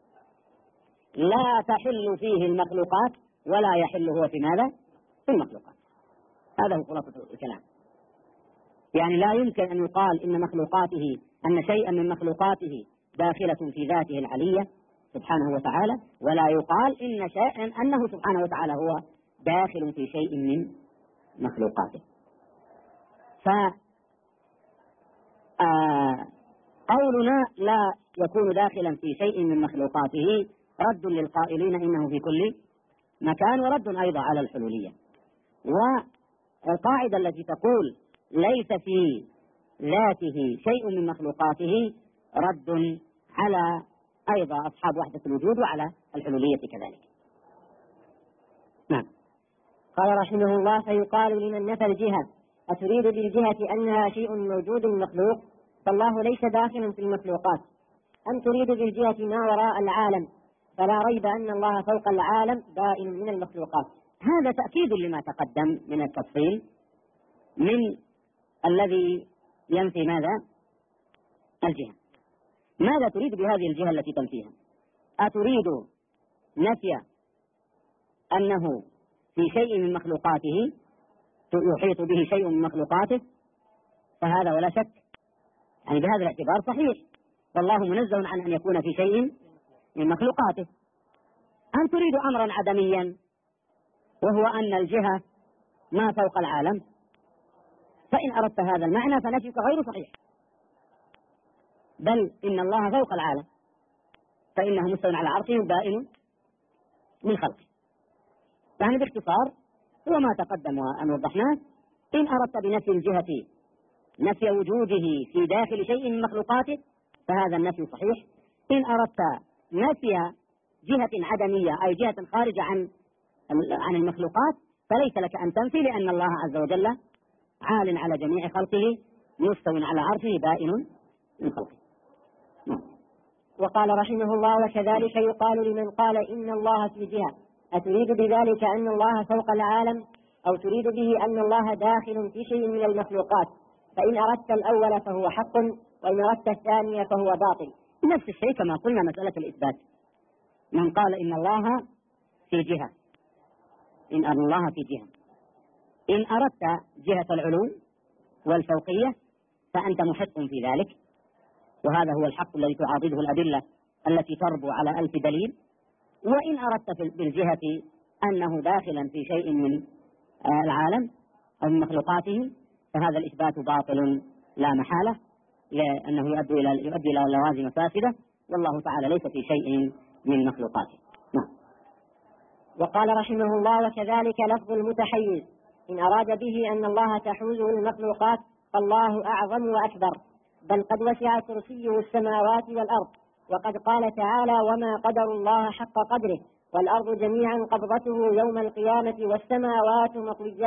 لا تحل فيه المخلوقات ولا يحل هو في ماذا؟ في المخلوقات. هذا هو خلاصة الكلام. يعني لا يمكن أن يقال أن شيئا من مخلوقاته داخلة في ذاته العلية سبحانه وتعالى، ولا يقال أنه سبحانه وتعالى هو داخل في شيء من مخلوقاته. فقولنا لا يكون داخلا في شيء من مخلوقاته رد للقائلين إنه في كل مكان، ورد أيضا على الحلولية. والقاعدة التي تقول ليس في ذاته شيء من مخلوقاته رد على أيضا أصحاب وحدة الوجود وعلى الحلولية كذلك. نعم. قال رحمه الله: فيقال لمن نفى الجهة: أتريد بالجهة أنها شيء موجود مخلوق؟ فالله ليس داخل في المخلوقات. أم تريد بالجهة ما وراء العالم؟ فلا ريب أن الله فوق العالم بائن من المخلوقات. هذا تأكيد لما تقدم من التفصيل من الذي ينفي ماذا؟ الجهة. ماذا تريد بهذه الجهة التي تنفيها؟ أتريد نفي أنه في شيء من مخلوقاته يحيط به شيء من مخلوقاته؟ فهذا ولا شك يعني بهذا الاعتبار صحيح، والله منزه عن أن يكون في شيء من مخلوقاته. أم تريد أمرا عدميا وهو أن الجهة ما فوق العالم؟ فإن أردت هذا المعنى فنفيك غير صحيح، بل إن الله فوق العالم، فإنه مستوٍ على عرشه بائن من خلقه. يعني باختصار هو ما تقدم وأن وضحناه. إن أردت بنفي الجهة نفي وجوده في داخل شيء من مخلوقاته فهذا النفي صحيح. إن أردت نفي جهة عدمية أي جهة خارجة عن المخلوقات فليس لك أن تنفي، لأن الله عز وجل عال على جميع خلقه مستوٍ على عرشه بائن من خلقه. وقال رحمه الله: وكذلك يقال لمن قال إن الله في جهة: أتريد بذلك أن الله فوق العالم، أو تريد به أن الله داخل في شيء من المخلوقات؟ فإن أردت الأول فهو حق، وإن أردت الثاني فهو باطل. نفس الشيء كما قلنا مسألة الإثبات. من قال إن الله في جهة، إن الله في جهة، إن أردت جهة العلو والفوقية فأنت محق في ذلك، وهذا هو الحق الذي تعاضده الأدلة التي تربو على 1000 دليل. وإن أردت بالجهة أنه داخلا في شيء من العالم أو من مخلوقاته فهذا الإثبات باطل لا محالة، لأنه يؤدي إلى لوازم فاسدة، والله تعالى ليس في شيء من مخلوقاته. نعم. وقال رحمه الله: وكذلك لفظ المتحيز إن أراد به أن الله تحوزه المخلوقات فالله أعظم وأكبر، بل قد وسع كرسيه السماوات والأرض، وقد قال تعالى: وما قدروا الله حق قدره والأرض جميعا قبضته يوم القيامة والسماوات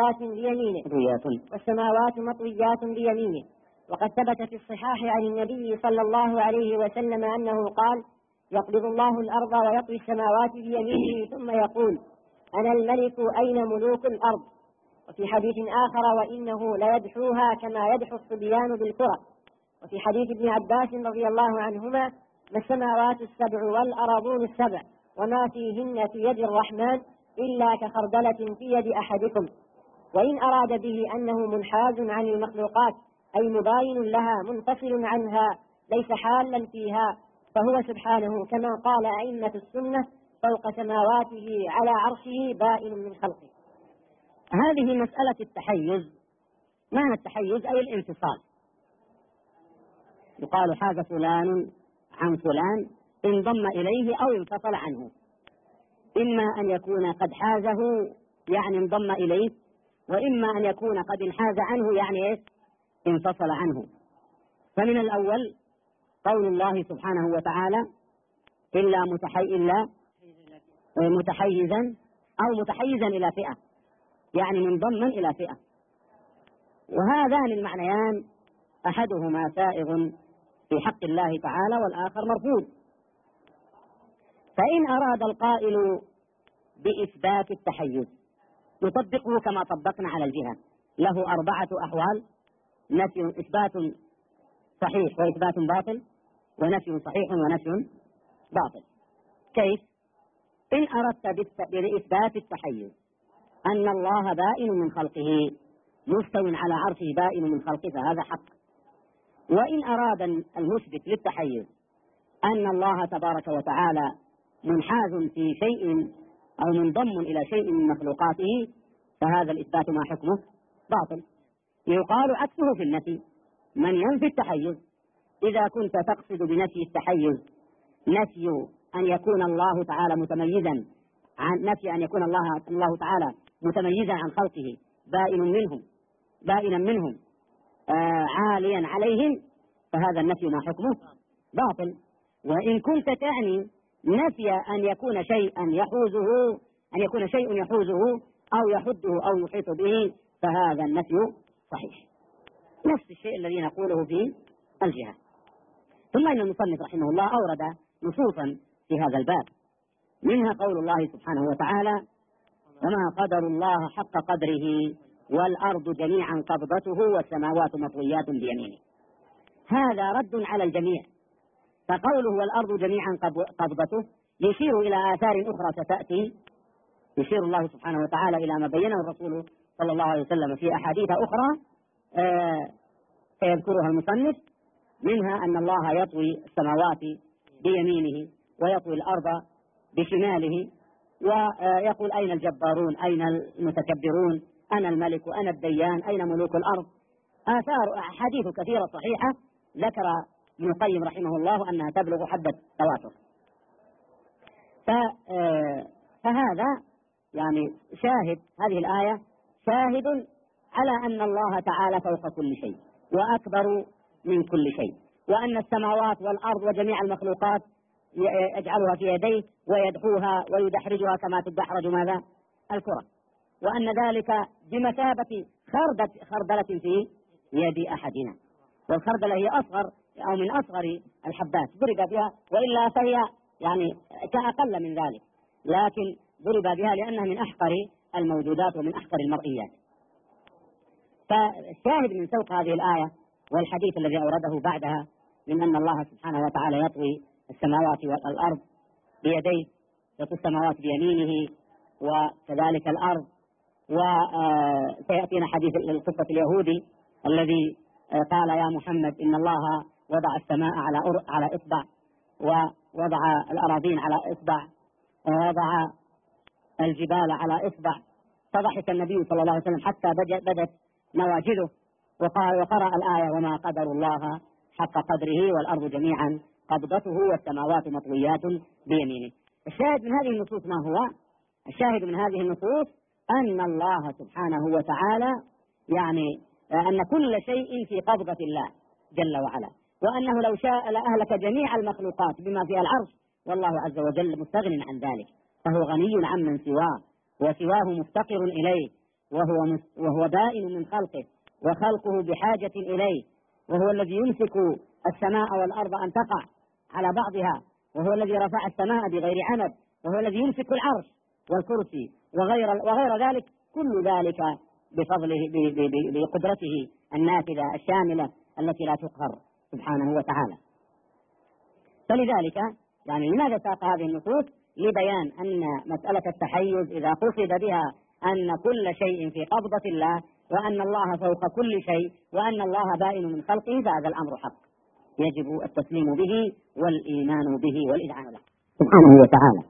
مطويات بيمينه. وقد ثبت في الصحاح عن النبي صلى الله عليه وسلم أنه قال: يقبض الله الأرض ويطوي السماوات بيمينه ثم يقول: أنا الملك أين ملوك الأرض. وفي حديث آخر: وإنه ليدحوها كما يدحو الصبيان بالكرة. وفي حديث ابن عباس رضي الله عنهما: ما السماوات السبع والأراضون السبع وما فيهن في يد الرحمن إلا كخردلة في يد أحدكم. وإن أراد به أنه منحاز عن المخلوقات أي مباين لها منفصل عنها ليس حالا فيها، فهو سبحانه كما قال أئمة السنة: فوق سماواته على عرشه بائن من خلقه. هذه مسألة التحيز. معنى التحيز أي الانفصال. يقال حاز فلان عن فلان، انضم إليه أو انفصل عنه. إما أن يكون قد حازه يعني انضم إليه، وإما أن يكون قد انحاز عنه يعني انفصل عنه. فمن الأول قول الله سبحانه وتعالى: إلا متحيزا أو متحيزا إلى فئة، يعني منضما إلى فئة. وهذان المعنيان أحدهما سائغ في حق الله تعالى والآخر مرفوض. فإن أراد القائل بإثبات التحيز نطبقه كما طبقنا على الجهة، له 4 أحوال: نفي إثبات صحيح وإثبات باطل، ونفي صحيح ونفي باطل. كيف؟ إن أردت بإثبات التحيز أن الله بائن من خلقه مستو على عرشه بائن من خلقه فهذا حق. وإن أراد المثبت للتحيز أن الله تبارك وتعالى منحاز في شيء أو منضم إلى شيء من مخلوقاته فهذا الإثبات ما حكمه باطل. يقال عكسه في النفي: من ينفي التحيز إذا كنت تقصد بنفي التحيز نفي أن يكون الله تعالى متميزا عن نفي أن يكون الله تعالى متميزا عن خلقه بائنا منهم عاليا عليهم، فهذا النفي ما حكمه باطل. وإن كنت تعني نفي أن يكون شيء يحوزه أو يحده أو يحيط به فهذا النفي صحيح، نفس الشيء الذي نقوله في الجهة. ثم إن المصنف رحمه الله أورد نصوصا في هذا الباب، منها قول الله سبحانه وتعالى: وما قدر الله حق قدره والأرض جميعا قبضته والسماوات مطويات بيمينه. هذا رد على الجميع، فقوله والأرض جميعا قبضته يشير إلى آثار أخرى ستأتي، يشير الله سبحانه وتعالى إلى ما بينه الرسول صلى الله عليه وسلم في أحاديث أخرى سيذكرها المصنف، منها أن الله يطوي السماوات بيمينه ويطوي الأرض بشماله، ويقول: أين الجبارون أين المتكبرون، أنا الملك أنا الديان أين ملوك الأرض. آثار أحاديث كثيرة صحيحة ذكر ابن القيم رحمه الله أنها تبلغ حد التواتر. فهذا يعني شاهد، هذه الآية شاهد على أن الله تعالى فوق كل شيء وأكبر من كل شيء، وأن السماوات والأرض وجميع المخلوقات يجعلها في يديه ويدحوها ويدحرجها كما تدحرج ماذا؟ الكرة، وأن ذلك بمثابة خردلة في يد أحدنا، والخردلة هي أصغر أو من أصغر الحبات ضرب بها، وإلا فهي يعني كأقل من ذلك، لكن ضرب بها لأنها من أحقر الموجودات ومن أحقر المرئيات. فالشاهد من سوق هذه الآية والحديث الذي أورده بعدها من أن الله سبحانه وتعالى يطوي السماوات والأرض بيديه، يطوي السماوات بيمينه وكذلك الأرض. وسيأتينا حديث القصة اليهودي الذي قال: يا محمد إن الله وضع السماء على إصبع ووضع الأراضين على إصبع ووضع الجبال على إصبع، فضحك النبي صلى الله عليه وسلم حتى بدت نواجذه وقرأ الآية: وما قدر الله حق قدره والأرض جميعا قبضته والسماوات مطويات بيمينه. الشاهد من هذه النصوص ما هو؟ الشاهد من هذه النصوص أن الله سبحانه وتعالى يعني أن كل شيء في قبضة الله جل وعلا، وأنه لو شاء لأهلك جميع المخلوقات بما فيها العرش، والله عز وجل مستغن عن ذلك، فهو غني عمن سواه، وسواه مفتقر إليه، وهو بائن من خلقه، وخلقه بحاجة إليه، وهو الذي يمسك السماء والأرض أن تقع على بعضها، وهو الذي رفع السماء بغير عمد، وهو الذي يمسك العرش والكرسي وغير ذلك، كل ذلك بفضله بقدرته النافذة الشاملة التي لا تقهر سبحانه وتعالى. فلذلك يعني لماذا ساق هذه النصوص؟ لبيان أن مسألة التحيز إذا قصد بها أن كل شيء في قبضة الله، وأن الله فوق كل شيء، وأن الله بائن من خلقه، فهذا الأمر حق يجب التسليم به والإيمان به والإذعان له سبحانه وتعالى.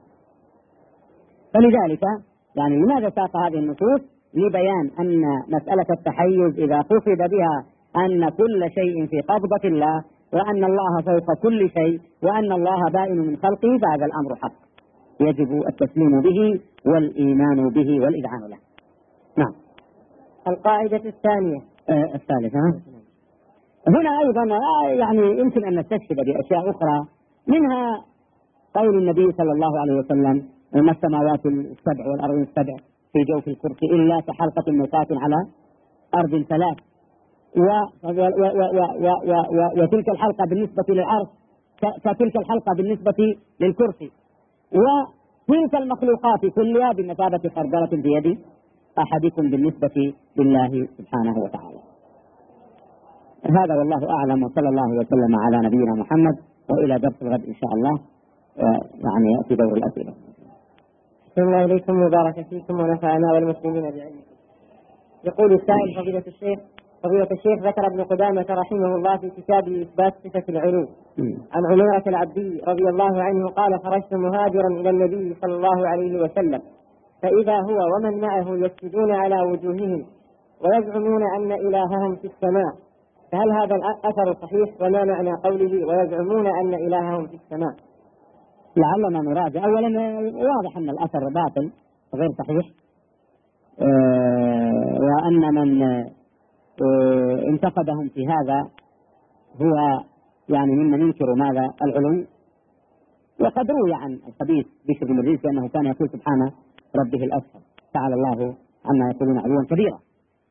فلذلك يعني لماذا ساق هذه النصوص؟ لبيان أن مسألة التحيز إذا قصد بها أن كل شيء في قبضة الله، وأن الله فوق كل شيء، وأن الله بائن من خلقه، فهذا الأمر حق يجب التسليم به والإيمان به والإذعان له. نعم. القاعدة الثالثة هنا أيضا يعني يمكن أن نستشهد بأشياء أخرى، منها قول النبي صلى الله عليه وسلم: ما السماوات السبع والأرض السبع في جوف الكرسي إلا كحلقة ملقاة على أرض ثلاث، وتلك الحلقة بالنسبة للعرش كتلك الحلقة بالنسبة للكرسي، وتلك المخلوقات كلها بمثابة خردلة في يد أحدكم بالنسبة لله سبحانه وتعالى. هذا والله أعلم، وصلى الله وسلم على نبينا محمد، وإلى درس الغد إن شاء الله يعني يأتي دور الأسئلة. أحسن الله إليكم وبارك فيكم ونفعنا والمسلمين بعلمكم. يقول السائل: فضيلة الشيخ ذكر ابن قدامة رحمه الله في كتابه إثبات صفة العلو عن عميرة العبدي رضي الله عنه قال: خرجت مهاجرا إلى النبي صلى الله عليه وسلم، فإذا هو ومن معه يسجدون على وجوههم ويزعمون أن إلههم في السماء، فهل هذا الأثر صحيح؟ وما معنى قوله ويزعمون أن إلههم في السماء؟ لعلنا نراجع. أولا واضح أن الأثر باطل غير صحيح، وأن من انتقدهم في هذا هو يعني ممن ينكر ماذا العلو. وقد روي عن الخبيث بشر بن الريس أنه كان يقول: سبحان ربه الأسفل، تعالى الله عما يقولون علوا كبيرا.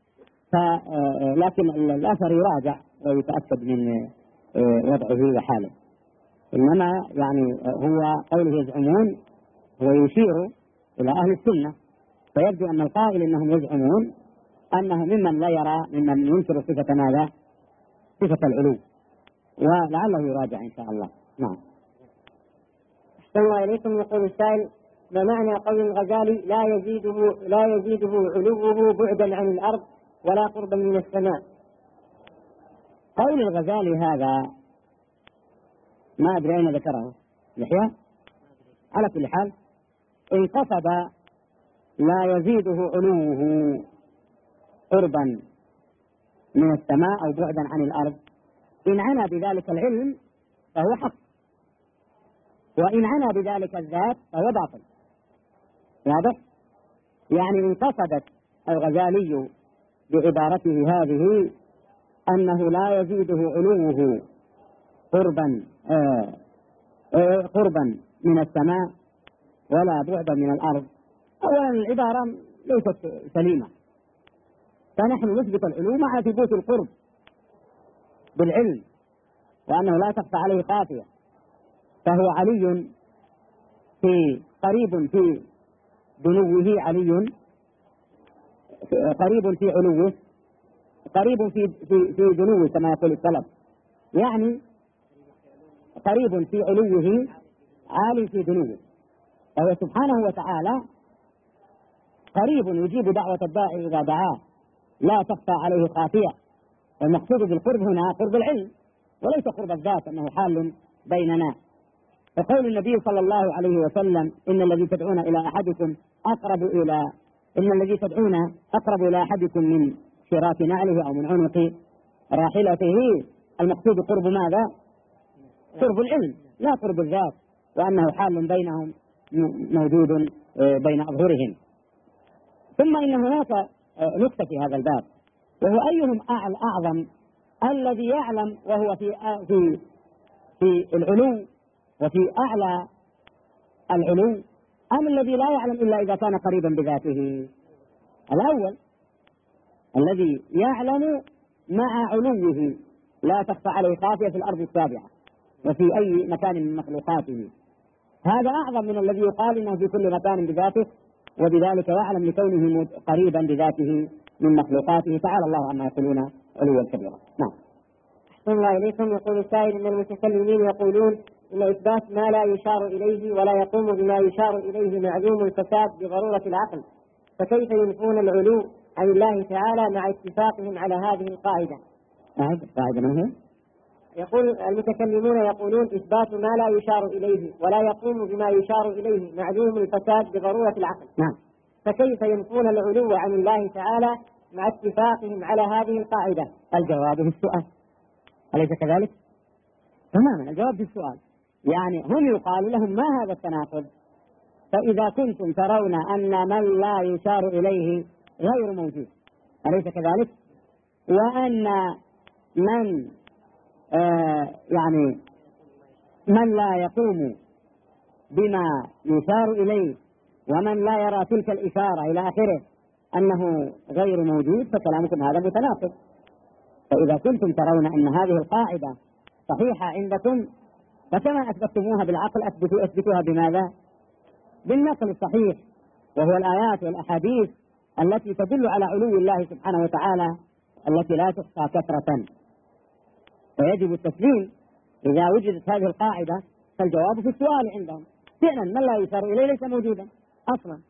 لكن الأثر يراجع ويتأكد من وضعه وحاله. إنما يعني هو قوله يزعمون هو يشير إلى أهل السنة، فيبدو أن القائل إنهم يزعمون أنه ممن لا يرى، ممن ينكر صفة ماذا؟ صفة العلو، ولعله يراجع إن شاء الله. نعم. أحسن الله إليكم. يقول السائل: ما معنى قول الغزالي: لا يزيده علوه بعدا عن الأرض ولا قربا من السماء؟ قول الغزالي هذا ما أدري أين ذكره يحيى. على كل حال إن قصد لا يزيده علوه قربا من السماء أو بعدا عن الأرض، إن عنى بذلك العلم فهو حق، وإن عنى بذلك الذات فهو باطل. واضح؟ يعني إن قصدت الغزالي بعبارته هذه أنه لا يزيده علوه قربا من السماء ولا بعدا من الأرض، أولا العبارة ليست سليمة، فنحن نثبت العلو مع ثبوت القرب بالعلم، وأنه لا تخفى عليه خافية، فهو علي في قريب في دنوه، علي قريب في علوه، قريب في دنوه كما يقول السلف، يعني قريب في علوه عالي في دنوه، فهو سبحانه وتعالى قريب يجيب دعوة الداعي إذا دعاه، لا تخفى عليه خافية. والمقصود بالقرب هنا قرب العلم وليس قرب الذات، أنه حال بيننا. وقول النبي صلى الله عليه وسلم: إن الذي تدعون أقرب إلى أحدكم من شراك نعله أو من عنق راحلته، المقصود قرب ماذا؟ قرب العلم لا قرب الذات، وأنه حال بينهم موجود بين أظهرهم. ثم إن هناك نكتة في هذا الباب، وهو أيهم أعظم الذي يعلم وهو في العلو وفي أعلى العلو، أم الذي لا يعلم إلا إذا كان قريبا بذاته؟ الأول الذي يعلم مع علوه لا تخفى عليه خافية في الأرض السابعة وفي أي مكان من مخلوقاته، هذا أعظم من الذي يقال إنه في كل مكان بذاته وبذلك يعلم لكونه قريبا بذاته من مخلوقاته. تعالى الله عما يقولون علوا كبيرا. نعم. أحسن الله إليكم. يقول السائل إن المتكلمين يقولون إن إثبات ما لا يشار إليه ولا يقوم بما يشار إليه معلوم الفساد بضرورة العقل، فكيف ينفون العلو عن الله تعالى مع اتفاقهم على هذه القاعدة؟ قاعدة من هي؟ يقول المتكلمون يقولون إثبات ما لا يشار إليه ولا يقوم بما يشار إليه معلوم الفساد بضرورة العقل. نعم. فكيف ينفون العلو عن الله تعالى مع اتفاقهم على هذه القاعدة؟ الجواب في السؤال، أليس كذلك؟ تماما الجواب في السؤال. يعني هم يقال لهم ما هذا التناقض؟ فإذا كنتم ترون أن من لا يشار إليه غير موجود، أليس كذلك؟ وأن من يعني من لا يقوم بما يشار إليه ومن لا يرى تلك الإشارة إلى آخره أنه غير موجود، فكلامكم هذا متناقض. فإذا كنتم ترون أن هذه القاعدة صحيحة عندكم فكما أثبتموها بالعقل أثبتوها بماذا؟ بالنقل الصحيح، وهو الآيات والأحاديث التي تدل على علو الله سبحانه وتعالى التي لا تحصى كثرة. فيجب التسليم إذا وجدت هذه القاعدة، فالجواب في السؤال عندهم. فعلا من لا يشار إليه ليس موجودا أصلا،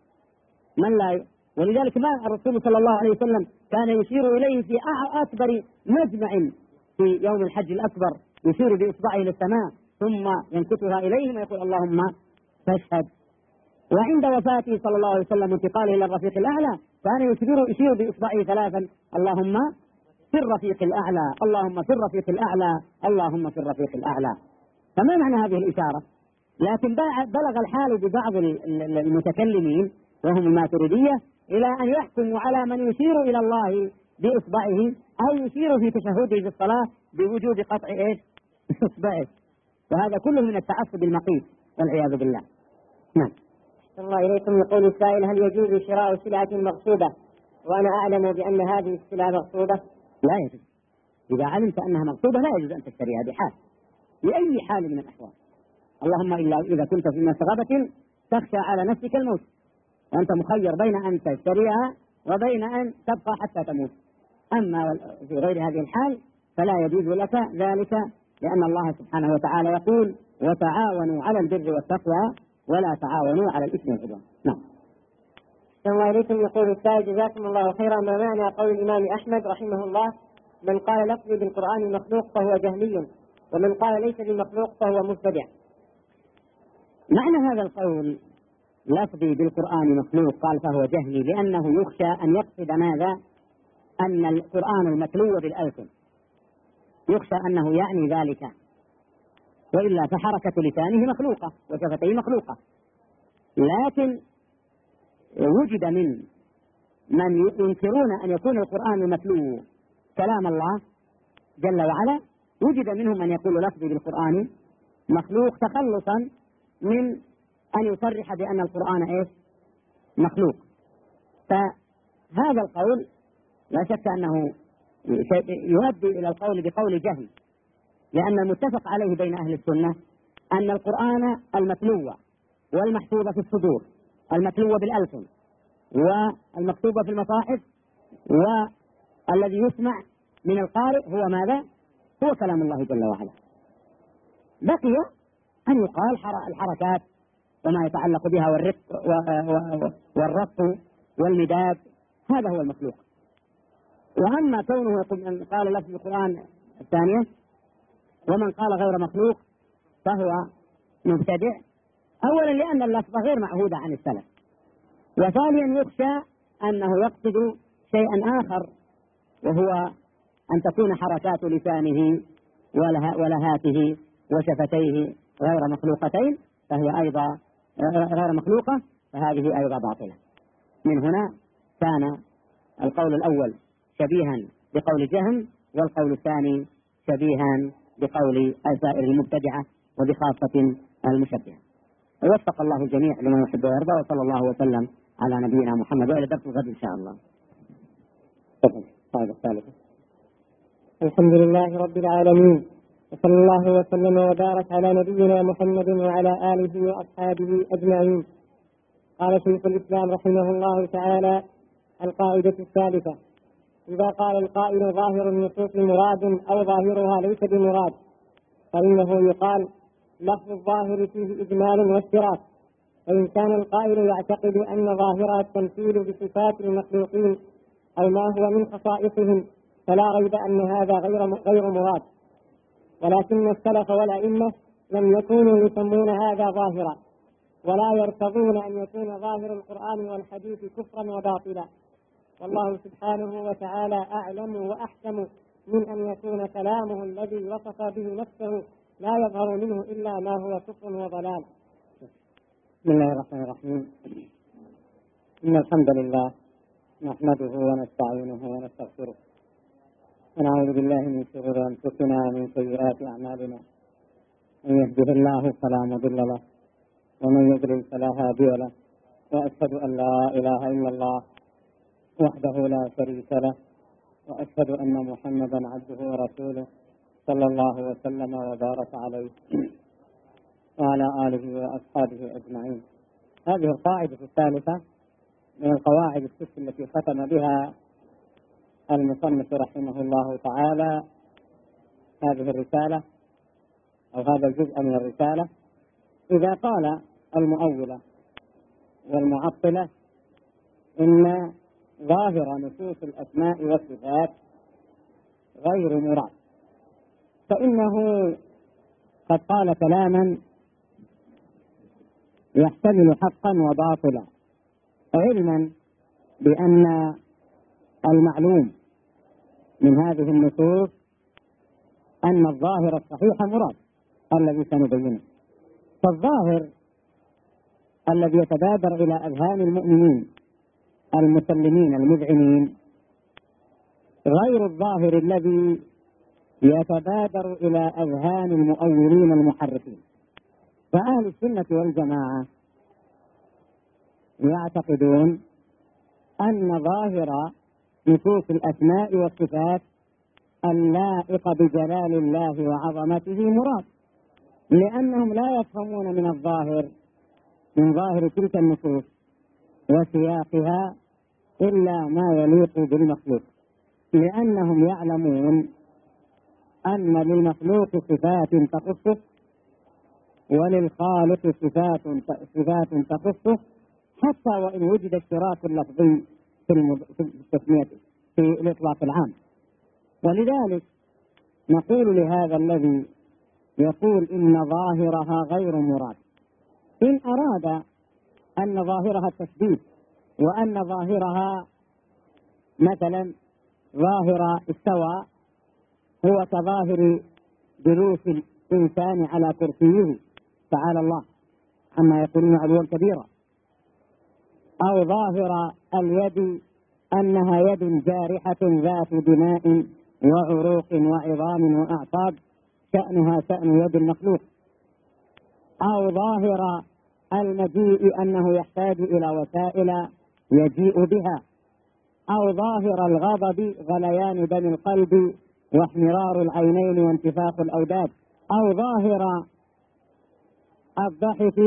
ولذلك ما الرسول صلى الله عليه وسلم كان يشير إليه في أكبر مجمع في يوم الحج الأكبر، يشير بإصبعه للسماء ثم ينكتها إليهم ويقول اللهم فاشهد. وعند وفاته صلى الله عليه وسلم انتقاله إلى الرفيق الأعلى كان يشير بإصبعه ثلاثا اللهم في الرفيق الأعلى، اللهم في الرفيق الأعلى، اللهم في الرفيق الأعلى. فما معنى هذه الإشارة؟ لكن بلغ الحال ببعض المتكلمين وهم الماتريدية إلى أن يحكموا على من يشير إلى الله بإصبعه أو يشير في تشهده في الصلاة بوجوب قطع إصبعه، وهذا كله من التعصب المقيت والعياذ بالله. نعم. الله إليكم. يقول السائل هل يجوز شراء سلعة مغصوبة وأنا أعلم بأن هذه السلعة مغصوبة؟ لا يجوز. إذا علمت أنها مغصوبة لا يجوز أن تشتريها بحال، بأي حال من الأحوال، اللهم إلا إذا كنت في مسغبة تخشى على نفسك الموت وأنت مخير بين أن تشتريها وبين أن تبقى حتى تموت. أما في غير هذه الحال فلا يجوز لك ذلك، لأن الله سبحانه وتعالى يقول وتعاونوا على البر والتقوى ولا تعاونوا على الإثم والعدوان. نعم. السلام عليكم. يقول السائل جزاكم الله خيرا، ما معنى قول الإمام أحمد رحمه الله من قال لفظي بالقرآن مخلوق فهو جهمي ومن قال ليس بمخلوق فهو مبتدع؟ معنى هذا القول لفظي بالقرآن مخلوق قال فهو جهمي لأنه يخشى أن يقصد ماذا؟ أن القرآن المتلو بالألسن، يخشى أنه يعني ذلك، وإلا فحركة لسانه مخلوقة وشفتيه مخلوقة. لكن وجد من ينكرون أن يكون القرآن المتلو كلام الله جل وعلا، وجد منهم من يقول لفظي بالقرآن مخلوق تخلصا من أن يصرح بأن القرآن مخلوق. فهذا القول لا شك أنه يؤدي إلى القول بقول جهل، لأن المتفق عليه بين أهل السنة أن القرآن المتلو والمحفوظ في الصدور، المتلو بالألسن والمكتوب في المصاحف والذي يسمع من القارئ هو ماذا؟ هو كلام الله جل وعلا. بقي أن يقال الحركات وما يتعلق بها والرق والمداد هذا هو المخلوق. وأما كونه قال لفظ القرآن الثانية ومن قال غير مخلوق فهو مبتدع، أولا لأن اللفظ غير معهود عن السلف، وثانيا يخشى أنه يقصد شيئا آخر وهو أن تكون حركات لسانه ولهاته وشفتيه غير مخلوقتين فهي أيضا غير مخلوقة، فهذه أيضا باطلة. من هنا كان القول الأول شبيها بقول جهم والقول الثاني شبيها بقول سائر المبتدعة وبخاصة المشبهة. ووفق الله الجميع لما يحب ويرضى، وصلى الله وسلم على نبينا محمد. وإلى درس الغد إن شاء الله. القاعدة الثالثة. الحمد لله رب العالمين، وصلى الله وسلم وبارك على نبينا محمد وعلى آله وأصحابه أجمعين. قال شيخ الإسلام رحمه الله تعالى: القاعدة الثالثة: إذا قال القائل ظاهر النصوص مراد أو ظاهرها ليس بمراد، فإنه يقال لفظ الظاهر فيه إجمال واشتراك. فإن كان القائل يعتقد أن ظاهرها التمثيل بصفات المخلوقين أو ما هو من خصائصهم، فلا ريب أن هذا غير مراد. ولكن السلف والأئمة لم يكونوا يسمون هذا ظاهرا، ولا يرتضون أن يكون ظاهر القرآن والحديث كفرا وباطلا. والله سبحانه وتعالى أعلم وأحكم من أن يكون كلامه الذي وصف به نفسه لا يظهر منه إلا ما هو كفر وضلال. بسم الله الرحمن الرحيم. إن الحمد لله نحمده ونستعينه ونستغفره، ونعوذ بالله من شرور أنفسنا ومن سيئات أعمالنا. من يهده الله فلا مضل له، ومن يضلل فلا هادي له. وأشهد أن لا إله إلا الله وحده لا شريك له، وأشهد أن محمدا عبده ورسوله صلى الله وسلم وبارك عليه وعلى آله وأصحابه أجمعين. هذه القاعدة الثالثة من القواعد الست التي ختم بها المصنف رحمه الله تعالى هذه الرسالة أو هذا الجزء من الرسالة. إذا قال المؤولة والمعطلة إن ظاهر نصوص الأسماء والصفات غير مراد، فإنه قد قال كلاما يحتمل حقا وباطلا، علما بأن المعلوم من هذه النصوص أن الظاهر الصحيح مراد الذي سنبينه. فالظاهر الذي يتبادر إلى أذهان المؤمنين المسلمين المذعنين غير الظاهر الذي يتبادر إلى أذهان المؤولين المحرفين. فأهل السنة والجماعة يعتقدون أن ظاهر نصوص الأسماء والصفات اللائق بجلال الله وعظمته مراد، لأنهم لا يفهمون من الظاهر من ظاهر تلك النصوص وسياقها إلا ما يليق بالمخلوق، لأنهم يعلمون أن للمخلوق صفات تخصه وللخالق صفات تخصه، حتى وإن وجد اشتراك لفظي في التسمية في الإطلاق العام. ولذلك نقول لهذا الذي يقول إن ظاهرها غير مراد: إن أراد أن ظاهرها التثبيت، وأن ظاهرها مثلا ظاهر استوى هو كظاهر جلوس الإنسان على كرسيه تعالى الله عما يقولون علوا كبيرا، أو ظاهر اليد أنها يد جارحة ذات دماء وعروق وعظام وأعصاب شأنها شأن يد المخلوق، أو ظاهر المجيء أنه يحتاج إلى وسائل يجيء بها، أو ظاهر الغضب غليان دم القلب واحمرار العينين وانتفاخ الأوداد، أو ظاهر الضحك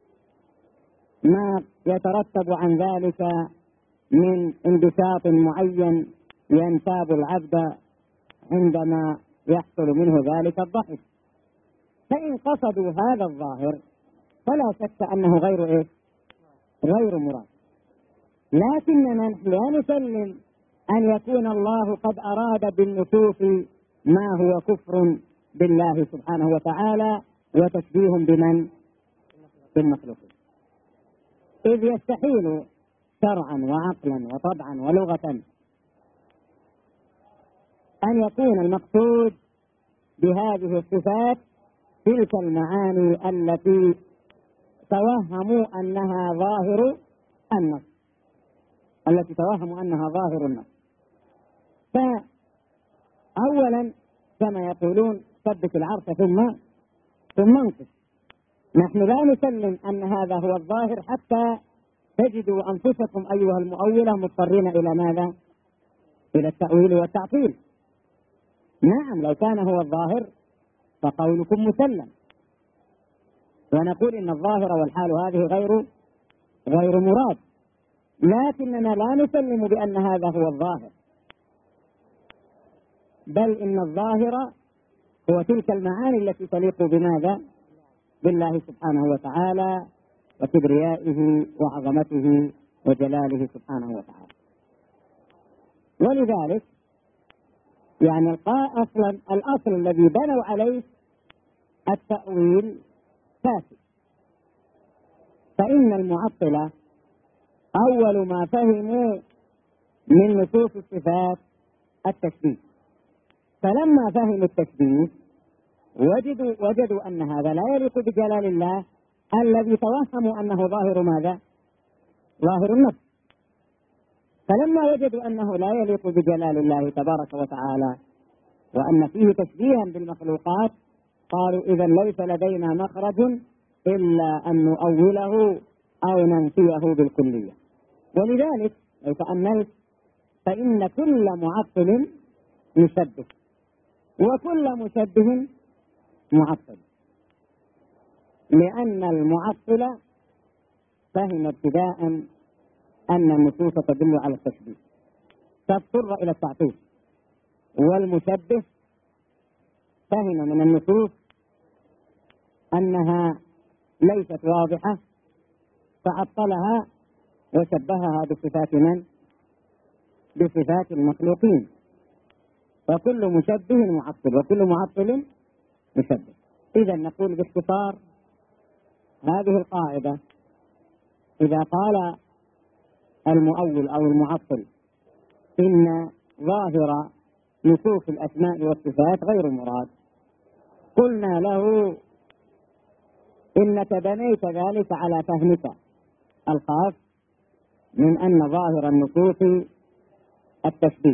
ما يترتب عن ذلك من انبساط معين ينتاب العبد عندما يحصل منه ذلك الضحك. فإن قصدوا هذا الظاهر فلا شك أنه غير مراد. لكننا لا نسلم أن يكون الله قد أراد بالنصوص ما هو كفر بالله سبحانه وتعالى وتشبيه بالمخلوقين، إذ يستحيل شرعا وعقلا وطبعا ولغة أن يكون المقصود بهذه الصفات تلك المعاني التي توهموا أنها ظاهر النص، أولا كما يقولون ثبت العرش ثم انقذ. نحن لا نسلم أن هذا هو الظاهر حتى تجدوا أنفسكم أيها المؤولة مضطرين إلى ماذا؟ إلى التأويل والتعطيل. نعم لو كان هو الظاهر فقولكم مسلم، ونقول إن الظاهر والحال هذه غير مراد، لكننا لا نسلم بأن هذا هو الظاهر، بل إن الظاهر هو تلك المعاني التي تليق بماذا؟ بالله سبحانه وتعالى وكبريائه وعظمته وجلاله سبحانه وتعالى. ولذلك يعني الأصل الذي بنوا عليه التأويل فاسد. فإن المعطلة أول ما فهموا من نصوص الصفات التشبيه، فلما فهموا التشبيه وجدوا أن هذا لا يليق بجلال الله الذي توهموا أنه ظاهر ماذا؟ ظاهر النفس. فلما وجدوا أنه لا يليق بجلال الله تبارك وتعالى وأن فيه تشبيها بالمخلوقات، قالوا إذا ليس لدينا مخرج إلا أن نؤوله أو ننفيه بالكلية. ولذلك لو تأملت فإن كل معطل مشبه وكل مشبه معطل، لأن المعطل فهم ابتداء أن النصوص تدل على التشبيه فاضطر إلى التعطيل، والمشبه فهم من النصوص أنها ليست واضحة فعطلها وشبهها بصفات من؟ بصفات المخلوقين. وكل مشبه معطل وكل معطل مشبه. إذا نقول باختصار هذه القاعدة: إذا قال المؤول أو المعطل إن ظاهر نصوص الأسماء والصفات غير مراد، قلنا له إنك بنيت ذلك على فهمك الخاص من أن ظاهر النصوص التشبيه،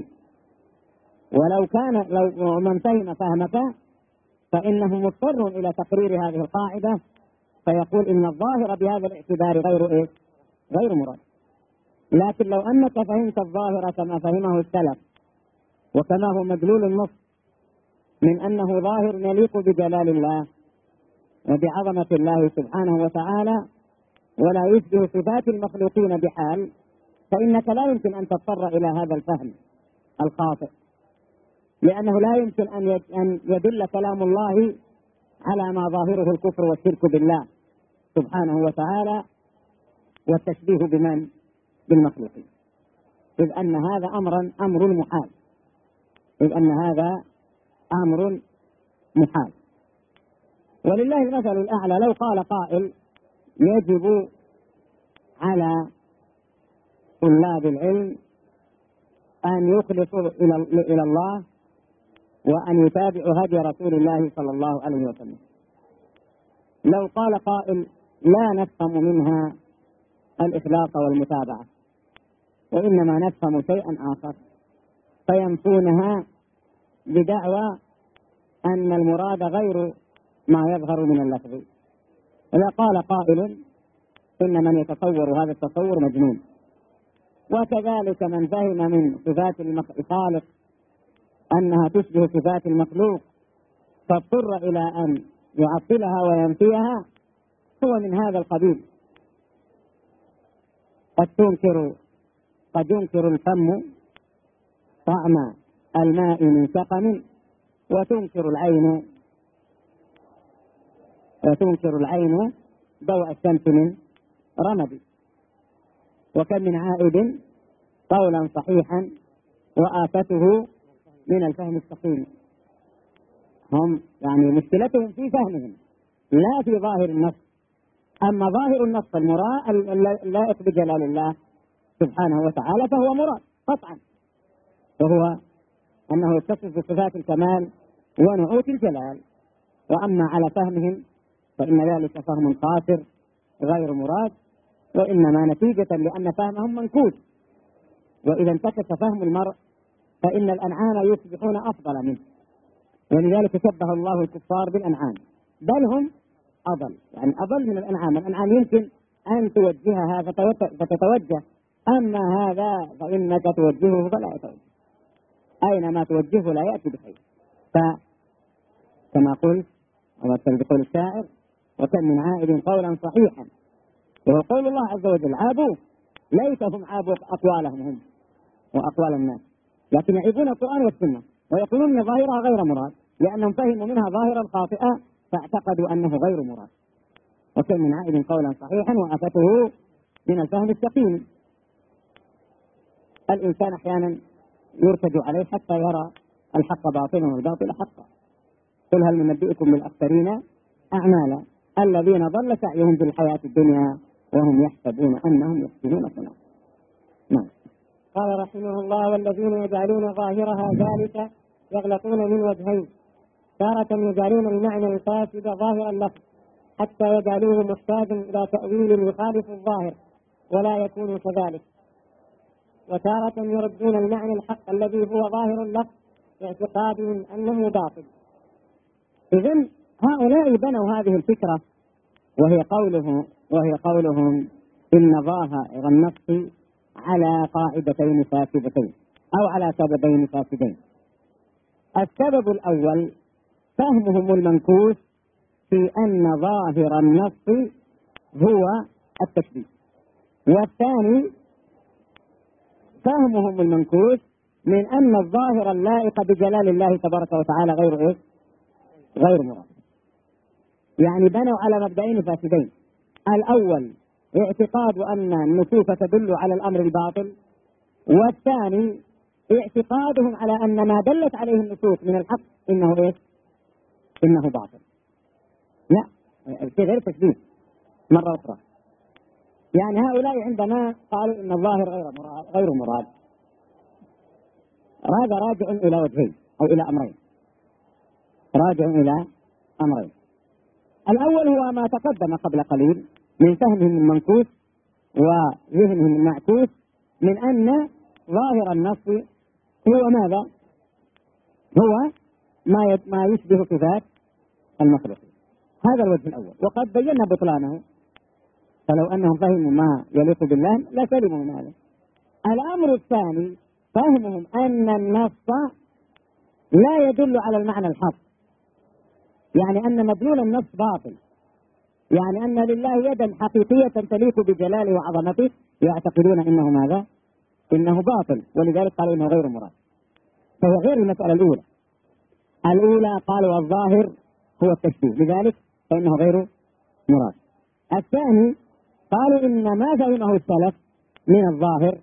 لو من فهم فهمك فإنه مضطر إلى تقرير هذه القاعدة، فيقول إن الظاهر بهذا الاعتبار غير مراد. لكن لو أنك فهمت الظاهر كما فهمه السلف وكما هو مدلول النص من أنه ظاهر يليق بجلال الله وبعظمة الله سبحانه وتعالى ولا يشبه صفات المخلوقين بحال، فإنك لا يمكن أن تضطر إلى هذا الفهم الخاطئ، لأنه لا يمكن أن يدل كلام الله على ما ظاهره الكفر والشرك بالله سبحانه وتعالى والتشبيه بمن؟ بالمخلوقين، إذ أن هذا أمر محال، إذ أن هذا أمر محال. ولله المثل الأعلى. لو قال قائل يجب على طلاب العلم أن يخلصوا إلى الله وأن يتابعوا هدي رسول الله صلى الله عليه وسلم، لو قال قائل لا نفهم منها الإخلاص والمتابعة وإنما نفهم شيئا آخر، فينفونها بدعوى أن المراد غير ما يظهر من اللفظ. إذا قال قائل إن من يتصور هذا التصور مجنون، وكذلك من فهم من صفات الخالق أنها تشبه صفات المخلوق فاضطر إلى أن يعطلها وينفيها، هو من هذا القبيل. قد ينكر الفم طعم الماء من سقم وتنكر العين ضوء الشمس من رمد، وكم من عائد قولا صحيحا وآفته من الفهم السقيم. هم يعني مشكلتهم في فهمهم لا في ظاهر النص. أما ظاهر النص اللائق بجلال الله سبحانه وتعالى فهو مراد قطعا، وهو أنه يتصف بصفات الكمال ونعوت الجلال. وأما على فهمهم فإن ذلك فهم قاصر غير مراد، وإنما نتيجة لأن فهمهم منكوس، وإذا انتكس فهم المرء فإن الأنعام يصبحون أفضل منه، ولذلك شبه الله الكفار بالأنعام، بل هم أضل، يعني أضل من الأنعام. الأنعام يمكن أن توجهها فتتوجه، أما هذا فإنك توجهه فلا يتوجه، أينما توجهه لا يأتي بخير. فكما قلت ويقول الشاعر: وكم من عائد قولا صحيحا، وهو قول الله عز وجل: عابوا ليتهم عابوا أقوالهم هم وأقوال الناس، لكن يعيبون القرآن والسنة ويقولون ظاهرها غير مراد، لأنهم فهموا منها ظاهرا خاطئا فاعتقدوا أنه غير مراد. وكم من عائد قولا صحيحا، وآفته من الفهم السقيم. الإنسان أحيانا يرتج عليه حتى يرى الحق باطلا والباطل حقا. قل هل ننبئكم بالأخسرين أعمالا الذين ضل سعيهم في الحياة الدنيا وهم يحسبون أنهم يحسنون صنعا. نعم. قال رحمه الله: والذين يجعلون ظاهرها ذلك يغلطون من وجهين: تارة يجعلون المعنى الفاسد ظاهر اللفظ حتى يجعلوه محتاجا إلى تأويل يخالف الظاهر ولا يكون كذلك، وتارة يردون المعنى الحق الذي هو ظاهر اللفظ باعتقادهم أنه باطل. إذن هؤلاء بنوا هذه الفكرة، وهي قولهم إن ظاهر النص على قاعدتين فاسدتين أو على سببين فاسدين. السبب الأول فهمهم المنكوس في أن ظاهر النص هو التشبيه، والثاني فهمهم المنكوس من أن الظاهر اللائق بجلال الله تبارك وتعالى غير مراد. يعني بنوا على مبدئين فاسدين: الأول اعتقاد أن النصوص تدل على الأمر الباطل، والثاني اعتقادهم على أن ما دلت عليه النصوص من الحق إنه باطل. لا، في غير تشبيه مرة أخرى. يعني هؤلاء عندما قالوا إن الظاهر غير مراد، هذا راجع إلى وجهين أو إلى أمرين. الأول هو ما تقدم قبل قليل من فهمهم المنكوس وذهنهم المعكوس من أن ظاهر النص هو ماذا؟ هو ما يشبه صفات المخلوقين. هذا الوجه الأول، وقد بينا بطلانه، فلو أنهم فهموا ما يليق بالله لسلموا من هذا. الأمر الثاني فهمهم أن النص لا يدل على المعنى الحق، يعني أن مدلول النص باطل، يعني أن لله يدا حقيقية تليق بجلاله وعظمته، يعتقدون إنه ماذا؟ إنه باطل، ولذلك قالوا إنه غير مراد. فهو غير المسألة الأولى قالوا الظاهر هو التشبيه، لذلك فإنه غير مراد. الثاني قالوا إن ما فهمه السلف من الظاهر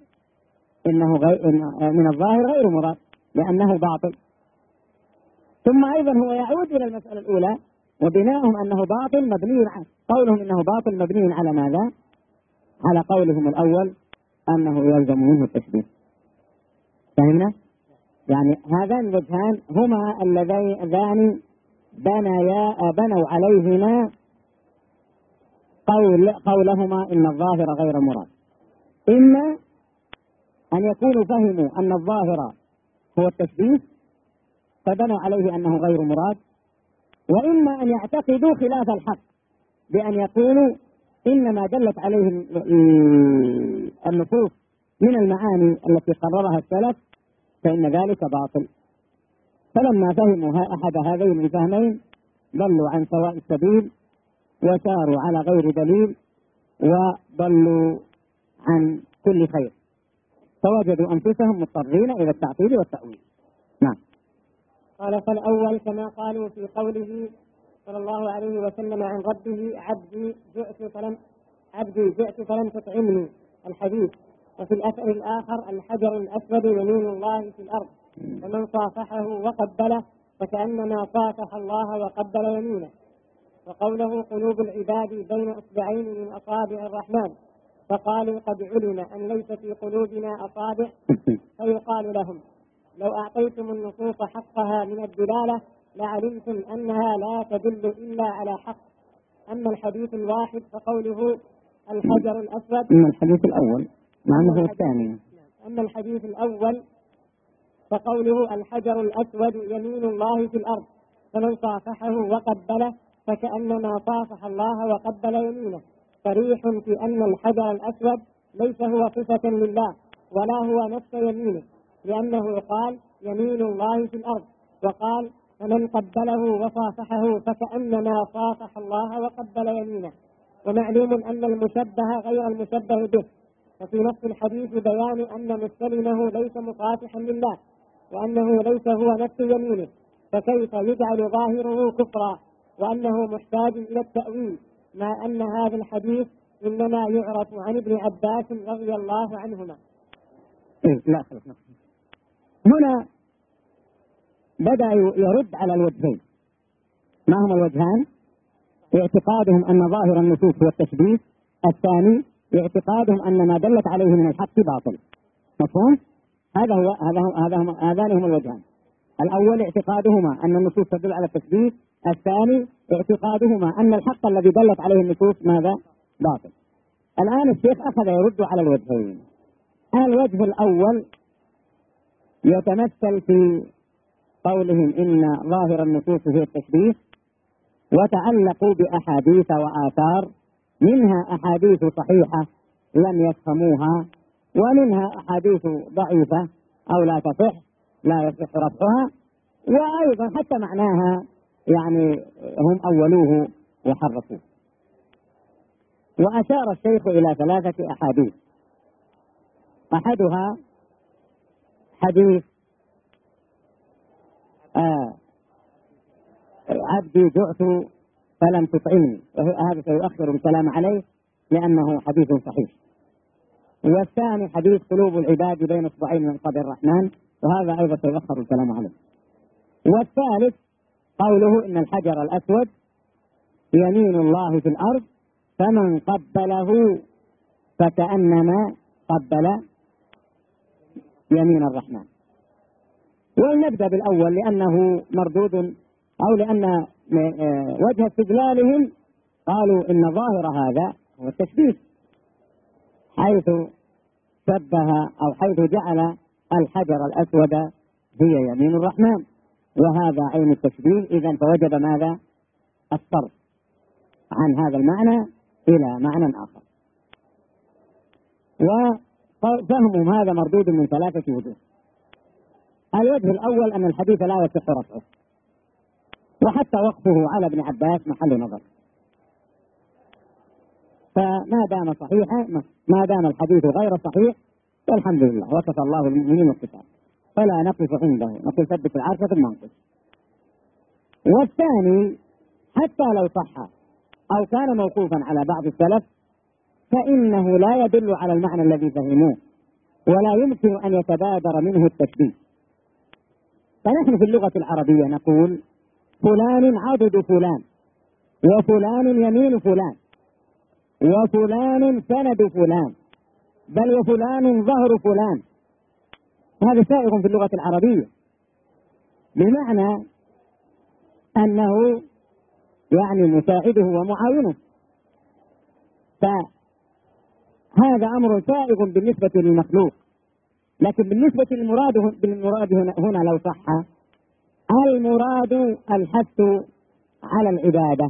غير مراد لأنه باطل. ثم أيضا هو يعود إلى المسألة الأولى، وبناؤهم أنه باطل مبني على قولهم إنه باطل مبني على ماذا؟ على قولهم الأول أنه يلزم منه التشبيه. فهمنا؟ يعني هذان الوجهان هما اللذان بنوا عليهما قولهما إن الظاهر غير مراد. إما أن يكونوا فهموا أن الظاهر هو التشبيه فبنوا عليه أنه غير مراد، وإما أن يعتقدوا خلاف الحق بأن يقولوا إنما دلت عليه النصوص من المعاني التي قررها السلف فإن ذلك باطل. فلما فهموا أحد هذين الفهمين ضلوا عن سواء السبيل وساروا على غير دليل وضلوا عن كل خير، فوجدوا أنفسهم مضطرين إلى التعطيل والتأويل. نعم. قال: فالأول كما قالوا في قوله صلى الله عليه وسلم عن ربه: عبدي جئت فلم تطعمني، الحديث. وفي الأثر الآخر: الحجر الأسود يمين الله في الأرض، فمن صافحه وقبله فكأنما صافح الله وقبل يمينه. وقوله: قلوب العباد بين أصبعين من أصابع الرحمن، فقالوا: قد علم أن ليس في قلوبنا أصابع، فيقال لهم: لو أعطيتم النصوص حقها من الدلالة لعلمتم أنها لا تدل إلا على حق. أما الحديث الواحد فقوله الحجر الأسود. أما الحديث الأول مع أنه الثاني. أما الحديث الأول فقوله الحجر الأسود يمين الله في الأرض فمن صافحه وقبله فكأنما صافح الله وقبل يمينه، صريح في أن الحجر الأسود ليس هو صفة لله ولا هو نفس يمينه، لأنه قال يمين الله في الأرض، وقال فمن قبله وصافحه فكأنما صافح الله وقبل يمينه. ومعلوم أن المشبه غير المشبه به، ففي نص الحديث بيان أن مستلمه ليس مصافحا لله وأنه ليس هو نفس يمينه، فكيف يجعل ظاهره كفرا وأنه محتاج إلى التأويل، مع أن هذا الحديث إنما يعرف عن ابن عباس رضي الله عنهما. لا خلص. هنا بدأ يرد على الوجهين. ما هما الوجهان؟ اعتقادهم أن ظاهر النصوص هو التشبيه، الثاني اعتقادهم أن ما دلت عليه من الحق باطل. مفهوم؟ هذان هما الوجهان. الأول اعتقادهما أن النصوص تدل على التشبيه، الثاني اعتقادهما أن الحق الذي دلت عليه النصوص ماذا؟ باطل. الآن الشيخ أخذ يرد على الوجهين. الوجه الأول يتمثل في قولهم إن ظاهر النصوص هي التشبيه، وتعلقوا بأحاديث وآثار، منها أحاديث صحيحة لم يفهموها، ومنها أحاديث ضعيفة أو لا تصح لا يصح رفعها، وأيضا حتى معناها يعني هم أولوه وحرفوه. وأشار الشيخ إلى 3 أحاديث. أحدها حديث عبدي جعت فلم تطعمني، وهذا سيؤخر الكلام عليه لأنه حديث صحيح. والثاني حديث قلوب العباد بين اصبعين من اصابع الرحمن، وهذا أيضا سيؤخر الكلام عليه. والثالث قوله إن الحجر الأسود يمين الله في الأرض فمن قبله فكأنما قبل يمين الرحمن. ولنبدأ بالأول لأنه مردود، أو لأن وجه استدلالهم قالوا إن ظاهر هذا هو التشبيه، حيث شبه أو حيث جعل الحجر الأسود هي يمين الرحمن، وهذا عين التشبيه. إذن فوجب ماذا؟ الصرف عن هذا المعنى إلى معنى آخر. وفهمهم هذا مردود من 3 وجوه. الوجه الأول أن الحديث لا يصح رفعه، وحتى وقفه على ابن عباس محل نظر، فما دام صحيحا، ما دام الحديث غير صحيح فالحمد لله، وصف الله المؤمنين والكتاب، فلا نقف عنده، نقول ثبت العرش ثم ننقص. والثاني حتى لو صح أو كان موقوفا على بعض السلف فإنه لا يدل على المعنى الذي فهموه، ولا يمكن أن يتبادر منه التشبيه. فنحن في اللغة العربية نقول فلان عضد فلان، وفلان يمين فلان، وفلان سند فلان، بل وفلان ظهر فلان. هذا سائغ في اللغة العربية، بمعنى أنه يعني مساعده ومعاونه. فهذا أمر سائغ بالنسبة للمخلوق، لكن بالنسبة للمراد هنا لو صح، المراد الحث على العبادة،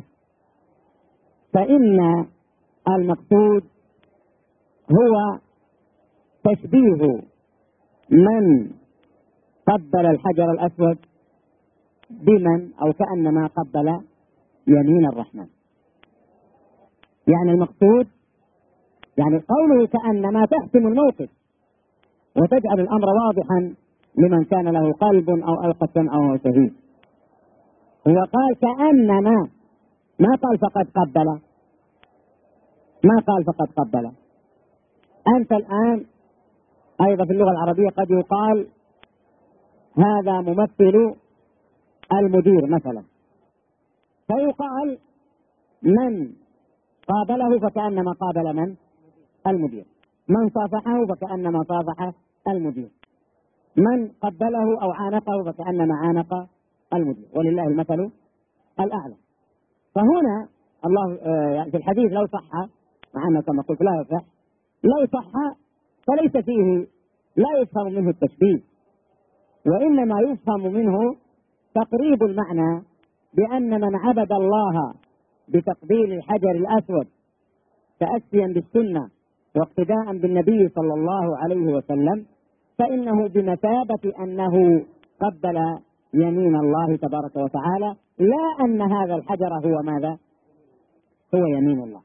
فإن المقصود هو تشبيه من قبل الحجر الأسود بمن أو كأنما قبل يمين الرحمن. يعني المقصود يعني قوله كأنما تحسم الموقف وتجعل الأمر واضحا لمن كان له قلب أو ألقى السمع أو شهيد. هو قال كأنما، ما قال فقد قبل، ما قال فقد قبل. أنت الآن أيضا في اللغة العربية قد يقال هذا ممثل المدير مثلا، فيقال من قابله فكأنما قابل من؟ المدير. من صافحه فكأنما صافح المدير. من قبله أو عانقه فكأنما عانق المدير، ولله المثل الأعلى. فهنا الله يعني في الحديث لو صح، مع أنه كما قلت لا يصح، لو صح فليس فيه، لا يفهم منه التشبيه، وإنما يفهم منه تقريب المعنى بأن من عبد الله بتقبيل الحجر الأسود تأسيا بالسنة واقتداء بالنبي صلى الله عليه وسلم فإنه بمثابة أنه قبل يمين الله تبارك وتعالى، لا أن هذا الحجر هو ماذا؟ هو يمين الله.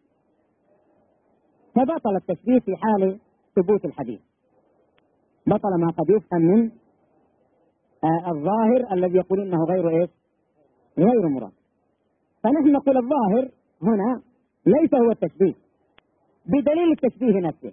فبطل التشبيه في حال ثبوت الحديث، بطل ما قد يفهم من الظاهر الذي يقول إنه غير إيش؟ غير مراد. فنحن نقول الظاهر هنا ليس هو التشبيه بدليل التشبيه نفسه،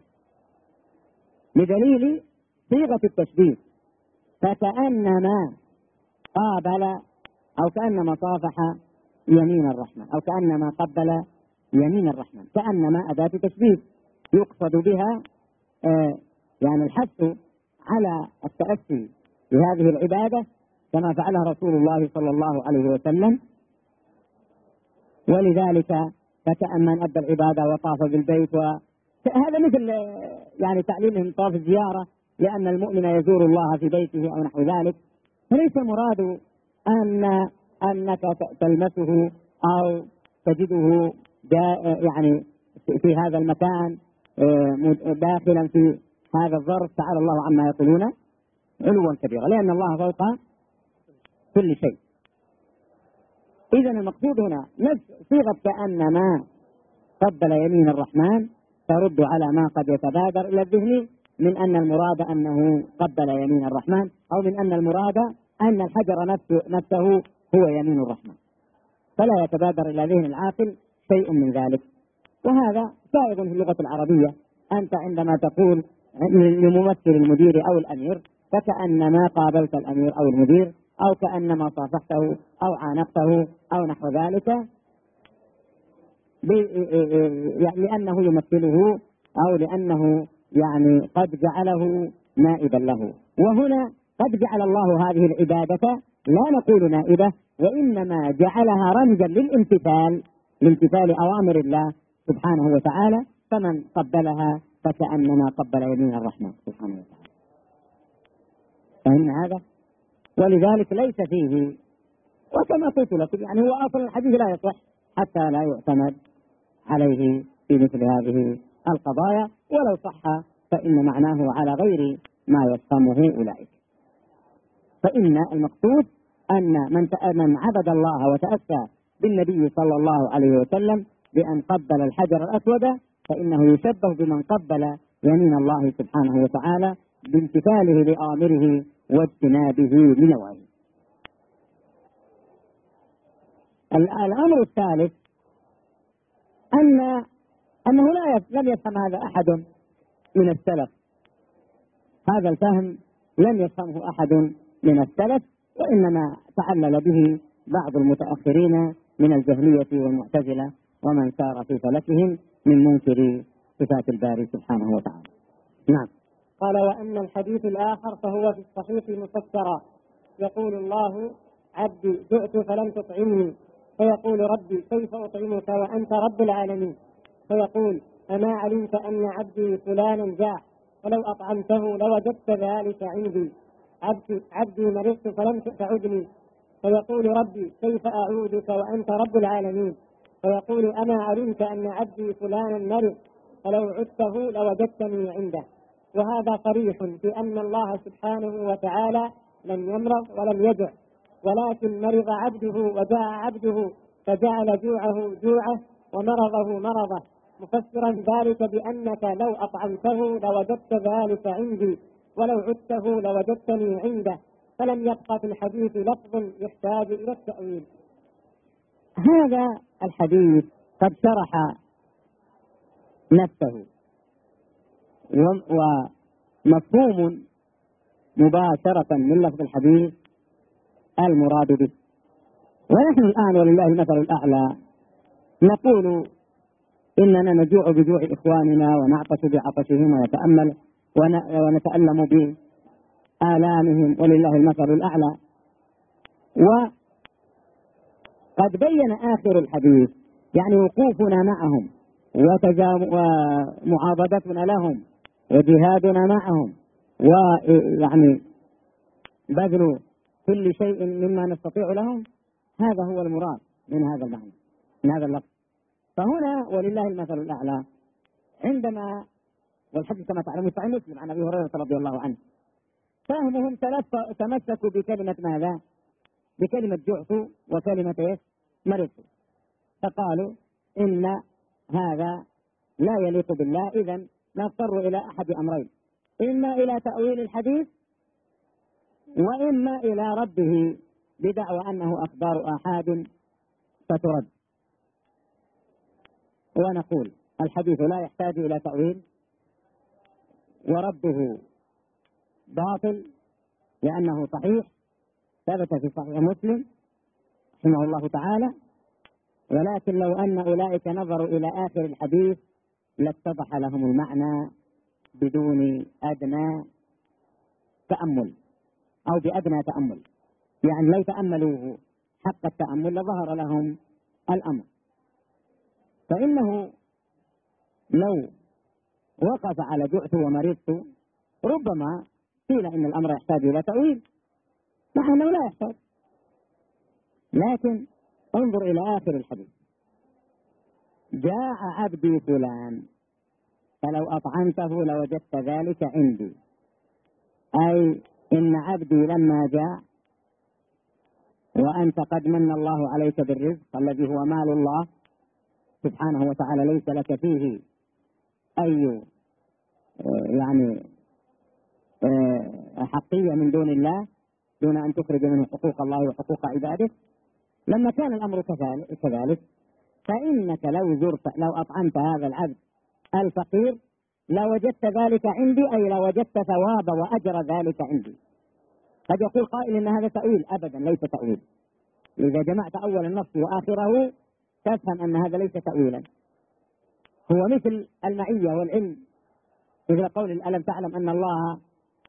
بدليل صيغة التشبيه، فكأنما قابل أو كأنما صافح يمين الرحمن أو كأنما قبل يمين الرحمن، كأنما أداة تشبيه يقصد بها يعني الحث على التأسي بهذه العبادة كما فعلها رسول الله صلى الله عليه وسلم. ولذلك فكأن من أدى العبادة وطاف بالبيت، وهذا مثل يعني تعليمهم طواف الزيارة لأن المؤمن يزور الله في بيته أو نحو ذلك. فليس المراد أنك تلمسه أو تجده يعني في هذا المكان داخلا في هذا الظرف، تعالى الله عما يقولون علوا كبيرا، لأن الله فوق كل شيء. إذا المقصود هنا نفس صيغة كأنما قبل يمين الرحمن ترد على ما قد يتبادر إلى الذهن من أن المراد أنه قبل يمين الرحمن، أو من أن المراد أن الحجر نفسه هو يمين الرحمن، فلا يتبادر إلى ذهن العاقل شيء من ذلك. وهذا سائغ في اللغة العربية. أنت عندما تقول لممثل المدير أو الأمير فكأنما قابلت الأمير أو المدير، أو كأنما صافحته أو عانقته أو نحو ذلك، لأنه يمثله أو لأنه يعني قد جعله نائبا له. وهنا قد جعل الله هذه العبادة لا نقول نائبة، وإنما جعلها رمزا لامتثال أوامر الله سبحانه وتعالى، فمن قبلها فكأنما قبل يمين الرحمن سبحانه وتعالى. فإن هذا ولذلك ليس فيه، وكما قلت لكم يعني هو أصل الحديث لا يصح حتى لا يعتمد عليه في مثل هذه القضايا، ولو صح فإن معناه على غير ما يفهمه أولئك. فإن المقصود أن من عبد الله وتأسى بالنبي صلى الله عليه وسلم بأن قبل الحجر الأسود فإنه يشبه بمن قبل يمين الله سبحانه وتعالى بامتثاله لأوامره واجتنابه لنواهيه. الأمر الثالث أنه لم يفهم هذا أحد من السلف، هذا الفهم لم يفهمه أحد من السلف، وإنما تعلل به بعض المتأخرين من الجهمية والمعتزلة ومن سار في فلكهم من منكر صفات الباري سبحانه وتعالى. نعم. قال: وأما الحديث الآخر فهو في الصحيح مفسرا، يقول الله: عبدي جئت فلم تطعمني، فيقول: ربي كيف أطعمك وأنت رب العالمين؟ فيقول: أما علمت أن عبدي فلانا جاع، ولو أطعمته لوجدت ذلك عندي. عبدي مرضت فلم تعدني، فيقول: ربي كيف أعودك وأنت رب العالمين؟ فيقول: أما علمت أن عبدي فلانا مرض، فلو عدته لوجدتني عنده. وهذا صريح في أن الله سبحانه وتعالى لم يمرض ولم يجع، ولكن مرض عبده وجاع عبده فجعل جوعه جوعه ومرضه مرضه، مفسرا ذلك بأنك لو أطعمته لوجدت ذلك عندي، ولو عدته لوجدتني عنده. فلم يبقى في الحديث لفظ يحتاج إلى التأويل. هذا الحديث قد شرح نفسه ومفهوم مباشرة من لفظ الحديث المراد به. ونحن الآن ولله المثل الأعلى نقول إننا نجوع بجوع إخواننا ونعطش بعطشهم ونتألم بآلامهم ولله المثل الأعلى. وقد بين آخر الحديث يعني وقوفنا معهم ومعاضدتنا لهم وجهادنا معهم ويعني بذل كل شيء مما نستطيع لهم، هذا هو المراد من هذا المعنى، من هذا اللفظ. فهنا ولله المثل الأعلى، عندما والحديث كما تعلمون صحيح مسلم عن أبي هريرة رضي الله عنه، فهمهم تمسكوا بكلمة ماذا؟ بكلمة جعت وكلمة مرضت، فقالوا إن هذا لا يليق بالله، إذن نضطر إلى أحد أمرين، إما إلى تأويل الحديث وإما إلى رده بدعوى أنه أخبار آحاد فترد. ونقول الحديث لا يحتاج إلى تأويل، ورده باطل لأنه صحيح، ثبت في صحيح مسلم رحمه الله تعالى. ولكن لو أن أولئك نظروا إلى آخر الحديث لاتضح لهم المعنى بدون أدنى تأمل أو بأدنى تأمل، يعني لو تأملوه حق التأمل لظهر لهم الأمر. فإنه لو وقف على جعت ومرضت ربما قيل إن الأمر يحتاج إلى تأويل، مع أنه لا يحتاج. لكن انظر إلى آخر الحديث: جاء عبدي فلان فلو أطعمته لوجدت ذلك عندي، أي إن عبدي لما جاء وأنت قد من الله عليك بالرزق الذي هو مال الله سبحانه وتعالى، ليس لك فيه أي يعني حقية من دون الله، دون أن تخرج منه حقوق الله وحقوق عباده. لما كان الأمر كذلك فإنك لو أطعمت هذا العبد الفقير لوجدت ذلك عندي، أي لوجدت ثواب وأجر ذلك عندي. قد يقول قائل إن هذا تأويل، أبدا ليس تأويل. إذا جمعت أول النص وآخره تفهم أن هذا ليس تأويلا، هو مثل المعية والعلم، مثل قول ألم تعلم أن الله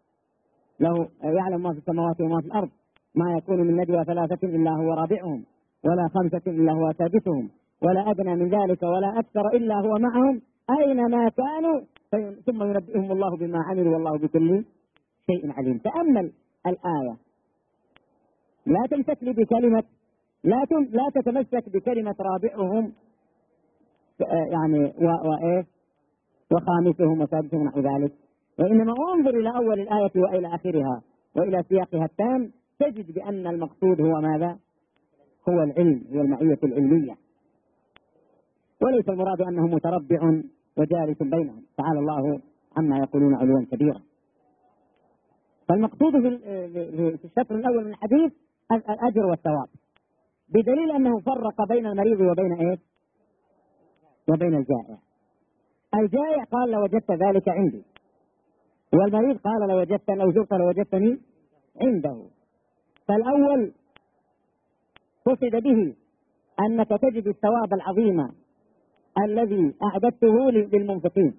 له يعلم ما في السماوات وما في الأرض، ما يكون من نجوى ثلاثة إلا هو رابعهم ولا خمسة إلا هو سادسهم ولا أدنى من ذلك ولا أكثر إلا هو معهم أينما كانوا ثم ينبئهم الله بما عملوا والله بكل شيء عليم. تأمل الآية، لا تمسك لي بكلمة لا تتمسك بكلمة رابعهم يعني وخامسهم وسادسهم نحو ذلك، وإنما انظر إلى أول الآية وإلى آخرها وإلى سياقها التام، تجد بأن المقصود هو ماذا؟ هو العلم، هو المعية العلمية، وليس المراد أنه متربع وجالس بينهم، تعالى الله عما يقولون علوا كبيرا. فالمقصود في الشطر الأول من الحديث الأجر والثواب، بدليل أنه فرق بين المريض وبين وبين الجائع. الجائع قال لوجدت ذلك عندي، والمريض قال لو زرت لوجدتني عنده. فالأول قصد به أنك تجد الثواب العظيم الذي أعددته للمنفقين،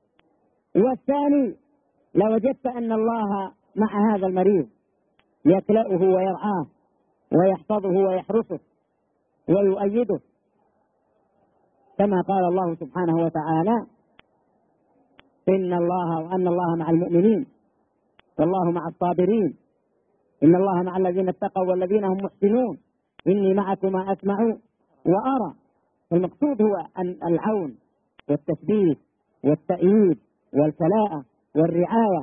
والثاني لوجدت أن الله مع هذا المريض يكلأه ويرعاه ويحفظه ويحرسه ويؤيده، كما قال الله سبحانه وتعالى وأن الله مع المؤمنين والله مع الصابرين، إن الله مع الذين اتقوا والذين هم محسنون، إني معكما أسمع وأرى. المقصود هو أن العون والتثبيت والتأييد والكلاءة والرعاية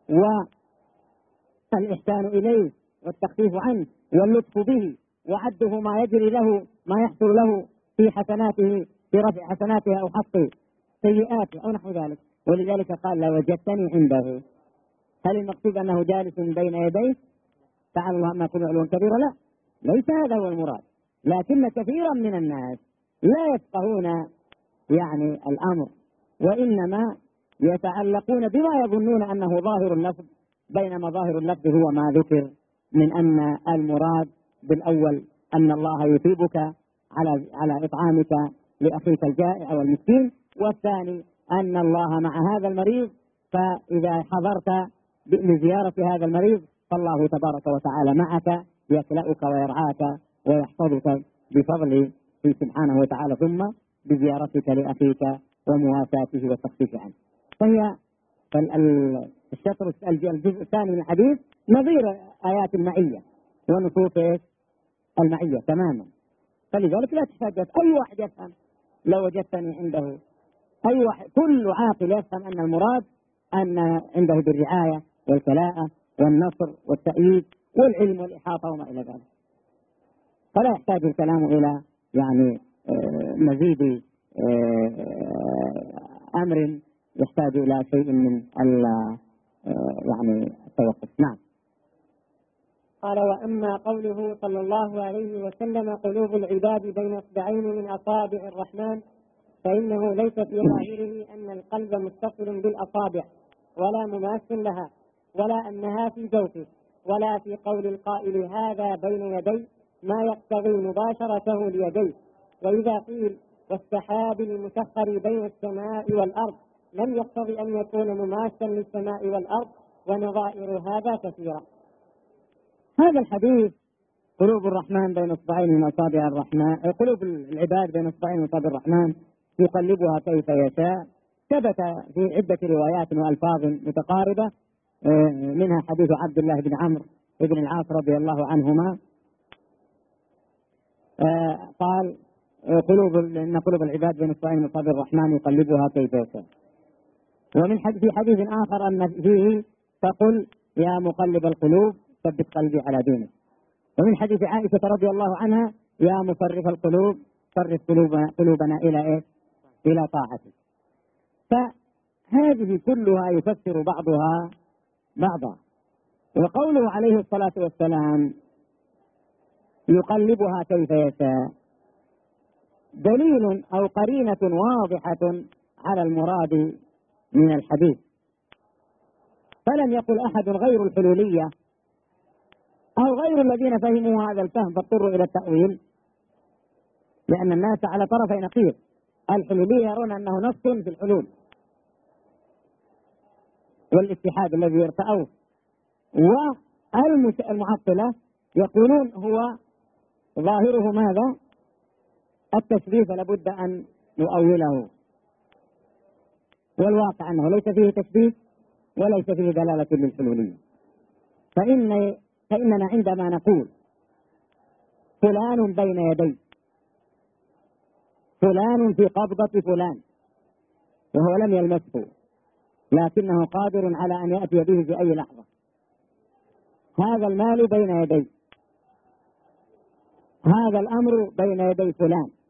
والإحسان إليه والتخفيف عنه واللطف به وعده ما يجري له ما يحصل له في حسناته، في رفع حسناته أو حط سيئاته أو نحو ذلك. ولذلك قال لوجدتني عنده. هل المقصود أنه جالس بين يديه تعالى الله عما يقولون علوا كبيرا؟ لا، ليس هذا هو المراد، لكن كثيرا من الناس لا يفقهون يعني الأمر، وإنما يتعلقون بما يظنون أنه ظاهر اللفظ، بينما ظاهر اللفظ هو ما ذكر من أن المراد بالأول أن الله يثيبك على إطعامك لأخيك الجائع والمسكين، والثاني أن الله مع هذا المريض، فإذا حضرت لزيارة هذا المريض فالله تبارك وتعالى معك يكلأك ويرعاك ويحفظك بفضله سبحانه وتعالى، ثم بزيارتك لأخيك ومواساته والتخفيف عنه. فهي الشطر الجزء الثاني من الحديث نظير آيات المعية ونصوص المعية تماما. فلذلك لا تحتاج أي واحد يفهم، لو وجدتني عنده أي واحد، كل عاقل يفهم أن المراد أن عنده بالرعاية والكلاءة والنصر والتأييد والعلم والإحاطة وما إلى ذلك. فلا يحتاج الكلام إلى يعني مزيد أمر يحتاج إلى شيء من يعني التوقف. نعم. قال: وأما قوله صلى الله عليه وسلم: قلوب العباد بين اصبعين من أصابع الرحمن، فإنه ليس في ظاهره أن القلب متصل بالأصابع ولا مماس لها، ولا أنها في جوفه، ولا في قول القائل هذا بين يدي ما يقتضي مباشرته ليديه. وإذا قيل والسحاب المسخر بين السماء والأرض لم يقتضي أن يكون مماسا للسماء والأرض، ونظائر هذا كثيرة. هذا الحديث قلوب الرحمن بين اصبعين من اصابع الرحمن، قلوب العباد بين اصبعين من اصابع الرحمن يقلبها كيف يشاء، ثبت في عدة روايات والفاظ متقاربة، منها حديث عبد الله بن عمرو بن العاص رضي الله عنهما قال: إن قلوب العباد بين اصبعين من اصابع الرحمن يقلبها كيف يشاء. ومن في حديث آخر أن فيه: فقل يا مقلب القلوب ثبت قلبي على دينك. ومن حديث عائشة رضي الله عنها: يا مصرف القلوب صرف قلوبنا إلى إيه؟ إلى طاعتك. فهذه كلها يفسر بعضها بعضا. وقوله عليه الصلاة والسلام يقلبها كيف يشاء دليل أو قرينة واضحة على المراد من الحديث. فلم يقل أحد غير الحلولية أو غير الذين فهموا هذا الفهم فاضطروا إلى التأويل، لأن الناس على طرفي نقيض. الحلولية يرون أنه نص في الحلول والاتحاد الذي يرتأوه، والمعطلة يقولون هو ظاهره ماذا؟ التشبيه، فلابد أن نؤوله، والواقع أنه ليس فيه تشبيه وليس فيه دلالة للحلولية. فإننا عندما نقول فلان بين يدي، فلان في قبضة فلان وهو لم يلمسه لكنه قادر على أن يأتي به في أي لحظة، هذا المال بين يدي، هذا الأمر بين يدي فلان،